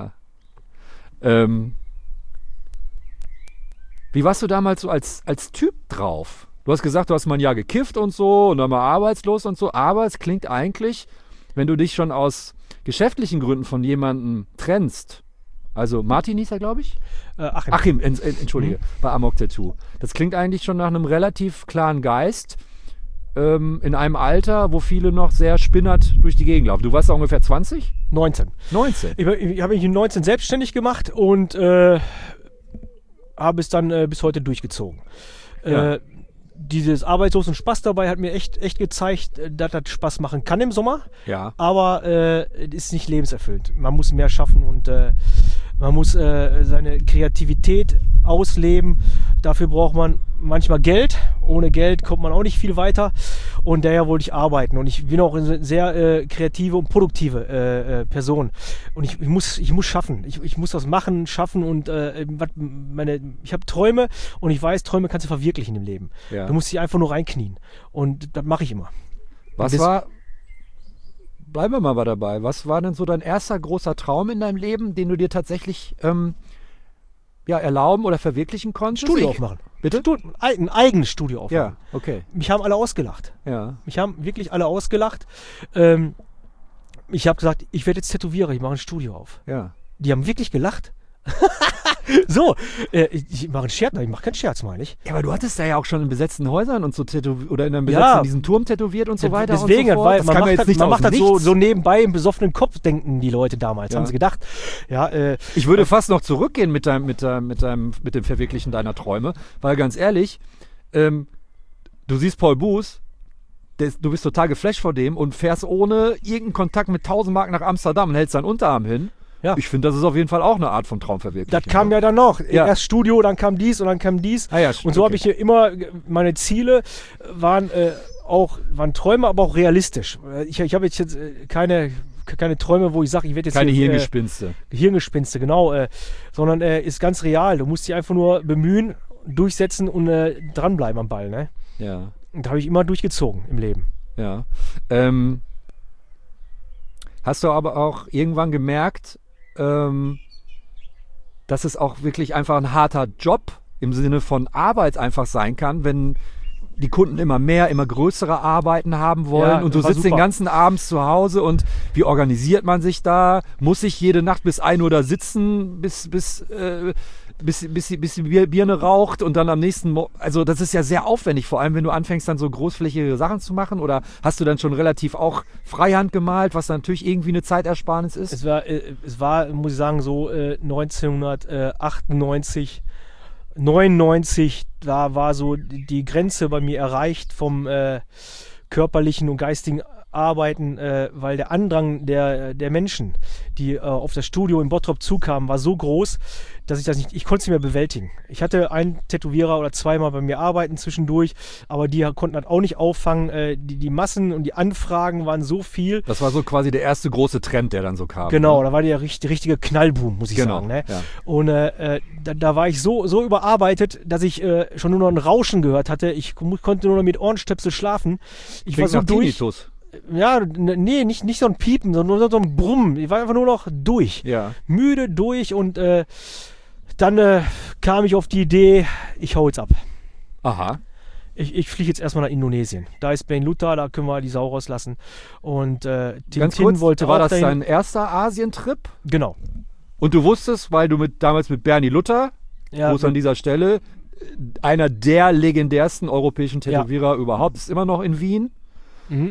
Wie warst du damals so als Typ drauf? Du hast gesagt, du hast mal ein Jahr gekifft und so und dann mal arbeitslos und so, aber es klingt eigentlich, wenn du dich schon aus geschäftlichen Gründen von jemandem trennst, also Martin hieß er, glaube ich? Achim. Entschuldige, bei Amok Tattoo. Das klingt eigentlich schon nach einem relativ klaren Geist, in einem Alter, wo viele noch sehr spinnert durch die Gegend laufen. Du warst da ungefähr 20? 19. 19? Ich habe mich in 19 selbstständig gemacht und habe es dann bis heute durchgezogen. Ja. Dieses Arbeitslos und Spaß dabei hat mir echt gezeigt, dass das Spaß machen kann im Sommer. Ja. Aber es ist nicht lebenserfüllend. Man muss mehr schaffen und man muss seine Kreativität ausleben. Dafür braucht man manchmal Geld. Ohne Geld kommt man auch nicht viel weiter. Und daher wollte ich arbeiten. Und ich bin auch eine sehr kreative und produktive Person. Und ich muss schaffen. Ich muss was machen, schaffen. Und ich habe Träume und ich weiß, Träume kannst du verwirklichen im Leben. Ja. Du musst dich einfach nur reinknien. Und das mache ich immer. Bleiben wir mal dabei. Was war denn so dein erster großer Traum in deinem Leben, den du dir tatsächlich erlauben oder verwirklichen konntest? Studio aufmachen. Bitte? Ein eigenes Studio aufmachen. Ja, okay. Mich haben alle ausgelacht. Ja. Mich haben wirklich alle ausgelacht. Ich habe gesagt, ich werde jetzt Tätowierer, ich mache ein Studio auf. Ja. Die haben wirklich gelacht. So, ich mache einen Scherz, ich mache keinen Scherz, meine ich. Ja, aber du hattest ja auch schon in besetzten Häusern und so oder in diesem Turm tätowiert und so weiter. Deswegen, und so fort. weil das man kann macht, jetzt nicht man aus macht das nichts. so nebenbei im besoffenen Kopf, denken die Leute damals, Ja. haben sie gedacht. Ja, Ich würde fast noch zurückgehen mit dem Verwirklichen deiner Träume, weil ganz ehrlich, du siehst Paul Buß, du bist total geflasht vor dem und fährst ohne irgendeinen Kontakt mit 1000 Mark nach Amsterdam und hältst deinen Unterarm hin. Ja. Ich finde, das ist auf jeden Fall auch eine Art von Traumverwirklichung. das kam ja dann noch. Ja. Erst Studio, dann kam dies und dann kam dies. Ah ja, Und so okay. habe ich hier immer, meine Ziele waren Träume, aber auch realistisch. Ich habe jetzt keine keine Träume, wo ich sage, ich werde jetzt Keine hier, Hirngespinste. Hirngespinste, genau. Sondern ist ganz real. Du musst dich einfach nur bemühen, durchsetzen und dranbleiben am Ball. Ne? Ja. Und da habe ich immer durchgezogen im Leben. Ja. Hast du aber auch irgendwann gemerkt, dass es auch wirklich einfach ein harter Job im Sinne von Arbeit einfach sein kann, wenn die Kunden immer mehr, immer größere Arbeiten haben wollen Ja, und du das war sitzt den super. ganzen Abend zu Hause und wie organisiert man sich da? Muss ich jede Nacht bis 1 Uhr da sitzen, bis die Birne raucht und dann am nächsten Morgen, also das ist ja sehr aufwendig, vor allem wenn du anfängst dann so großflächige Sachen zu machen, oder hast du dann schon relativ auch Freihand gemalt, was dann natürlich irgendwie eine Zeitersparnis ist? Es war, muss ich sagen, so 1998, 99, da war so die Grenze bei mir erreicht vom körperlichen und geistigen Arbeiten, weil der Andrang der Menschen, die auf das Studio in Bottrop zukamen, war so groß, dass ich konnte es nicht mehr bewältigen. Ich hatte einen Tätowierer oder zweimal bei mir arbeiten zwischendurch, aber die konnten das auch nicht auffangen. Die Massen und die Anfragen waren so viel. Das war so quasi der erste große Trend, der dann so kam. Genau, ne? da war der richtige Knallboom, muss ich Genau, sagen. Ne? ja. Und da war ich so überarbeitet, dass ich schon nur noch ein Rauschen gehört hatte. Ich konnte nur noch mit Ohrenstöpsel schlafen. Ich Klingt war so nach durch. Tinnitus. Ja, nee, nicht so ein Piepen, sondern nur so ein Brummen. Ich war einfach nur noch durch. Ja. Müde, durch und dann kam ich auf die Idee, ich hau jetzt ab. Aha. Ich fliege jetzt erstmal nach Indonesien. Da ist Ben Luther, da können wir die Sau rauslassen. Und Ganz Tintin kurz, wollte war auch das dahin. dein erster Asientrip? Genau. Und du wusstest, weil du damals mit Bernie Luther, Ja, Gruß an dieser Stelle, einer der legendärsten europäischen Tätowierer überhaupt, ist immer noch in Wien. Mhm.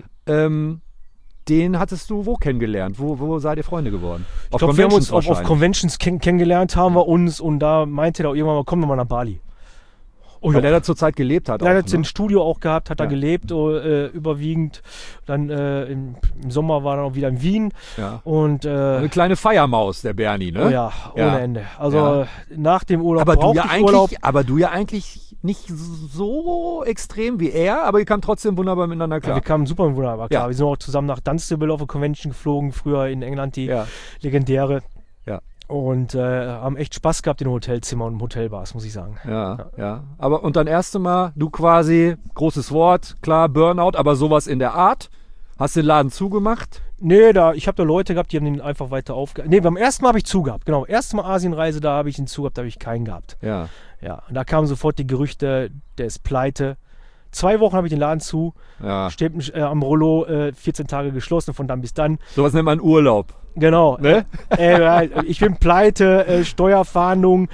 Den hattest du wo kennengelernt? Wo seid ihr Freunde geworden? Ich glaube, wir haben uns auf wahrscheinlich. Conventions kennengelernt, haben wir uns, und da meinte er auch irgendwann mal, komm doch mal nach Bali. Oh, Weil der da zur Zeit gelebt hat. er auch, hat ein ne? Studio auch gehabt, hat da Ja. gelebt, überwiegend. Dann im Sommer war er auch wieder in Wien. Ja. Und Eine kleine Feiermaus, der Bernie, ne? oh ja, ohne Ja. Ende. Also Ja. nach dem Urlaub Aber du brauchte ja ich Urlaub. eigentlich nicht so extrem wie er, aber ihr kamt trotzdem wunderbar miteinander Ja, klar. wir kamen super wunderbar klar. Ja. Wir sind auch zusammen nach Dunstable auf eine Convention geflogen, früher in England, die Ja. legendäre. Ja. Und haben echt Spaß gehabt in Hotelzimmern und Hotelbars, muss ich sagen. Ja. Aber und dann erste Mal, du quasi, großes Wort, klar, Burnout, aber sowas in der Art. Hast den Laden zugemacht? Nee, ich habe da Leute gehabt, die haben den einfach weiter aufgehabt. Nee, beim ersten Mal habe ich zugehabt. Genau, erste Mal Asienreise, da habe ich ihn zugehabt, da habe ich keinen gehabt. Ja. Ja, und da kamen sofort die Gerüchte, der ist pleite. 2 Wochen habe ich den Laden zu, Ja. steht am Rollo, 14 Tage geschlossen, von dann bis dann. Sowas nennt man Urlaub. Genau. Ne? Ich bin pleite, Steuerfahndung,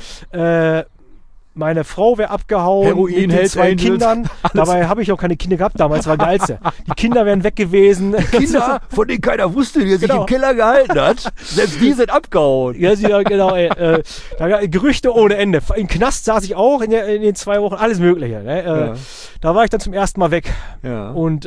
meine Frau wäre abgehauen Heroin, mit den Hells 2 Angels, Kindern. Dabei habe ich auch keine Kinder gehabt damals, war geilste. Die Kinder wären weg gewesen. Kinder, von denen keiner wusste, die er sich Genau. im Keller gehalten hat. Selbst die sind abgehauen. Ja, genau, da, Gerüchte ohne Ende. Im Knast saß ich auch in den 2 Wochen, alles Mögliche. Ne? Ja. Da war ich dann zum ersten Mal weg. Ja. Und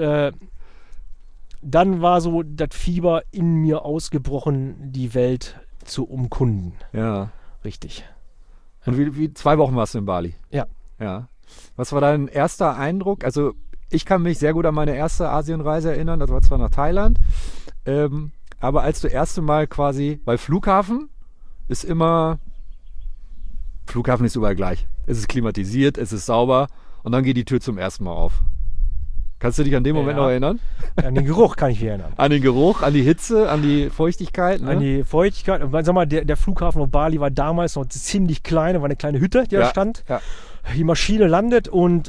dann war so das Fieber in mir ausgebrochen, die Welt zu umkunden. Ja. Richtig. Und wie 2 Wochen warst du in Bali? Ja. Ja. Was war dein erster Eindruck? Also ich kann mich sehr gut an meine erste Asienreise erinnern. Das war zwar nach Thailand, aber als du erste Mal quasi, weil Flughafen ist überall gleich. Es ist klimatisiert, es ist sauber und dann geht die Tür zum ersten Mal auf. Kannst du dich an den Moment Ja. noch erinnern? An den Geruch kann ich mich erinnern. An den Geruch, an die Hitze, an die Feuchtigkeit? Ne? An die Feuchtigkeit. Und sag mal, der Flughafen auf Bali war damals noch ziemlich klein, war eine kleine Hütte, die da stand. Ja. Die Maschine landet und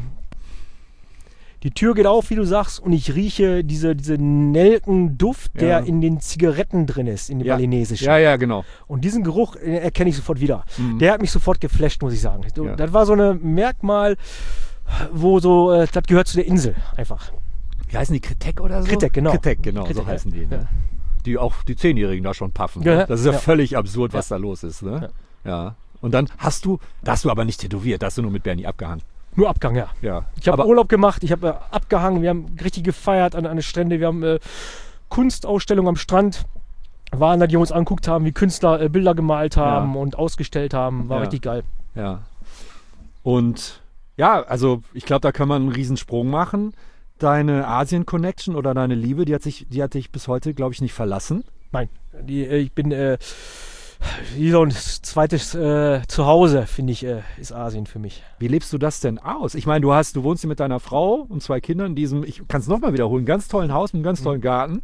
die Tür geht auf, wie du sagst, und ich rieche diese Nelkenduft, der Ja. in den Zigaretten drin ist, in den balinesischen. Ja, genau. Und diesen Geruch erkenne ich sofort wieder. Mhm. Der hat mich sofort geflasht, muss ich sagen. Ja. Das war so ein Merkmal, wo so, das gehört zu der Insel einfach. Wie heißen die? Kritek oder so? Kritek, genau. Kritek, genau, Kritek, so ja. heißen die. Ne? Ja. Die auch die 10-Jährigen da schon paffen. Ja, Ne? Das ist ja, ja. völlig absurd, was da los ist. Ne? Ja. Und dann da hast du aber nicht tätowiert, da hast du nur mit Bernie abgehangen. Nur Abgang, ja. Ja. Ich habe Aber- Urlaub gemacht, ich habe abgehangen, wir haben richtig gefeiert an den Strände, wir haben Kunstausstellung am Strand, waren da, die uns angeguckt haben, wie Künstler Bilder gemalt haben und ausgestellt haben, war Ja. richtig geil. Ja. Und ja, also ich glaube, da kann man einen Riesensprung machen. deine Asien-Connection oder deine Liebe, die hat dich bis heute, glaube ich, nicht verlassen? Nein, ich bin wie so ein zweites Zuhause, finde ich, ist Asien für mich. Wie lebst du das denn aus? Ich meine, du wohnst hier mit deiner Frau und 2 Kindern in diesem, ich kann es nochmal wiederholen, ganz tollen Haus mit einem ganz tollen Garten.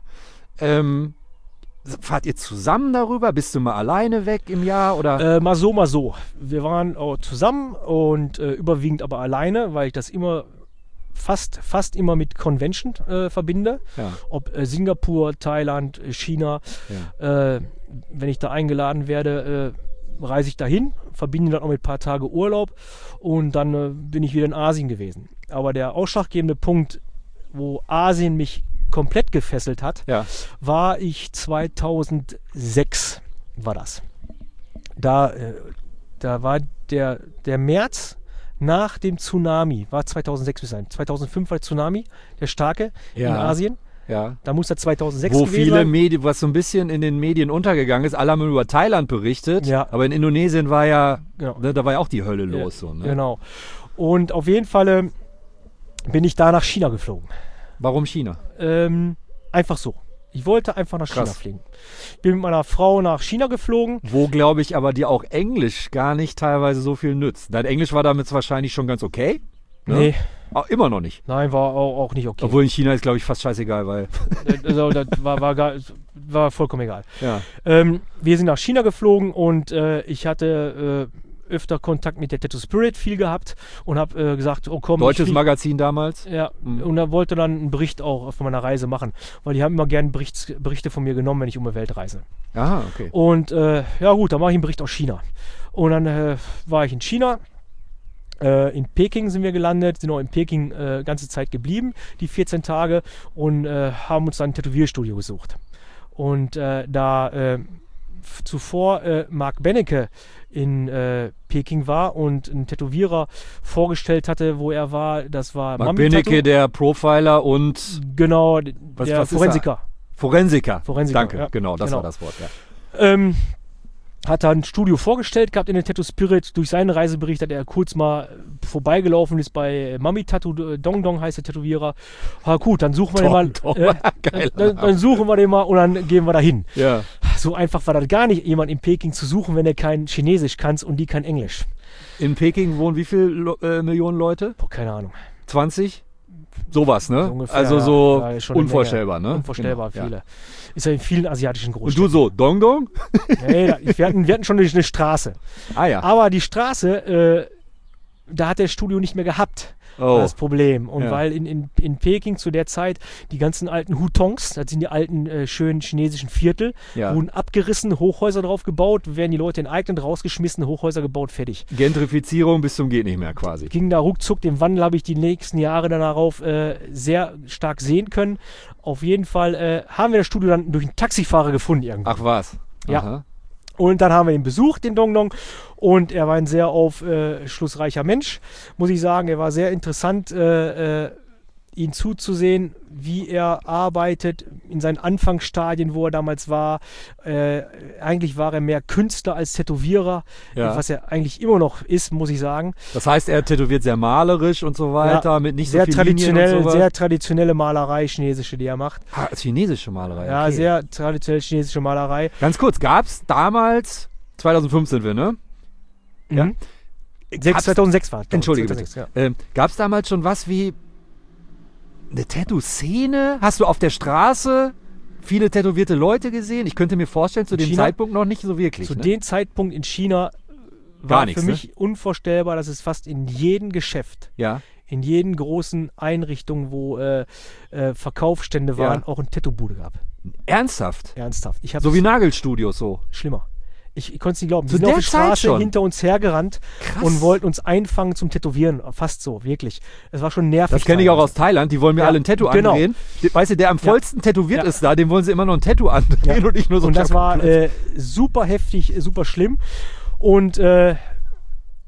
Fahrt ihr zusammen darüber? Bist du mal alleine weg im Jahr? Oder? Mal so, mal so. Wir waren auch zusammen und überwiegend aber alleine, weil ich das immer fast immer mit Convention verbinde. Ja. Ob Singapur, Thailand, China. Ja. Wenn ich da eingeladen werde, reise ich dahin, verbinde dann auch mit ein paar Tage Urlaub und dann bin ich wieder in Asien gewesen. Aber der ausschlaggebende Punkt, wo Asien mich komplett gefesselt hat, war ich 2006 war das. Da war der März nach dem Tsunami, war 2006 bis sein. 2005 war der Tsunami, der starke in Asien. Ja. Da muss er 2006 wo gewesen viele sein. Medien, was so ein bisschen in den Medien untergegangen ist, alle haben über Thailand berichtet, aber in Indonesien war da war ja auch die Hölle los. So, ne? Genau. Und auf jeden Fall bin ich da nach China geflogen. Warum China? Einfach so. Ich wollte einfach nach China fliegen. Ich bin mit meiner Frau nach China geflogen. Wo, glaube ich, aber dir auch Englisch gar nicht teilweise so viel nützt. Dein Englisch war damit wahrscheinlich schon ganz okay. Ne? Nee. Immer noch nicht. Nein, war auch nicht okay. Obwohl in China ist, glaube ich, fast scheißegal, weil... Also, das war vollkommen egal. Ja. Wir sind nach China geflogen und ich hatte öfter Kontakt mit der Tattoo Spirit viel gehabt und habe gesagt, oh komm. Deutsches Magazin damals? Ja, und er wollte dann einen Bericht auch von meiner Reise machen, weil die haben immer gerne Berichte von mir genommen, wenn ich um die Welt reise. Aha, okay. Und ja gut, dann mache ich einen Bericht aus China. Und dann war ich in China. In Peking sind wir gelandet, sind auch in Peking ganze Zeit geblieben, die 14 Tage, und haben uns dann ein Tätowierstudio gesucht. Und da zuvor Mark Bennecke in Peking war und einen Tätowierer vorgestellt hatte, wo er war, das war Mark Bennecke, der Profiler und... Genau, der Forensiker. Forensiker, danke, ja, genau, das war das Wort, ja. Hat da ein Studio vorgestellt gehabt in der Tattoo Spirit. Durch seinen Reisebericht hat er kurz mal vorbeigelaufen, ist bei Mami Tattoo, Dong Dong heißt der Tätowierer. Gut, dann suchen wir den mal. Dann suchen wir den mal und dann gehen wir da hin. Ja. So einfach war das gar nicht, jemand in Peking zu suchen, wenn er kein Chinesisch kann und die kein Englisch. In Peking wohnen wie viele Millionen Leute? Boah, keine Ahnung. 20? Sowas, ne? So ungefähr, also so ja, unvorstellbar, ne? Unvorstellbar, genau, viele. Ist ja in vielen asiatischen Großstädten. Und du so, Dong Dong? Nee, wir hatten schon eine Straße. Ah ja. Aber die Straße, da hat der Studio nicht mehr gehabt. Oh. Das Problem. Und Ja. weil in Peking zu der Zeit die ganzen alten Hutongs, das sind die alten schönen chinesischen Viertel, Ja. wurden abgerissen, Hochhäuser drauf gebaut, werden die Leute enteignet, rausgeschmissen, Hochhäuser gebaut, fertig. Gentrifizierung bis zum geht nicht mehr quasi. Ging da ruckzuck, den Wandel habe ich die nächsten Jahre darauf sehr stark sehen können. Auf jeden Fall haben wir das Studio dann durch einen Taxifahrer gefunden irgendwo. Ach was? Ja. Aha. Und dann haben wir ihn besucht, den Dong Dong, und er war ein sehr aufschlussreicher Mensch, muss ich sagen. Er war sehr interessant, ihn zuzusehen, wie er arbeitet in seinen Anfangsstadien, wo er damals war. Eigentlich war er mehr Künstler als Tätowierer, Ja. was er eigentlich immer noch ist, muss ich sagen. Das heißt, er tätowiert sehr malerisch und so weiter, Ja, mit nicht sehr so viel Linien traditionell, und sowas. sehr traditionelle Malerei, chinesische, die er macht. Chinesische Malerei. Ja, okay. sehr traditionell chinesische Malerei. Ganz kurz, gab es damals, 2005 sind wir, ne? Ja. Mhm. 2006 war es. Entschuldige 2006, bitte. ja. Gab es damals schon was wie eine Tattoo-Szene? Hast du auf der Straße viele tätowierte Leute gesehen? Ich könnte mir vorstellen, zu In dem China? Zeitpunkt noch nicht so wirklich. Zu Ne? dem Zeitpunkt in China Gar war nichts, für mich unvorstellbar, dass es fast in jedem Geschäft, Ja. in jeden großen Einrichtungen, wo Verkaufsstände waren, Ja. auch eine Tattoo-Bude gab. Ernsthaft? Ernsthaft. Ich So wie Nagelstudios so. schlimmer. Ich konnte es nicht glauben. Die Zu sind auf der der Zeit Straße schon? hinter uns hergerannt Krass. und wollten uns einfangen zum Tätowieren. Fast so, wirklich. Es war schon nervig. Das kenne ich auch teilweise. aus Thailand, die wollen mir Ja, alle ein Tattoo genau. andrehen. Weißt du, der am vollsten tätowiert Ja. ist da, dem wollen sie immer noch ein Tattoo andrehen Ja. und nicht nur so Und das ein- war super heftig, super schlimm. Und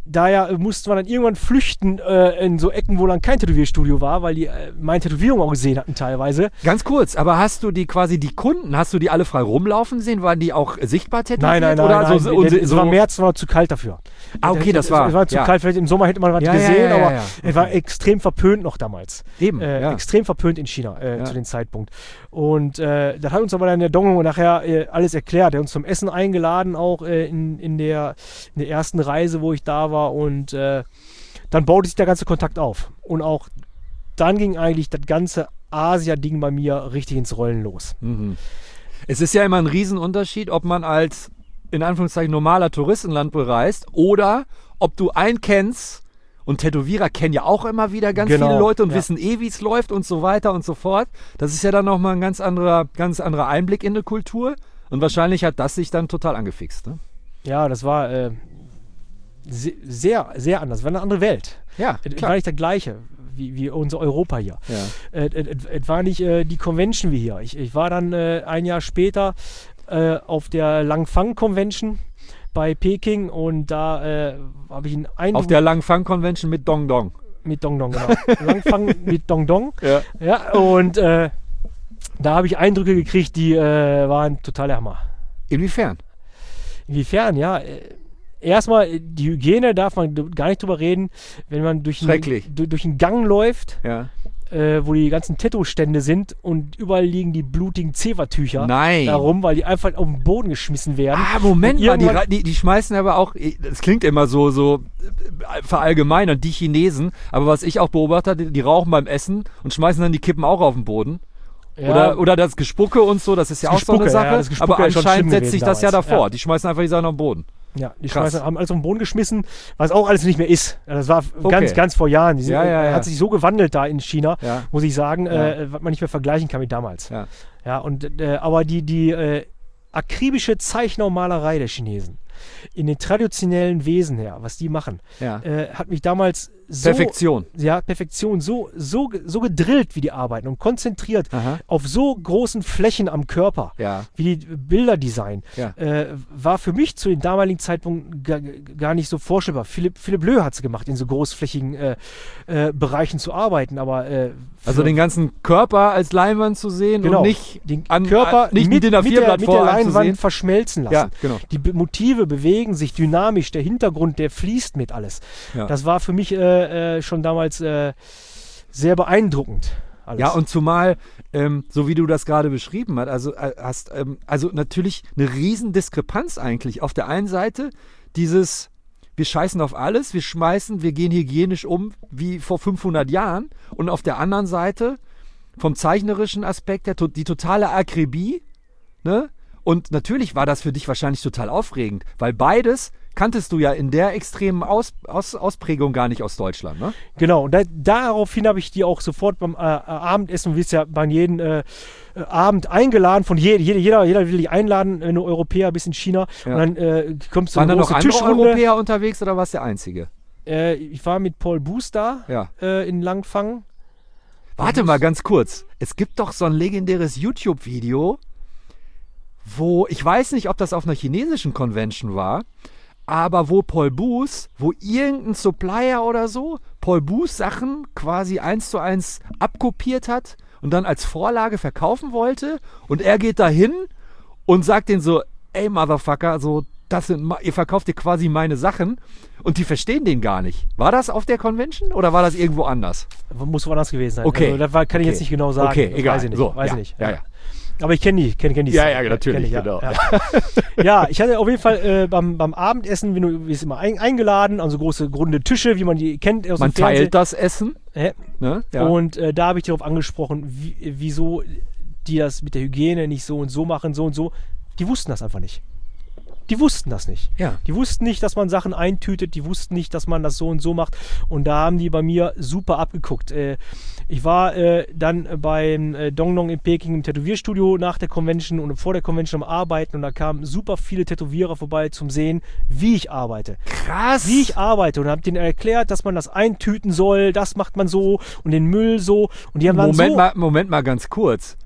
daher musste man dann irgendwann flüchten in so Ecken, wo dann kein Tätowierstudio war, weil die meine Tätowierung auch gesehen hatten teilweise. Ganz kurz, aber hast du die Kunden, hast du die alle frei rumlaufen sehen? Waren die auch sichtbar tätowiert? Nein. Oder nein. So, Es war März, war zu kalt dafür. Okay, das war... Es war zu kalt, vielleicht im Sommer hätte man was gesehen, aber es war extrem verpönt noch damals. Eben, Extrem verpönt in China zu dem Zeitpunkt. Und das hat uns aber dann der Dongong nachher alles erklärt. Er hat uns zum Essen eingeladen, auch in der ersten Reise, wo ich da war. Und dann baute sich der ganze Kontakt auf. Und auch dann ging eigentlich das ganze Asia-Ding bei mir richtig ins Rollen los. Mhm. Es ist ja immer ein Riesenunterschied, ob man als, in Anführungszeichen, normaler Touristenland bereist oder ob du einen kennst. Und Tätowierer kennen ja auch immer wieder ganz viele Leute und wissen wie es läuft und so weiter und so fort. Das ist ja dann nochmal ein ganz anderer Einblick in eine Kultur. Und wahrscheinlich hat das sich dann total angefixt. Ne? Ja, das war sehr, sehr anders. Es war eine andere Welt. Ja, Es war nicht das Gleiche wie unser Europa hier. Ja. Es war nicht die Convention wie hier. Ich war dann ein Jahr später auf der Langfang Convention bei Peking und da habe ich einen Eindruck... Auf der Langfang Convention mit Dong Dong. Mit Dong Dong, genau. Langfang mit Dong Dong. Ja. Und da habe ich Eindrücke gekriegt, die waren total der Hammer. Inwiefern? Inwiefern, ja. Erstmal, die Hygiene darf man gar nicht drüber reden, wenn man durch einen Gang läuft, wo die ganzen Tattoo-Stände sind und überall liegen die blutigen Zewa-Tücher darum, weil die einfach auf den Boden geschmissen werden. Moment mal, die schmeißen aber auch, das klingt immer so verallgemeinert, die Chinesen, aber was ich auch beobachtet habe, die rauchen beim Essen und schmeißen dann die Kippen auch auf den Boden. Ja. Oder das Gespucke und so, das ist ja auch so eine Sache, aber anscheinend setzt sich das ja davor. Ja. Die schmeißen einfach die Sachen auf den Boden. Ja, die haben alles auf den Boden geschmissen, was auch alles nicht mehr ist. Das war ganz vor Jahren. Hat sich so gewandelt da in China, muss ich sagen, was man nicht mehr vergleichen kann mit damals. Ja, und aber die akribische Zeichnermalerei der Chinesen in den traditionellen Wesen her, was die machen, hat mich damals so... Perfektion. Ja, Perfektion. So gedrillt, wie die arbeiten und konzentriert auf so großen Flächen am Körper, wie die Bilder designen, war für mich zu dem damaligen Zeitpunkt gar nicht so vorstellbar. Philipp Bleu hat es gemacht, in so großflächigen Bereichen zu arbeiten, aber... also den ganzen Körper als Leinwand zu sehen und nicht den Körper nicht mit der Leinwand sehen. verschmelzen lassen. Ja, genau. Die Motive bewegen sich dynamisch, der Hintergrund, der fließt mit alles. Ja. Das war für mich schon damals sehr beeindruckend. Alles. Ja, und zumal, so wie du das gerade beschrieben hast, also natürlich eine riesen Diskrepanz eigentlich. Auf der einen Seite dieses, wir scheißen auf alles, wir gehen hygienisch um wie vor 500 Jahren. Und auf der anderen Seite vom zeichnerischen Aspekt die totale Akribie, ne? Und natürlich war das für dich wahrscheinlich total aufregend, weil beides kanntest du ja in der extremen Ausprägung gar nicht aus Deutschland, ne? Genau, und daraufhin habe ich die auch sofort beim Abendessen, du wirst ja bei jedem Abend eingeladen, von jeder will dich einladen, wenn du Europäer bist in China. Ja. Und dann kommst du in eine große Tischrunde. Waren da noch andere Europäer unterwegs oder warst du der Einzige? Ich war mit Paul Booth da in Langfang. Warte mal ganz kurz, es gibt doch so ein legendäres YouTube-Video, wo, ich weiß nicht, ob das auf einer chinesischen Convention war, aber wo Paul Booth, wo irgendein Supplier oder so, Paul Booth Sachen quasi 1:1 abkopiert hat und dann als Vorlage verkaufen wollte und er geht da hin und sagt denen so, ey Motherfucker, so, ihr verkauft dir quasi meine Sachen und die verstehen den gar nicht. War das auf der Convention oder war das irgendwo anders? Muss woanders gewesen sein. Okay. Also, das kann ich jetzt nicht genau sagen. Okay, egal. Weiß ich nicht. So, weiß ich nicht. Ja. Aber ich kenne die. Ja, natürlich, genau. Ja, ich hatte auf jeden Fall beim Abendessen, wie es immer eingeladen, also große runde Tische, wie man die kennt aus dem Fernsehen. Man teilt das Essen. Ne? Ja. Und da habe ich darauf angesprochen, wieso die das mit der Hygiene nicht so und so machen, so und so. Die wussten das einfach nicht. Die wussten das nicht. Ja. Die wussten nicht, dass man Sachen eintütet. Die wussten nicht, dass man das so und so macht. Und da haben die bei mir super abgeguckt. Ich war dann beim Dong Dong in Peking im Tätowierstudio nach der Convention und vor der Convention am Arbeiten. Und da kamen super viele Tätowierer vorbei zum Sehen, wie ich arbeite. Krass! Wie ich arbeite. Und habe denen erklärt, dass man das eintüten soll. Das macht man so und den Müll so. Und die haben Moment mal ganz kurz.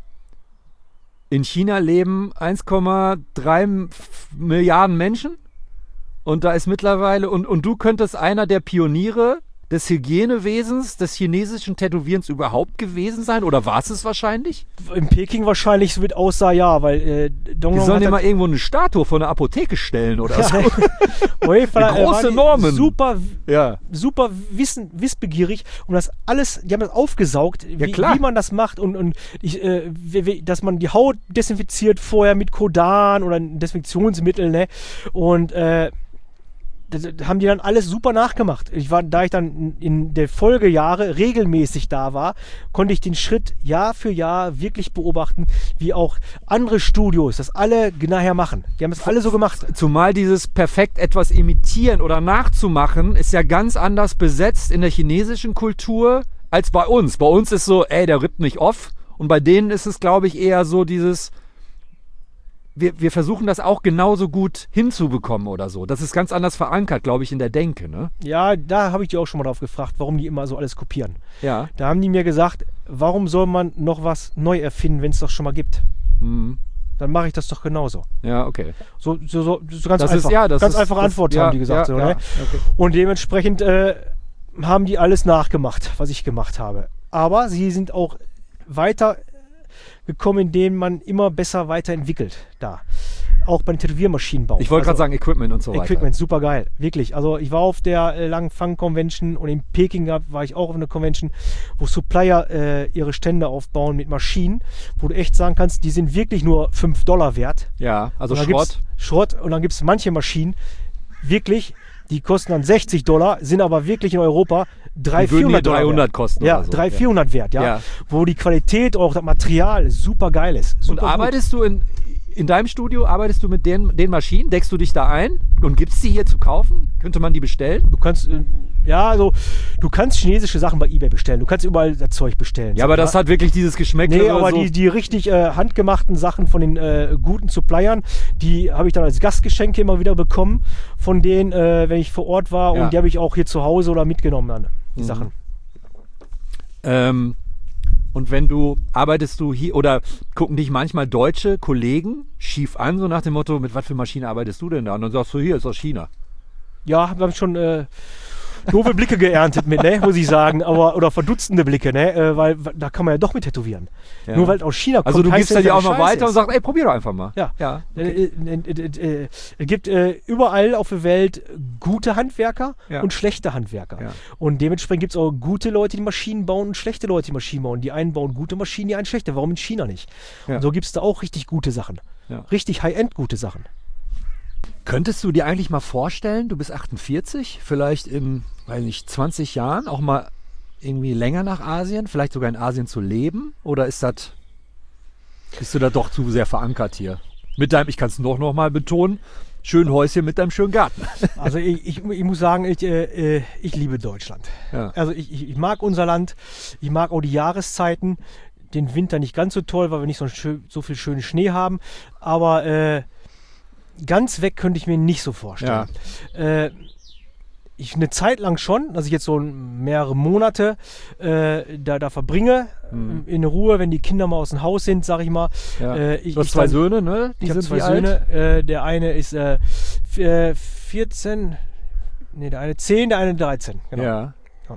In China leben 1,3 Milliarden Menschen Und da ist mittlerweile, und du könntest einer der Pioniere des Hygienewesens, des chinesischen Tätowierens überhaupt gewesen sein? Oder war es wahrscheinlich? In Peking wahrscheinlich, so wie es aussah, ja, weil Dong Die Long sollen hat dir mal irgendwo eine Statue von der Apotheke stellen oder so. auf jeden Fall, Große Normen. Super, Ja. super wissbegierig und das alles, die haben das aufgesaugt, klar. wie man das macht und dass man die Haut desinfiziert vorher mit Kodan oder ein Desinfektionsmittel, ne? Und das haben die dann alles super nachgemacht. Da ich dann in der Folgejahre regelmäßig da war, konnte ich den Schritt Jahr für Jahr wirklich beobachten, wie auch andere Studios das alle nachher machen. Die haben es alle so gemacht. Zumal dieses perfekt etwas imitieren oder nachzumachen, ist ja ganz anders besetzt in der chinesischen Kultur als bei uns. Bei uns ist so, der rippt nicht off. Und bei denen ist es, glaube ich, eher so dieses, wir versuchen das auch genauso gut hinzubekommen oder so. Das ist ganz anders verankert, glaube ich, in der Denke, ne? Ja, da habe ich die auch schon mal drauf gefragt, warum die immer so alles kopieren. Ja. Da haben die mir gesagt, warum soll man noch was neu erfinden, wenn es doch schon mal gibt? Mhm. Dann mache ich das doch genauso. Ja, okay. So ganz Das einfach. ist, ja, das ganz ist, einfache Antwort haben die gesagt. So, ne? Okay. Und dementsprechend haben die alles nachgemacht, was ich gemacht habe. Aber sie sind auch weiter gekommen, indem man immer besser weiterentwickelt da. Auch beim Tätowiermaschinenbau. Ich wollte gerade sagen, Equipment und so weiter. Equipment, super geil. Wirklich. Also ich war auf der Langfang Convention und in Peking war ich auch auf einer Convention, wo Supplier ihre Stände aufbauen mit Maschinen, wo du echt sagen kannst, die sind wirklich nur $5 wert. Ja, also Und dann Schrott. gibt's Schrott und dann gibt es manche Maschinen, wirklich, die kosten dann $60, sind aber wirklich in Europa $300-400 300 kosten ja, oder so. 300-400 wert, ja. Ja. Wo die Qualität, auch das Material super geil ist. Und Super gut. arbeitest du in deinem Studio, arbeitest du mit den Maschinen? Deckst du dich da ein? Und gibt es die hier zu kaufen? Könnte man die bestellen? Du kannst, du kannst chinesische Sachen bei eBay bestellen. Du kannst überall das Zeug bestellen. Ja, aber das hat wirklich dieses Geschmäckle. Nee, oder aber so. die richtig handgemachten Sachen von den guten Suppliern, die habe ich dann als Gastgeschenke immer wieder bekommen, von denen, wenn ich vor Ort war. Ja. Und die habe ich auch hier zu Hause oder mitgenommen dann, die Sachen. Und arbeitest du hier oder gucken dich manchmal deutsche Kollegen schief an, so nach dem Motto, mit was für Maschine arbeitest du denn da? Und dann sagst du, hier ist aus China. Ja, wir haben schon doofe Blicke geerntet mit, ne, muss ich sagen, oder verdutzende Blicke, ne, weil da kann man ja doch mit tätowieren. Ja. Nur weil es aus China kommt. Also du heißt gibst dann ja auch dass mal es scheiße weiter und ist. sagst, ey, probier doch einfach mal. Ja. Ja. Es gibt überall auf der Welt gute Handwerker Ja. und schlechte Handwerker. Ja. Und dementsprechend gibt es auch gute Leute, die Maschinen bauen und schlechte Leute, die Maschinen bauen. Die einen bauen gute Maschinen, die einen schlechte. Warum in China nicht? Ja. Und so gibt es da auch richtig gute Sachen. Ja. Richtig High-End gute Sachen. Könntest du dir eigentlich mal vorstellen, du bist 48, vielleicht in, weiß nicht, 20 Jahren auch mal irgendwie länger nach Asien, vielleicht sogar in Asien zu leben? Oder bist du da doch zu sehr verankert hier? Mit deinem, ich kann es noch mal betonen, schönen Häuschen mit deinem schönen Garten. Also ich muss sagen, ich liebe Deutschland. Ja. Also ich mag unser Land, ich mag auch die Jahreszeiten, den Winter nicht ganz so toll, weil wir nicht so viel schönen Schnee haben, aber ganz weg könnte ich mir nicht so vorstellen. Ja. Ich eine Zeit lang schon, dass ich jetzt so mehrere Monate da verbringe, in Ruhe, wenn die Kinder mal aus dem Haus sind, sag ich mal. Ja. Du hast zwei Söhne, ne? Ich habe zwei Söhne. Der eine ist 14, nee, der eine 10, der eine 13. Genau. Ja.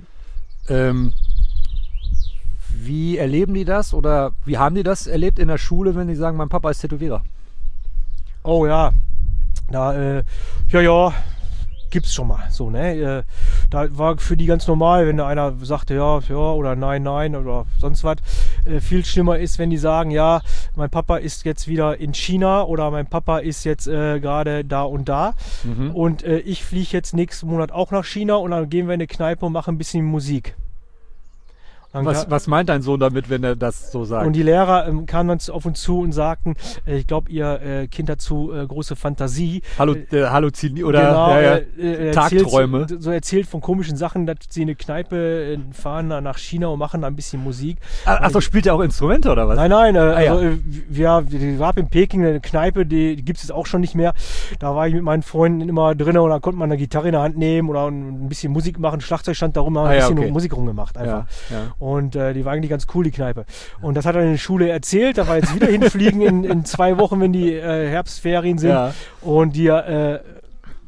Wie erleben die das oder wie haben die das erlebt in der Schule, wenn die sagen, mein Papa ist Tätowierer? Oh ja, da, gibt's schon mal so, ne? Da war für die ganz normal, wenn da einer sagte, ja oder nein oder sonst was. Viel schlimmer ist, wenn die sagen, ja, mein Papa ist jetzt wieder in China oder mein Papa ist jetzt gerade da und da und ich fliege jetzt nächsten Monat auch nach China und dann gehen wir in eine Kneipe und machen ein bisschen Musik. Was meint dein Sohn damit, wenn er das so sagt? Und die Lehrer kamen dann auf uns zu und sagten, ich glaube, ihr Kind hat zu große Fantasie. Halluzinieren oder Tagträume. Erzählt von komischen Sachen, dass sie in eine Kneipe fahren nach China und machen da ein bisschen Musik. Achso, spielt er auch Instrumente oder was? Nein, wir waren in Peking eine Kneipe, die gibt es jetzt auch schon nicht mehr. Da war ich mit meinen Freunden immer drin und da konnte man eine Gitarre in der Hand nehmen oder ein bisschen Musik machen. Schlagzeug stand da rum, haben ein bisschen Musik rumgemacht einfach. Ja. Und die war eigentlich ganz cool, die Kneipe. Und das hat er in der Schule erzählt. Da war jetzt wieder hinfliegen in 2 Wochen, wenn die Herbstferien sind. Ja. Und die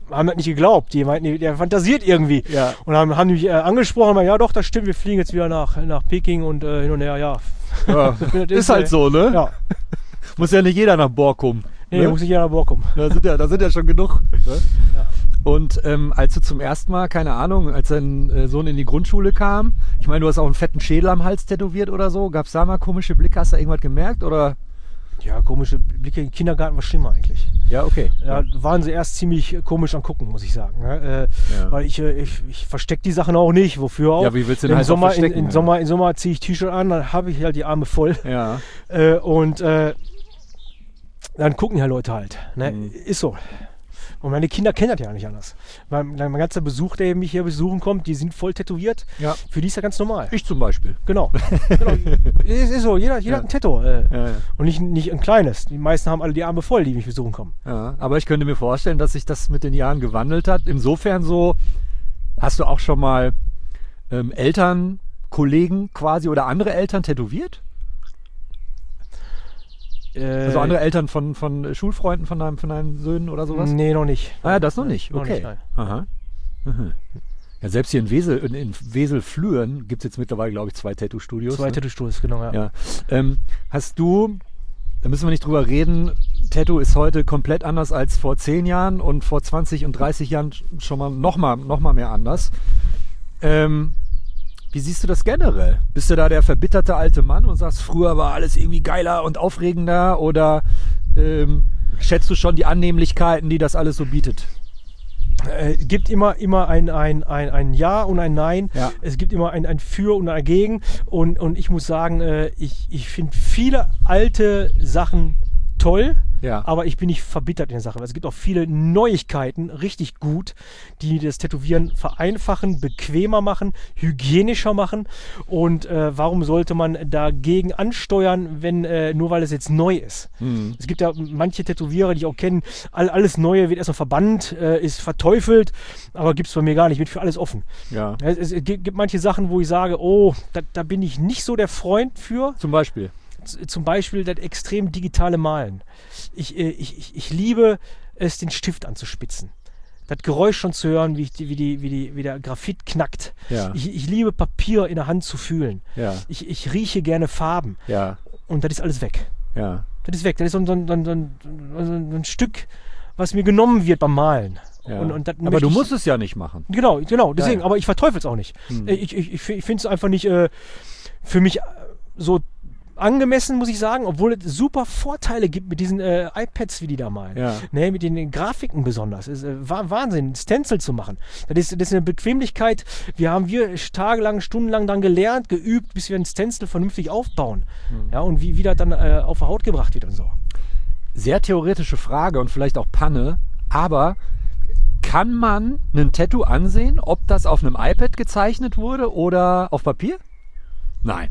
haben das nicht geglaubt. Die meinten, der fantasiert irgendwie. Ja. Und haben mich angesprochen, ja doch, das stimmt, wir fliegen jetzt wieder nach Peking und hin und her, ja. Ja, ist halt so, ne? Ja. Muss ja nicht jeder nach Borkum. Nee, ne? muss nicht jeder nach Borkum. Da sind ja schon genug. Ne? Ja. Und als du zum ersten Mal, keine Ahnung, als dein Sohn in die Grundschule kam, ich meine, du hast auch einen fetten Schädel am Hals tätowiert oder so, gab es da mal komische Blicke, hast du da irgendwas gemerkt oder? Ja, komische Blicke im Kindergarten war schlimmer eigentlich. Ja, okay. Ja, waren sie erst ziemlich komisch angucken, muss ich sagen. Ne? Ja. Weil ich verstecke die Sachen auch nicht. Wofür auch? Ja, wie willst du denn Im halt Sommer, auch verstecken? Im Sommer ziehe ich T-Shirt an, dann habe ich halt die Arme voll. Ja. Und dann gucken ja Leute halt. Ne? Ist so. Und meine Kinder kennen das ja nicht anders. Mein ganzer Besuch, der mich hier besuchen kommt, die sind voll tätowiert. Ja. Für die ist das ganz normal. Ich zum Beispiel. Genau. Es ist so, jeder hat ein Tattoo. Ja. Und nicht ein kleines. Die meisten haben alle die Arme voll, die mich besuchen kommen. Ja, aber ich könnte mir vorstellen, dass sich das mit den Jahren gewandelt hat. Insofern so, hast du auch schon mal Eltern, Kollegen quasi oder andere Eltern tätowiert? Also andere Eltern von Schulfreunden von deinen Söhnen oder sowas? Nee, noch nicht. Ah ja, das noch nicht. Noch Okay. nicht, nein. Aha. Mhm. Ja, selbst hier in Wesel-Flüren gibt es jetzt mittlerweile, glaube ich, 2 Tattoo-Studios. 2 Tattoo-Studios, genau, ja. Ja. Hast du, da müssen wir nicht drüber reden, Tattoo ist heute komplett anders als vor 10 Jahren und vor 20 und 30 Jahren schon mal noch mal mehr anders. Wie siehst du das generell? Bist du da der verbitterte alte Mann und sagst, früher war alles irgendwie geiler und aufregender oder schätzt du schon die Annehmlichkeiten, die das alles so bietet? Gibt immer ein Ja und ein Nein. Ja. Es gibt immer ein Für und ein Dagegen. Und ich muss sagen, ich finde viele alte Sachen toll. Ja. Aber ich bin nicht verbittert in der Sache. Es gibt auch viele Neuigkeiten, richtig gut, die das Tätowieren vereinfachen, bequemer machen, hygienischer machen. Und warum sollte man dagegen ansteuern, wenn nur weil es jetzt neu ist? Es gibt ja manche Tätowierer, die ich auch kenne, alles Neue wird erstmal verbannt, ist verteufelt, aber gibt es bei mir gar nicht, wird für alles offen. Ja. Es gibt manche Sachen, wo ich sage, oh, da bin ich nicht so der Freund für. Zum Beispiel? Zum Beispiel das extrem digitale Malen. Ich liebe es, den Stift anzuspitzen. Das Geräusch schon zu hören, wie der Graphit knackt. Ja. Ich liebe Papier in der Hand zu fühlen. Ja. Ich rieche gerne Farben. Ja. Und das ist alles weg. Ja. Das ist weg. Das ist so ein Stück, was mir genommen wird beim Malen. Ja. Und aber du musst es ja nicht machen. Genau, deswegen. Ja. Aber ich verteufel es auch nicht. Ich finde es einfach nicht für mich so angemessen, muss ich sagen, obwohl es super Vorteile gibt mit diesen iPads, wie die da malen. Ja. Ne, mit den Grafiken besonders. Es ist Wahnsinn, Stencil zu machen. Das ist eine Bequemlichkeit. Wir tagelang, stundenlang dann gelernt, geübt, bis wir ein Stencil vernünftig aufbauen. Ja, und wie das dann auf der Haut gebracht wird und so. Sehr theoretische Frage und vielleicht auch Panne, aber kann man ein Tattoo ansehen, ob das auf einem iPad gezeichnet wurde oder auf Papier? Nein.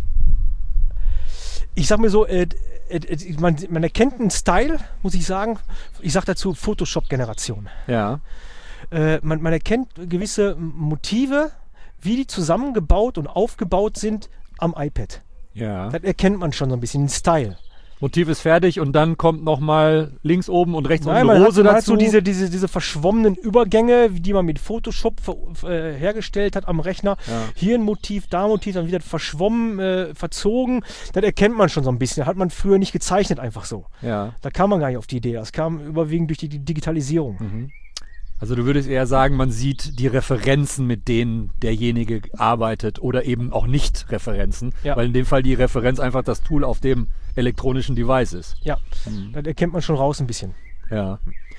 Ich sag mir so, man erkennt einen Style, muss ich sagen. Ich sag dazu Photoshop-Generation. Ja. Man erkennt gewisse Motive, wie die zusammengebaut und aufgebaut sind am iPad. Ja. Das erkennt man schon so ein bisschen, den Style. Motiv ist fertig und dann kommt nochmal links oben und rechts Nein, oben eine Rose man hat dazu. so diese verschwommenen Übergänge, die man mit Photoshop hergestellt hat am Rechner. Ja. Hier ein Motiv, da ein Motiv, dann wieder verschwommen, verzogen. Das erkennt man schon so ein bisschen. Das hat man früher nicht gezeichnet, einfach so. Ja. Da kam man gar nicht auf die Idee. Das kam überwiegend durch die Digitalisierung. Also du würdest eher sagen, man sieht die Referenzen, mit denen derjenige arbeitet oder eben auch nicht Referenzen, Ja. weil in dem Fall die Referenz einfach das Tool auf dem elektronischen Device ist. Ja, das erkennt man schon raus ein bisschen. Ja.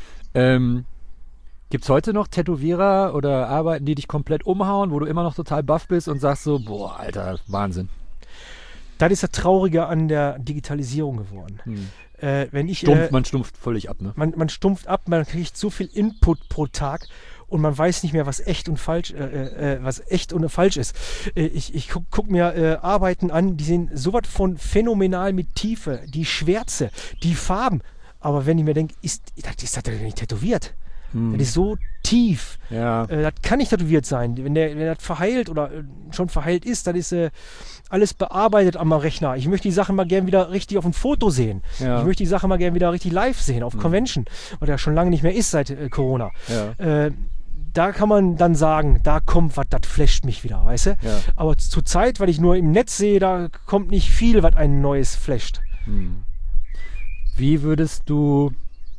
Gibt es heute noch Tätowierer oder Arbeiten, die dich komplett umhauen, wo du immer noch total baff bist und sagst so, boah, Alter, Wahnsinn. Das ist das Traurige an der Digitalisierung geworden. Man stumpft völlig ab, ne? Man stumpft ab, man kriegt so viel Input pro Tag und man weiß nicht mehr, was echt und falsch ist. Ich guck mir Arbeiten an, die sind sowas von phänomenal mit Tiefe, die Schwärze, die Farben. Aber wenn ich mir denke, ist das denn nicht tätowiert? Das ist so tief. Ja. Das kann nicht tätowiert sein. Wenn das verheilt oder schon verheilt ist, dann ist alles bearbeitet am Rechner. Ich möchte die Sachen mal gern wieder richtig auf dem Foto sehen. Ja. Ich möchte die Sachen mal gern wieder richtig live sehen, auf Convention, weil der schon lange nicht mehr ist seit Corona. Ja. Da kann man dann sagen, da kommt was, das flasht mich wieder, weißt du? Ja. Aber zur Zeit, weil ich nur im Netz sehe, da kommt nicht viel, was ein neues flasht. Wie würdest du...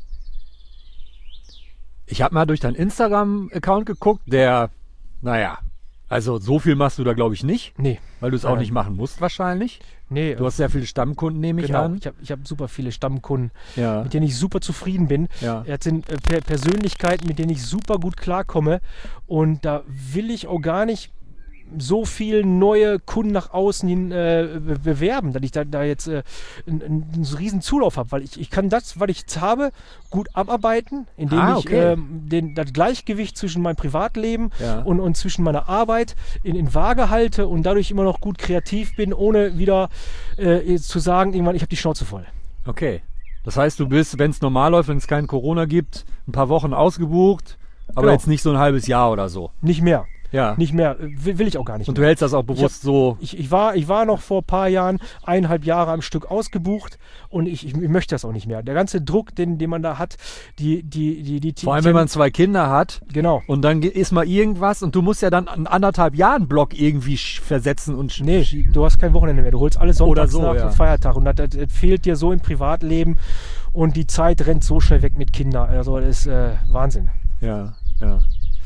Ich habe mal durch deinen Instagram-Account geguckt, der, naja, also so viel machst du da glaube ich nicht, Nee. weil du es auch nicht machen musst wahrscheinlich. Nee. Du hast sehr viele Stammkunden, nehme ich Genau, an. ich hab super viele Stammkunden, Ja. mit denen ich super zufrieden bin. Ja. Das sind Persönlichkeiten, mit denen ich super gut klarkomme. Und da will ich auch gar nicht so viel neue Kunden nach außen hin bewerben, dass ich da jetzt einen riesen Zulauf habe, weil ich kann das, was ich jetzt habe, gut abarbeiten, indem okay. ich das Gleichgewicht zwischen meinem Privatleben Ja. und zwischen meiner Arbeit in Waage halte und dadurch immer noch gut kreativ bin, ohne wieder zu sagen, irgendwann, ich habe die Schnauze voll. Okay. Das heißt, du bist, wenn es normal läuft, wenn es kein Corona gibt, ein paar Wochen ausgebucht, aber Genau. jetzt nicht so ein halbes Jahr oder so. Nicht mehr. Ja. Nicht mehr. Will ich auch gar nicht Und mehr. du hältst das auch bewusst so. Ich war noch vor ein paar Jahren 1,5 Jahre am Stück ausgebucht und ich möchte das auch nicht mehr. Der ganze Druck, den man da hat, Vor allem, wenn man 2 Kinder hat Genau. und dann ist mal irgendwas und du musst ja dann einen 1,5 Jahren Block irgendwie versetzen und Nee, du hast kein Wochenende mehr. Du holst alles sonntags Oder so, nach ja. dem Feiertag und das fehlt dir so im Privatleben und die Zeit rennt so schnell weg mit Kindern. Also das ist Wahnsinn. Ja, ja.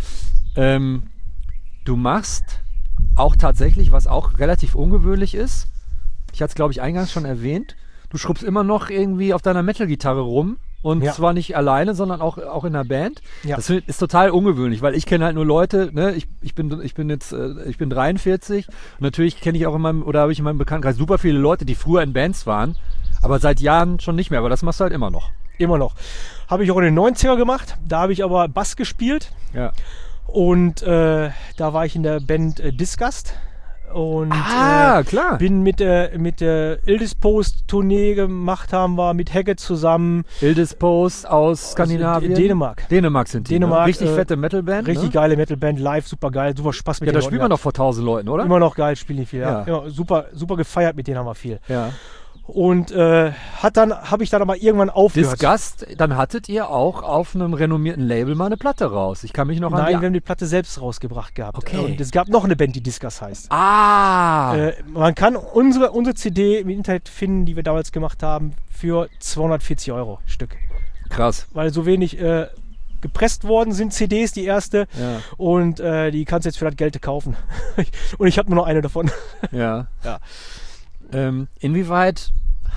Du machst auch tatsächlich, was auch relativ ungewöhnlich ist. Ich hatte es, glaube ich, eingangs schon erwähnt. Du schrubbst immer noch irgendwie auf deiner Metal-Gitarre rum. Und Ja. zwar nicht alleine, sondern auch in der Band. Ja. Das ist total ungewöhnlich, weil ich kenne halt nur Leute, ne? Ich bin 43 und natürlich kenne ich auch habe ich in meinem Bekanntenkreis super viele Leute, die früher in Bands waren, aber seit Jahren schon nicht mehr, aber das machst du halt immer noch. Immer noch. Habe ich auch in den 90er gemacht. Da habe ich aber Bass gespielt. Ja. Und da war ich in der Band Disgust und Klar. bin mit der Ildispost-Tournee gemacht haben wir mit Haggett zusammen. Ildispost aus Skandinavien. Dänemark. Dänemark sind die. Dänemark, Ne? Richtig fette Metalband. Richtig ne? geile Metalband, live, super geil, super Spaß mit Ja, den da spielt man Leuten doch vor 1000 Leuten, oder? Immer noch geil, spielen die viel. Ja. Ja. Immer super, super gefeiert, mit denen haben wir viel. Ja. Und habe ich dann aber irgendwann aufgehört. Disgust, dann hattet ihr auch auf einem renommierten Label mal eine Platte raus. Ich kann mich noch an Nein, die... wir haben die Platte selbst rausgebracht gehabt. Okay. Und es gab noch eine Band, die Disgust heißt. Ah! Man kann unsere CD im Internet finden, die wir damals gemacht haben, für 240 € Stück. Krass. Weil so wenig gepresst worden sind CDs, die erste. Ja. Und die kannst du jetzt für das Geld kaufen. Und ich habe nur noch eine davon. Ja. Ja. Inwieweit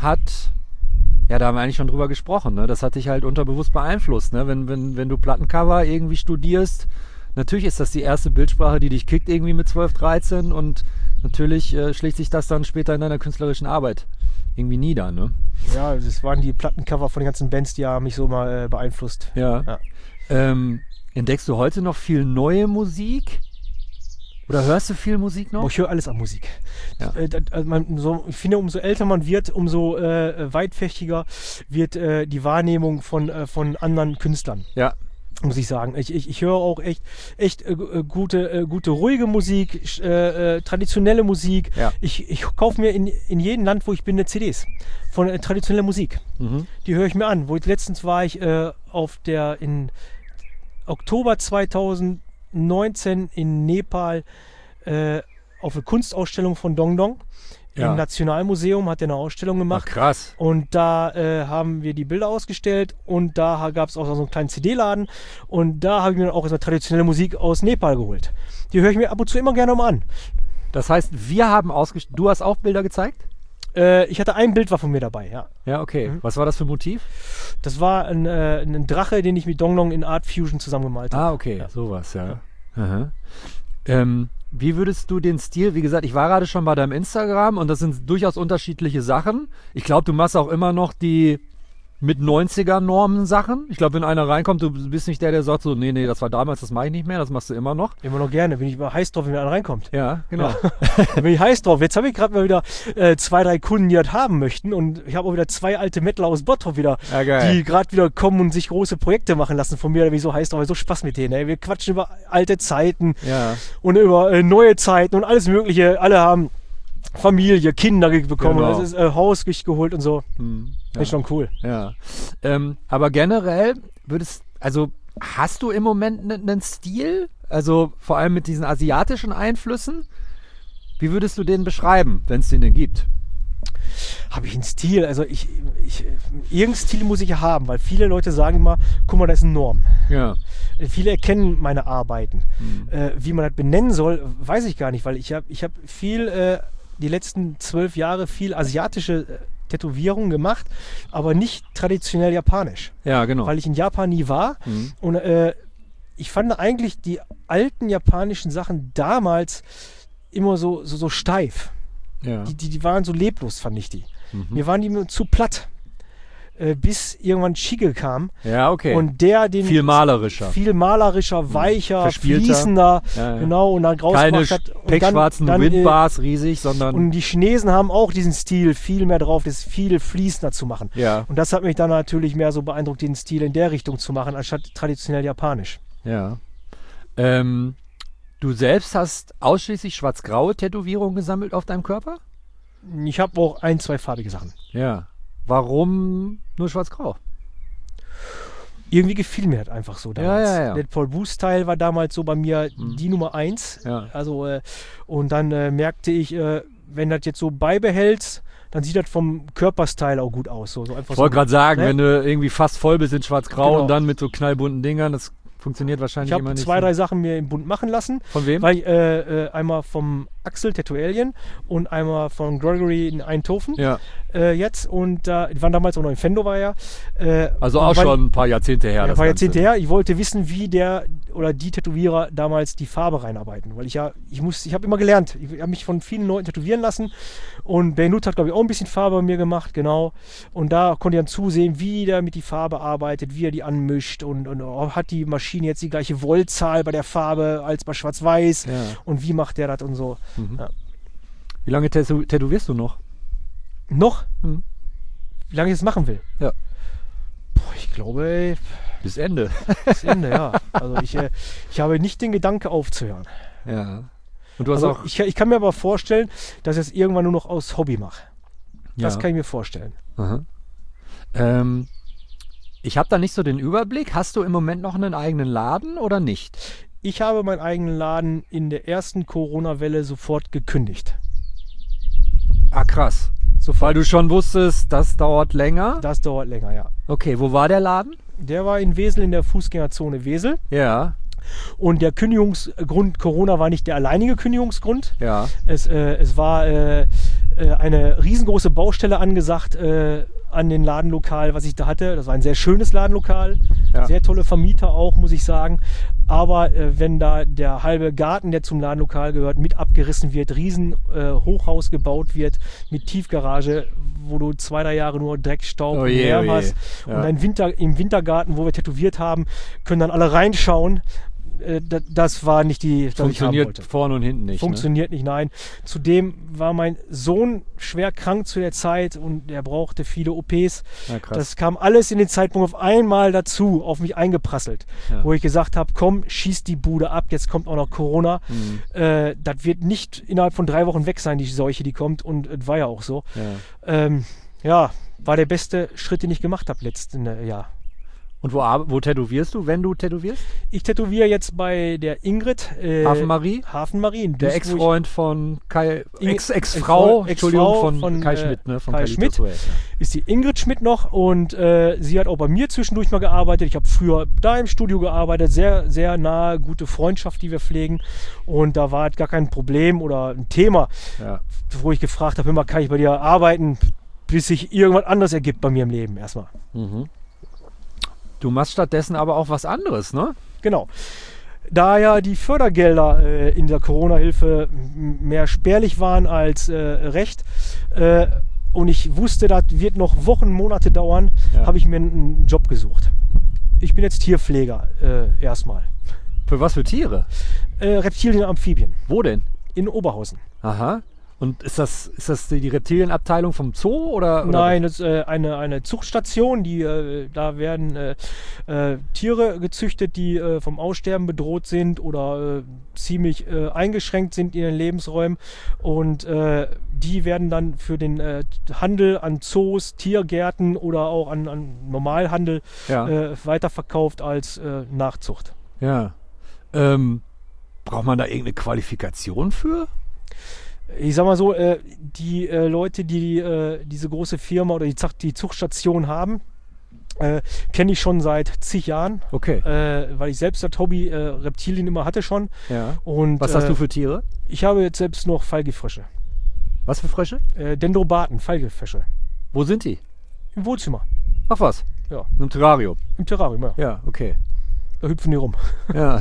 ja, da haben wir eigentlich schon drüber gesprochen, ne? Das hat dich halt unterbewusst beeinflusst, ne? Wenn du Plattencover irgendwie studierst, natürlich ist das die erste Bildsprache, die dich kickt irgendwie mit 12, 13 und natürlich schlägt sich das dann später in deiner künstlerischen Arbeit irgendwie nieder, ne? Ja, das waren die Plattencover von den ganzen Bands, die haben mich so mal beeinflusst. Ja. Ja. Entdeckst du heute noch viel neue Musik? Oder hörst du viel Musik noch? Aber ich höre alles an Musik. Ja. Ich finde, umso älter man wird, umso weitfächiger wird die Wahrnehmung von anderen Künstlern. Ja. Muss ich sagen. Ich höre auch echt gute, ruhige Musik, traditionelle Musik. Ja. Ich kaufe mir in jedem Land, wo ich bin, CDs von traditioneller Musik. Mhm. Die höre ich mir an. Letztens war ich in Oktober 2019 in Nepal auf eine Kunstausstellung von Dong Dong. Ja. Im Nationalmuseum hat er eine Ausstellung Ach, gemacht. krass. Und da haben wir die Bilder ausgestellt und da gab es auch so einen kleinen CD-Laden und da habe ich mir dann auch traditionelle Musik aus Nepal geholt. Die höre ich mir ab und zu immer gerne mal an. Das heißt, du hast auch Bilder gezeigt? Ich hatte ein Bild war von mir dabei, ja. Ja, okay. Was war das für ein Motiv? Das war ein Drache, den ich mit Dong Dong in Art Fusion zusammengemalt habe. Ah, okay. Ja. Sowas, ja. Aha. Wie würdest du den Stil, wie gesagt, ich war gerade schon bei deinem Instagram und das sind durchaus unterschiedliche Sachen. Ich glaube, du machst auch immer noch die mit 90er-Normen-Sachen? Ich glaube, wenn einer reinkommt, du bist nicht der sagt so, nee, das war damals, das mache ich nicht mehr, das machst du immer noch. Immer noch gerne, bin ich immer heiß drauf, wenn einer reinkommt. Ja, genau. Da bin ich heiß drauf. Jetzt habe ich gerade mal wieder 2, 3 Kunden, die das haben möchten und ich habe auch wieder 2 alte Mettler aus Bottrop wieder, die gerade wieder kommen und sich große Projekte machen lassen von mir. Da bin ich so heiß drauf, ich so Spaß mit denen. Ey. Wir quatschen über alte Zeiten und über neue Zeiten und alles mögliche. Alle haben Familie, Kinder bekommen, Genau. das ist Haus geholt und so. Ja. Ist schon cool. Ja. Aber generell hast du im Moment einen Stil? Also vor allem mit diesen asiatischen Einflüssen? Wie würdest du den beschreiben, wenn es den denn gibt? Habe ich einen Stil? Also irgendeinen Stil muss ich ja haben, weil viele Leute sagen immer, guck mal, das ist eine Norm. Ja. Viele erkennen meine Arbeiten. Wie man das benennen soll, weiß ich gar nicht, weil ich hab viel, die letzten 12 Jahre viel asiatische Tätowierungen gemacht, aber nicht traditionell japanisch. Ja, genau. Weil ich in Japan nie war. Und ich fand eigentlich die alten japanischen Sachen damals immer so steif. Ja. Die waren so leblos, fand ich die. Mir waren die immer zu platt. Bis irgendwann Shige kam. Ja, okay. Und der den viel malerischer, weicher, verspielter. Fließender, Ja. genau, und dann Keine rausgemacht hat. Und pechschwarzen dann, Windbars riesig, sondern und die Chinesen haben auch diesen Stil viel mehr drauf, das viel fließender zu machen. ja, Und das hat mich dann natürlich mehr so beeindruckt, den Stil in der Richtung zu machen, anstatt traditionell japanisch. ja. Du selbst hast ausschließlich schwarz-graue Tätowierungen gesammelt auf deinem Körper? Ich habe auch 1, 2 farbige Sachen. Ja. Warum nur schwarz-grau? Irgendwie gefiel mir das einfach so damals. Ja. Der Paul Booth-Style war damals so bei mir die Nummer 1. Ja. Also, und dann merkte ich, wenn das jetzt so beibehältst, dann sieht das vom Körperstyle auch gut aus. So einfach Ich wollte gerade sagen, ne? wenn du irgendwie fast voll bist in schwarz-grau Genau. und dann mit so knallbunten Dingern, das funktioniert wahrscheinlich Ich immer habe nicht. 2, so. 3 Sachen mir im Bund machen lassen. Von wem? Weil einmal vom Axel Tattoo-Alien und einmal von Gregory in Eindhoven Ja. jetzt. Und die waren damals auch noch in Fendo, war ja. Also und auch weil- schon ein paar Jahrzehnte her. Ja, das ein paar Ganze. Jahrzehnte her. Ich wollte wissen, wie der oder die Tätowierer damals die Farbe reinarbeiten. Weil ich habe immer gelernt. Ich habe mich von vielen Leuten tätowieren lassen. Und Benut hat, glaube ich, auch ein bisschen Farbe bei mir gemacht, genau. Und da konnte ich dann zusehen, wie der mit die Farbe arbeitet, wie er die anmischt und hat die Maschine jetzt die gleiche Voltzahl bei der Farbe als bei Schwarz-Weiß Ja. und wie macht der das und so. Ja. Wie lange tätowierst du noch? Noch? Mhm. Wie lange ich das machen will? Ja. Boah, ich glaube, ey, Bis Ende. bis Ende, ja. Also ich habe nicht den Gedanke aufzuhören. Ja. Und du hast Also auch. ich kann mir aber vorstellen, dass ich es irgendwann nur noch aus Hobby mache. Das Ja. kann ich mir vorstellen. Aha. Ich habe da nicht so den Überblick. Hast du im Moment noch einen eigenen Laden oder nicht? Ich habe meinen eigenen Laden in der ersten Corona-Welle sofort gekündigt. Ah, krass. Sofort. Weil du schon wusstest, das dauert länger. Das dauert länger, ja. Okay, wo war der Laden? Der war in Wesel, in der Fußgängerzone Wesel. Ja, Und der Kündigungsgrund Corona war nicht der alleinige Kündigungsgrund. ja. Es war eine riesengroße Baustelle angesagt an den Ladenlokal, was ich da hatte. Das war ein sehr schönes Ladenlokal, Ja. sehr tolle Vermieter auch, muss ich sagen. Aber wenn da der halbe Garten, der zum Ladenlokal gehört, mit abgerissen wird, riesen Hochhaus gebaut wird mit Tiefgarage, wo du 2, 3 Jahre nur Dreck, Staub und Lärm hast. Ja. Und im Wintergarten, wo wir tätowiert haben, können dann alle reinschauen. Das war nicht die, was ich haben Funktioniert wollte. vorne und hinten nicht. Funktioniert nicht, nein. Zudem war mein Sohn schwer krank zu der Zeit und er brauchte viele OPs. Ne? Ja, krass. Das kam alles in den Zeitpunkt auf einmal dazu, auf mich eingeprasselt. Ja. Wo ich gesagt habe, komm, schieß die Bude ab, jetzt kommt auch noch Corona. Das wird nicht innerhalb von 3 Wochen weg sein, die Seuche, die kommt. Und es war ja auch so. Ja. War der beste Schritt, den ich gemacht habe letzten Jahr. Und wo tätowierst du, wenn du tätowierst? Ich tätowiere jetzt bei der Ingrid. Hafenmarie? Hafenmarie in Der Duisburg. Ex-Freund von Kai, Ex-Frau Ex-Frau, Entschuldigung, von Kai äh, Schmidt, ne? Von Kai Kalito Schmidt. Suez, ja. Ist die Ingrid Schmidt noch und sie hat auch bei mir zwischendurch mal gearbeitet. Ich habe früher da im Studio gearbeitet, sehr, sehr nahe, gute Freundschaft, die wir pflegen. Und da war halt gar kein Problem oder ein Thema, Ja. wo ich gefragt habe, immer kann ich bei dir arbeiten, bis sich irgendwas anderes ergibt bei mir im Leben erstmal. Du machst stattdessen aber auch was anderes, ne? Genau. Da ja die Fördergelder in der Corona-Hilfe mehr spärlich waren als recht, und ich wusste, das wird noch Wochen, Monate dauern, habe ich mir einen Job gesucht. Ich bin jetzt Tierpfleger erstmal. Für was für Tiere? Reptilien, Amphibien. Wo denn? In Oberhausen. Aha. Und ist das die Reptilienabteilung vom Zoo oder? Nein, das ist eine Zuchtstation, da werden Tiere gezüchtet, die vom Aussterben bedroht sind oder ziemlich eingeschränkt sind in ihren Lebensräumen, und die werden dann für den Handel an Zoos, Tiergärten oder auch an Normalhandel weiterverkauft als Nachzucht. Ja. Braucht man da irgendeine Qualifikation für? Ich sag mal so, die Leute, die diese große Firma oder die Zuchtstation haben, kenne ich schon seit zig Jahren. Okay. Weil ich selbst das Hobby Reptilien immer hatte schon. Ja. Und, was hast du für Tiere? Ich habe jetzt selbst noch Fallgiftsfrösche. Was für Frösche? Dendrobaten, Fallgiftsfrösche. Wo sind die? Im Wohnzimmer. Ach was? Ja. Im Terrarium? Im Terrarium, ja. Ja, okay. Da hüpfen die rum. Ja.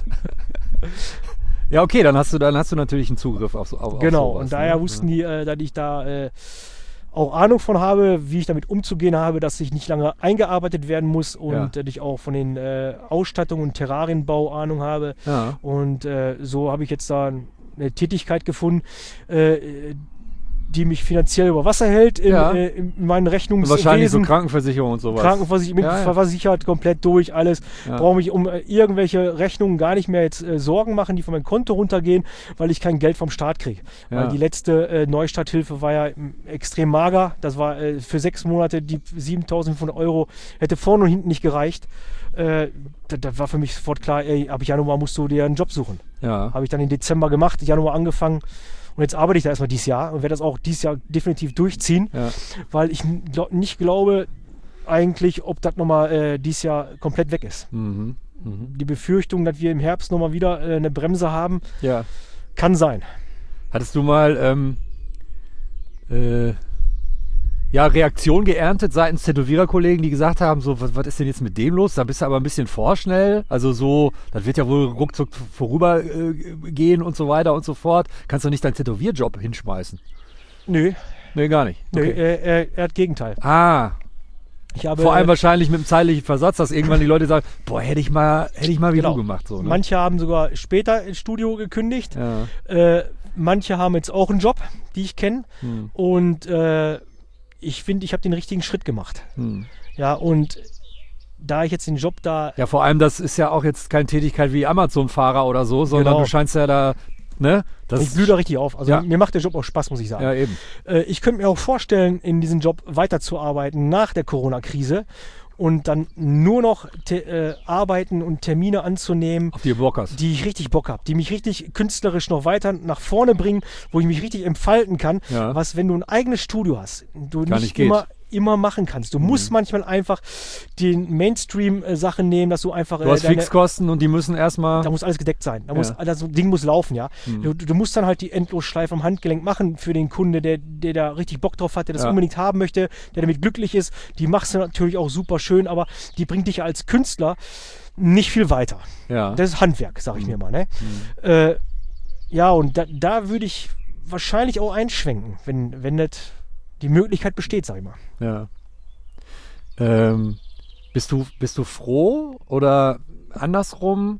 Ja, okay, dann hast du natürlich einen Zugriff auf genau, sowas, und daher wussten die, dass ich da auch Ahnung von habe, wie ich damit umzugehen habe, dass ich nicht lange eingearbeitet werden muss und dass ich auch von den Ausstattungen und Terrarienbau Ahnung habe. Ja. Und so habe ich jetzt da eine Tätigkeit gefunden, die mich finanziell über Wasser hält in meinen Rechnungswesen. Wahrscheinlich so Krankenversicherung und sowas. Krankenversicherung, versichert, komplett durch, alles. Ja. Brauche mich um irgendwelche Rechnungen gar nicht mehr jetzt Sorgen machen, die von meinem Konto runtergehen, weil ich kein Geld vom Staat kriege. Ja. Weil die letzte Neustarthilfe war ja extrem mager. Das war für 6 Monate die 7.500 € hätte vorne und hinten nicht gereicht. Das war für mich sofort klar, ab Januar musst du dir einen Job suchen. Ja. Habe ich dann im Dezember gemacht, Januar angefangen. Und jetzt arbeite ich da erstmal dieses Jahr und werde das auch dieses Jahr definitiv durchziehen, weil ich nicht glaube eigentlich, ob das nochmal dieses Jahr komplett weg ist. Mhm. Die Befürchtung, dass wir im Herbst nochmal wieder eine Bremse haben, kann sein. Hattest du mal Reaktion geerntet seitens Tätowiererkollegen, die gesagt haben, so, was ist denn jetzt mit dem los? Da bist du aber ein bisschen vorschnell. Also so, das wird ja wohl ruckzuck vorübergehen und so weiter und so fort. Kannst du nicht deinen Tätowierjob hinschmeißen? Nö. Nee, gar nicht. Okay. Nö, er hat Gegenteil. Ah. Vor allem wahrscheinlich mit dem zeitlichen Versatz, dass irgendwann die Leute sagen, boah, hätte ich mal wie du gemacht. So, ne? Manche haben sogar später ins Studio gekündigt. Ja. Manche haben jetzt auch einen Job, die ich kenne. Und ich finde, ich habe den richtigen Schritt gemacht. Ja, und da ich jetzt den Job da... Ja, vor allem, das ist ja auch jetzt keine Tätigkeit wie Amazon-Fahrer oder so, sondern du scheinst ja da... Ne? Ich blühe da richtig auf. Also mir macht der Job auch Spaß, muss ich sagen. Ja, eben. Ich könnte mir auch vorstellen, in diesem Job weiterzuarbeiten nach der Corona-Krise und dann nur noch arbeiten und Termine anzunehmen, auf die du Bock hast, die ich richtig Bock habe, die mich richtig künstlerisch noch weiter nach vorne bringen, wo ich mich richtig entfalten kann, was, wenn du ein eigenes Studio hast, du nicht immer machen kannst. Du musst manchmal einfach den Mainstream-Sachen nehmen, dass du einfach... Du hast Fixkosten und die müssen erstmal... Da muss alles gedeckt sein. Das Ding muss laufen, ja. Du musst dann halt die Endlosschleife am Handgelenk machen für den Kunde, der da richtig Bock drauf hat, der das unbedingt haben möchte, der damit glücklich ist. Die machst du natürlich auch super schön, aber die bringt dich als Künstler nicht viel weiter. Ja. Das ist Handwerk, sag ich mir mal. Ne? Und da würde ich wahrscheinlich auch einschwenken, wenn das die Möglichkeit besteht, sag ich mal. Ja. Bist du froh oder andersrum?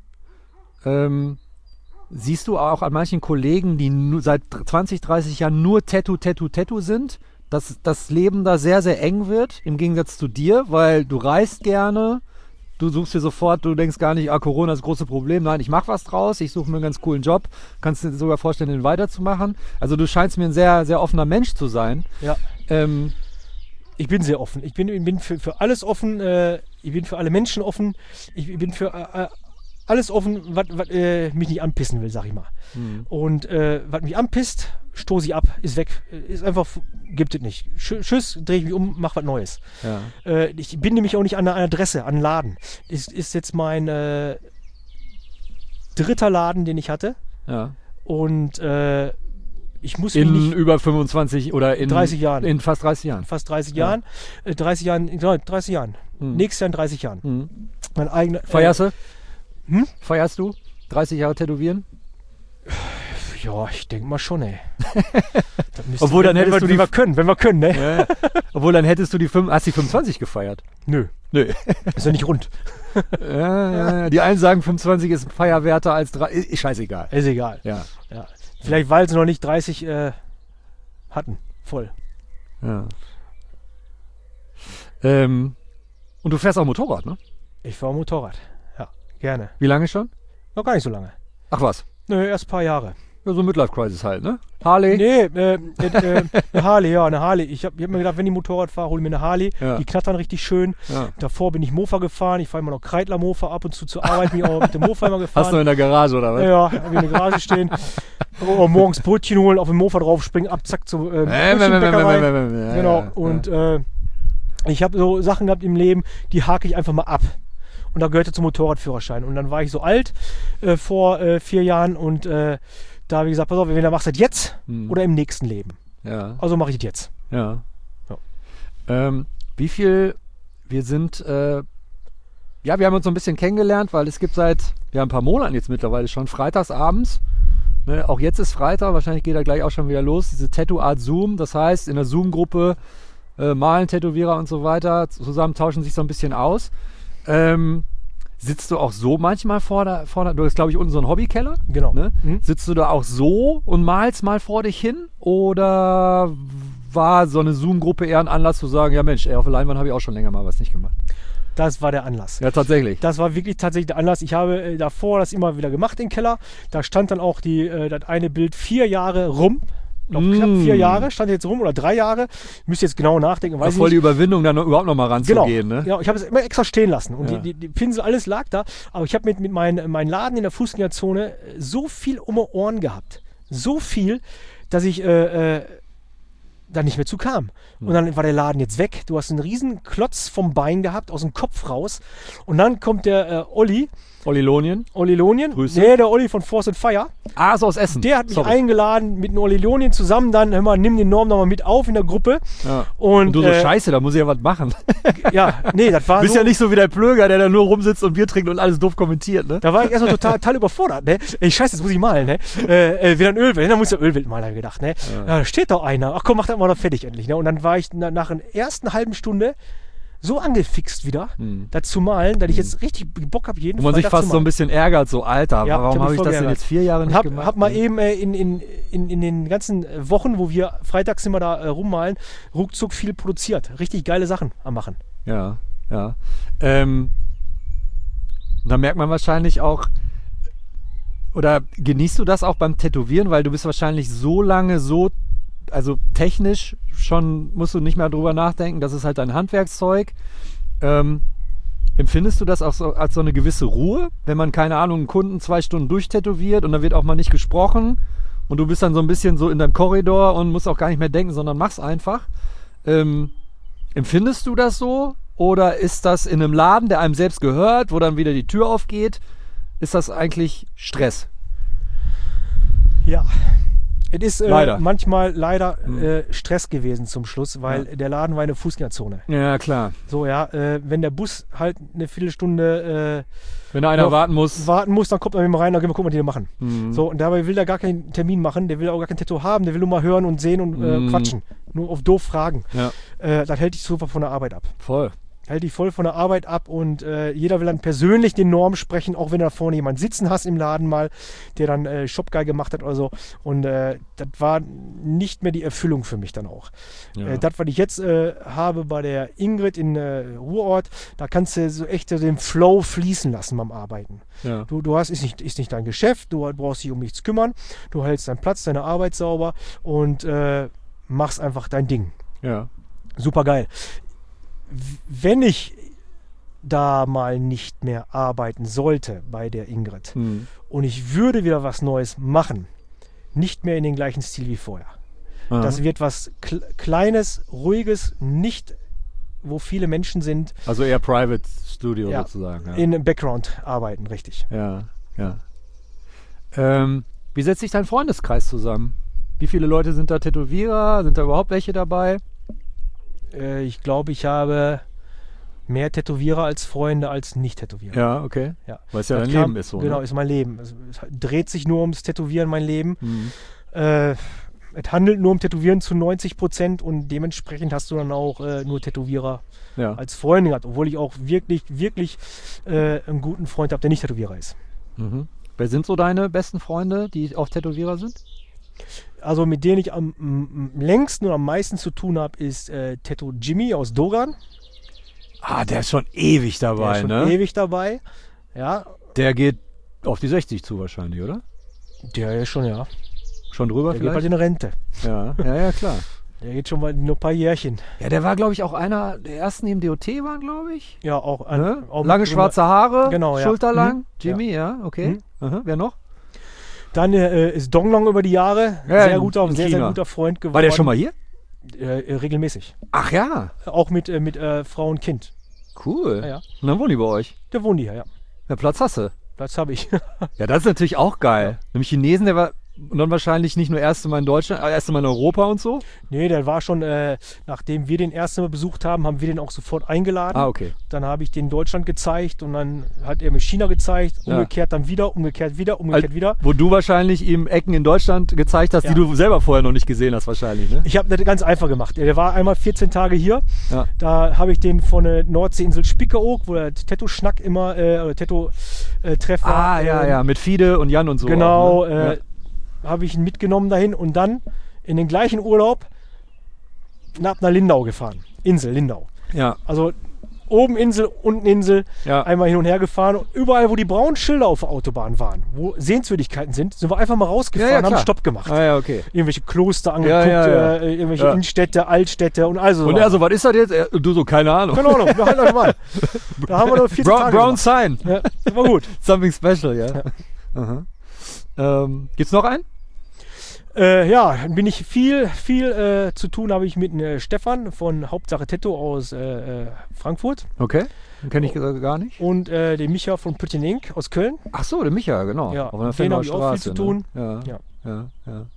Siehst du auch an manchen Kollegen, die seit 20, 30 Jahren nur Tattoo sind, dass das Leben da sehr, sehr eng wird, im Gegensatz zu dir, weil du reist gerne, du suchst dir sofort, du denkst gar nicht, Corona ist das große Problem. Nein, ich mache was draus, ich suche mir einen ganz coolen Job, kannst dir sogar vorstellen, den weiterzumachen. Also du scheinst mir ein sehr, sehr offener Mensch zu sein. Ja. Ich bin sehr offen. Ich bin für alles offen. Ich bin für alle Menschen offen. Ich bin für alles offen, was mich nicht anpissen will, sag ich mal. Und was mich anpisst, stoße ich ab, ist weg. Ist einfach, gibt es nicht. Tschüss, drehe ich mich um, mach was Neues. Ja. Ich binde mich auch nicht an eine Adresse, an einen Laden. Ist jetzt mein 3. Laden, den ich hatte. Ja. Und ich muss in über 25 oder in 30 Jahren. In fast 30 Jahren. Fast 30 Jahren. 30 Jahren. Nächstes Jahr in 30 Jahren. Mein eigener. Feierst du? Feierst du? 30 Jahre Tätowieren? Ja, ich denke mal schon, ey. Obwohl, dann hättest du wenn wir können, ne? Ja. Obwohl, dann hättest du hast die 25 gefeiert. Nö. Ist ja nicht rund. Ja. Die einen sagen, 25 ist feierwerter als 3. Ist scheißegal. Ist egal. Ja. Vielleicht, weil sie noch nicht 30 hatten. Voll. Ja. Und du fährst auch Motorrad, ne? Ich fahre Motorrad. Ja, gerne. Wie lange schon? Noch gar nicht so lange. Ach was? Nö, erst ein paar Jahre. Ja, so Midlife-Crisis halt, ne? Harley? Nee, eine Harley, ja, eine Harley. Ich hab mir gedacht, wenn ich Motorrad fahre, hole ich mir eine Harley. Ja. Die knattern richtig schön. Ja. Davor bin ich Mofa gefahren. Ich fahre immer noch Kreidler-Mofa ab und zu zur Arbeit. Bin ich auch mit dem Mofa immer gefahren. Hast du in der Garage, oder was? Ja, habe ich in der Garage stehen. Morgens Brötchen holen, auf dem Mofa draufspringen, ab, zack, zur Brötchenbäckerei. Genau, und ich habe so Sachen gehabt im Leben, die hake ich einfach mal ab. Und da gehörte zum Motorradführerschein. Und dann war ich so alt, vor 4 Jahren, und da habe ich gesagt, pass auf, entweder machst du das jetzt oder im nächsten Leben. Ja. Also mache ich das jetzt. Ja. Wie viel, wir haben uns so ein bisschen kennengelernt, weil es gibt ein paar Monaten jetzt mittlerweile schon, freitags abends, ne, auch jetzt ist Freitag, wahrscheinlich geht er gleich auch schon wieder los, diese Tattoo Art Zoom, das heißt, in der Zoom-Gruppe malen Tätowierer und so weiter, zusammen tauschen sich so ein bisschen aus. Sitzt du auch so manchmal vor der du hast, glaube ich, unten so einen Hobbykeller. Genau. Ne? Sitzt du da auch so und malst mal vor dich hin? Oder war so eine Zoom-Gruppe eher ein Anlass zu sagen, ja Mensch, auf der Leinwand habe ich auch schon länger mal was nicht gemacht? Das war der Anlass. Ja, tatsächlich. Das war wirklich tatsächlich der Anlass. Ich habe davor das immer wieder gemacht im Keller. Da stand dann auch das eine Bild 4 Jahre rum. Ich glaube, knapp 4 Jahre stand jetzt rum, oder 3 Jahre. Müsst jetzt genau nachdenken. Weiß voll die Überwindung, dann überhaupt noch mal ranzugehen. Genau. Ne? Ja, ich habe es immer extra stehen lassen. Und Ja. die Pinsel, alles lag da. Aber ich habe mit meinem Laden in der Fußgängerzone so viel um die Ohren gehabt. So viel, dass ich da nicht mehr zu kam. Und dann war der Laden jetzt weg. Du hast einen riesen Klotz vom Bein gehabt, aus dem Kopf raus. Und dann kommt der Olli Lonien. Grüße. Nee, der Olli von Force and Fire. Ah, ist aus Essen. Der hat mich eingeladen mit dem Olli Lonien zusammen. Dann, hör mal, nimm den Norm noch mal mit auf in der Gruppe. Ja. Und du so, scheiße, da muss ich ja was machen. Ja, nee, das war Du bist so, ja nicht so wie der Plöger, der da nur rumsitzt und Bier trinkt und alles doof kommentiert, ne? da war ich erstmal total überfordert, ne? Ey, scheiße, jetzt muss ich malen, ne? Wieder ein Ölbild, dann muss ich Ölbild malen, habe ich gedacht, ne? Ja, da steht doch einer. Ach komm, mach das mal noch fertig endlich, ne? Und dann war ich nach einer ersten halben Stunde so angefixt wieder, das zu malen, dass ich jetzt richtig Bock habe, jeden Wo man sich fast so ein bisschen ärgert, so Alter, Ja, warum ich hab habe mich ich voll das denn geärgert. jetzt 4 Jahre nicht gemacht? Hab mal eben in den ganzen Wochen, wo wir freitags immer da rummalen, ruckzuck viel produziert. Richtig geile Sachen am Machen. Ja. Da merkt man wahrscheinlich auch, oder genießt du das auch beim Tätowieren, weil du bist wahrscheinlich so lange also technisch schon musst du nicht mehr drüber nachdenken, das ist halt dein Handwerkszeug. Empfindest du das auch so als so eine gewisse Ruhe, wenn man, keine Ahnung, einen Kunden 2 Stunden durchtätowiert und da wird auch mal nicht gesprochen und du bist dann so ein bisschen so in deinem Korridor und musst auch gar nicht mehr denken, sondern machst einfach. Empfindest du das so? Oder ist das in einem Laden, der einem selbst gehört, wo dann wieder die Tür aufgeht, ist das eigentlich Stress? Ja. Es ist Leider. manchmal leider Stress gewesen zum Schluss, weil der Laden war eine Fußgängerzone. Ja, klar. So, ja, wenn der Bus halt eine Viertelstunde Wenn da einer noch warten muss. dann kommt er mal rein, dann gehen wir gucken, was die da machen. So, und dabei will der gar keinen Termin machen, der will auch gar kein Tattoo haben, der will nur mal hören und sehen und quatschen. Nur auf doof fragen. Ja. Das hält dich super von der Arbeit ab. Voll. Hält dich voll von der Arbeit ab und jeder will dann persönlich den Norm sprechen, auch wenn du da vorne jemanden sitzen hast im Laden mal, der dann Shopguy gemacht hat oder so. Und das war nicht mehr die Erfüllung für mich dann auch. Ja. Das, was ich jetzt habe bei der Ingrid in Ruhrort, da kannst du so echt den Flow fließen lassen beim Arbeiten. Ja. Du hast, ist nicht dein Geschäft, du brauchst dich um nichts kümmern, du hältst deinen Platz, deine Arbeit sauber und machst einfach dein Ding. Ja. Super geil. Wenn ich da mal nicht mehr arbeiten sollte bei der Ingrid und ich würde wieder was Neues machen, nicht mehr in den gleichen Stil wie vorher. Aha. Das wird was Kleines, Ruhiges, nicht wo viele Menschen sind, Also eher Private Studio Ja. sozusagen. Ja. in Background arbeiten, richtig. Ja. Wie setzt sich dein Freundeskreis zusammen? Wie viele Leute sind da Tätowierer? Sind da überhaupt welche dabei? Ich glaube, ich habe mehr Tätowierer als Freunde als Nicht-Tätowierer. Ja, okay. Ja. Weil es ja Das dein Leben ist so. Genau, Ne? ist mein Leben. Es dreht sich nur ums Tätowieren, mein Leben. Mhm. Es handelt nur um Tätowieren zu 90% und dementsprechend hast du dann auch nur Tätowierer Ja. als Freunde gehabt, obwohl ich auch wirklich einen guten Freund habe, der nicht Tätowierer ist. Mhm. Wer sind so deine besten Freunde, die auch Tätowierer sind? Also mit denen ich am längsten und am meisten zu tun habe, ist Tattoo Jimmy aus Dogan. Ah, der ist schon ewig Der dabei, ist schon ne? ewig dabei. Ja, Der geht auf die 60 zu wahrscheinlich, oder? der ist schon, ja. Schon drüber Der geht bald vielleicht? in Rente. Ja, klar. Der geht schon mal nur ein paar Jährchen. Ja, der war, glaube ich, auch einer der ersten, die im DOT waren, glaube ich. Ja, auch, Ne? auch mit Lange drin. schwarze Haare, Genau, ja. schulterlang. Mhm. Jimmy, ja, okay. Mhm. Aha. Wer noch? Dann ist Donglong über die Jahre Ja, sehr in sehr China. guter Freund geworden. War der schon mal hier? Regelmäßig. Ach ja, Auch mit Frau und Kind. cool. Ja, ja. Und dann wohnen die bei euch. Der wohnt hier, ja. Ja, Platz hast du. Platz habe ich. Ja, das ist natürlich auch geil. Nämlich Chinesen, der war und dann wahrscheinlich nicht nur erste Mal in Deutschland, erste Mal in Europa und so. Nee, der war schon, nachdem wir den ersten Mal besucht haben, haben wir den auch sofort eingeladen. Ah, okay. Dann habe ich den Deutschland gezeigt und dann hat er mir China gezeigt, Ja. umgekehrt dann wieder, umgekehrt wieder. Wo du wahrscheinlich ihm Ecken in Deutschland gezeigt hast, Ja. die du selber vorher noch nicht gesehen hast wahrscheinlich, ne? Ich habe das ganz einfach gemacht. Der war einmal 14 Tage hier. Ja. Da habe ich den von der Nordseeinsel Spiekeroog, wo der Tattoo-Schnack immer, oder Tattoo-Treff war. Ah, ja, mit Fide und Jan und so. Genau, auch, ne? habe ich ihn mitgenommen dahin und dann in den gleichen Urlaub nach Lindau gefahren. Insel, Lindau. Ja, Also oben Insel, unten Insel, ja. einmal hin und her gefahren. Und überall, wo die braunen Schilder auf der Autobahn waren, wo Sehenswürdigkeiten sind wir einfach mal rausgefahren, Ja, haben klar. Stopp gemacht. Ah, ja, okay. Irgendwelche Kloster angeguckt, Ja. irgendwelche Ja. Innenstädte, Altstädte und also. Und er so, was ist das jetzt? Du so, keine Ahnung. Keine Ahnung, wir halten euch mal. Da haben wir nur 14 Tage Brown gemacht. Sign. Ja, war gut. Something special, ja. Aha. Gibt's noch einen? Ja, bin ich viel zu tun habe ich mit Stefan von Hauptsache Tattoo aus Frankfurt Okay. Den kenne ich gar nicht. und dem Micha von Püttin Inc. aus Köln. Ach so, der Micha, genau. Ja, Auf einer mit denen Fenner habe ich auch viel Straße, zu tun. Ne? Ja. Ja.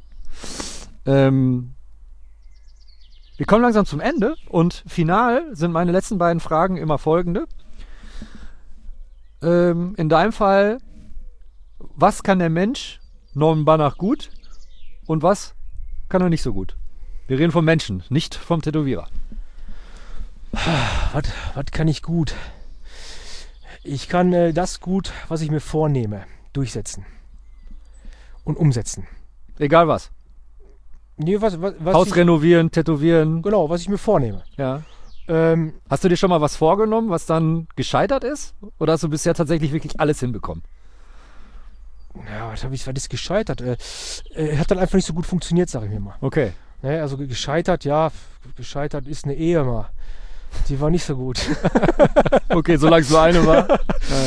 Wir kommen langsam zum Ende und final sind meine letzten beiden Fragen immer folgende. In deinem Fall, was kann der Mensch Norman Banach gut und was kann er nicht so gut? Wir reden vom Menschen, nicht vom Tätowierer. Was kann ich gut? Ich kann das gut, was ich mir vornehme, durchsetzen und umsetzen. Egal was. Nee, was Haus ich, renovieren, tätowieren. genau, was ich mir vornehme. Ja. Ähm, Hast du dir schon mal was vorgenommen, was dann gescheitert ist? Oder hast du bisher tatsächlich wirklich alles hinbekommen? ja, was ist gescheitert? Hat dann einfach nicht so gut funktioniert, sage ich mir mal. Okay. Ne, also gescheitert, ja, gescheitert ist eine Ehe mal. Die war nicht so gut. Okay, solange es nur eine war.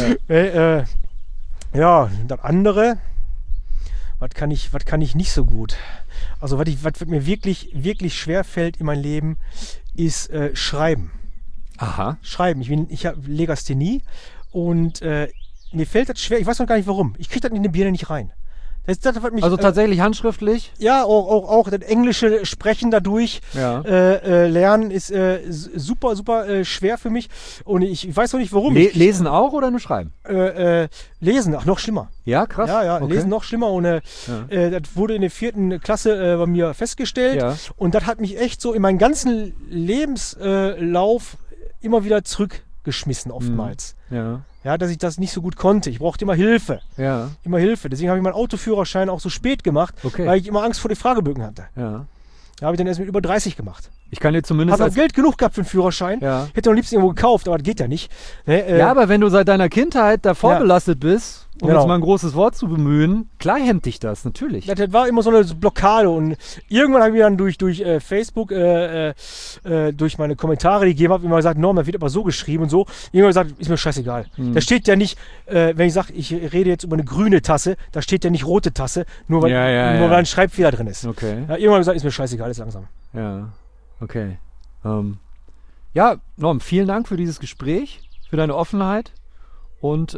Ja, das andere, was kann ich nicht so gut? Also was mir wirklich schwer fällt in meinem Leben, ist Schreiben. Aha. Schreiben. Ich habe Legasthenie und mir fällt das schwer. Ich weiß noch gar nicht warum. Ich kriege das in die Birne nicht rein. Das, was mich, Also tatsächlich handschriftlich? ja, auch das englische Sprechen dadurch Ja. lernen ist super schwer für mich und ich weiß noch nicht warum. Lesen auch oder nur schreiben? Lesen, ach noch schlimmer. Ja, krass. Ja, Okay. lesen noch schlimmer und das wurde in der 4. Klasse bei mir festgestellt Ja. und das hat mich echt so in meinen ganzen Lebenslauf immer wieder zurückgeschmissen oftmals. Ja. Ja, dass ich das nicht so gut konnte. Ich brauchte immer Hilfe. Ja. Deswegen habe ich meinen Autoführerschein auch so spät gemacht, Okay. weil ich immer Angst vor den Fragebögen hatte. Ja. Da habe ich dann erst mit über 30 gemacht. Ich kann dir zumindest Habe auch Geld genug gehabt für den Führerschein. Ja. Hätte am liebsten irgendwo gekauft, aber das geht ja nicht. Ne, Ja, aber wenn du seit deiner Kindheit da vorbelastet bist, um Genau. jetzt mal ein großes Wort zu bemühen, klar hemmt dich das, natürlich. das war immer so eine Blockade und irgendwann habe ich dann durch Facebook, durch meine Kommentare, die ich gegeben habe, immer gesagt, Norman, das wird aber so geschrieben und so. Irgendwann gesagt, ist mir scheißegal. Da steht ja nicht, wenn ich sage, ich rede jetzt über eine grüne Tasse, da steht ja nicht rote Tasse, nur weil, Ja. nur weil ein Schreibfehler drin ist. Okay. Ja, irgendwann habe ich gesagt, ist mir scheißegal, ist langsam. Ja. Okay. Ja, Norm, vielen Dank für dieses Gespräch, für deine Offenheit und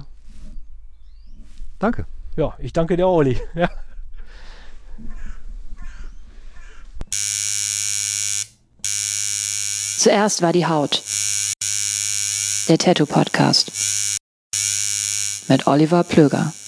danke. Ja, ich danke dir, Olli. Ja. Zuerst war die Haut. Der Tattoo Podcast mit Oliver Plöger.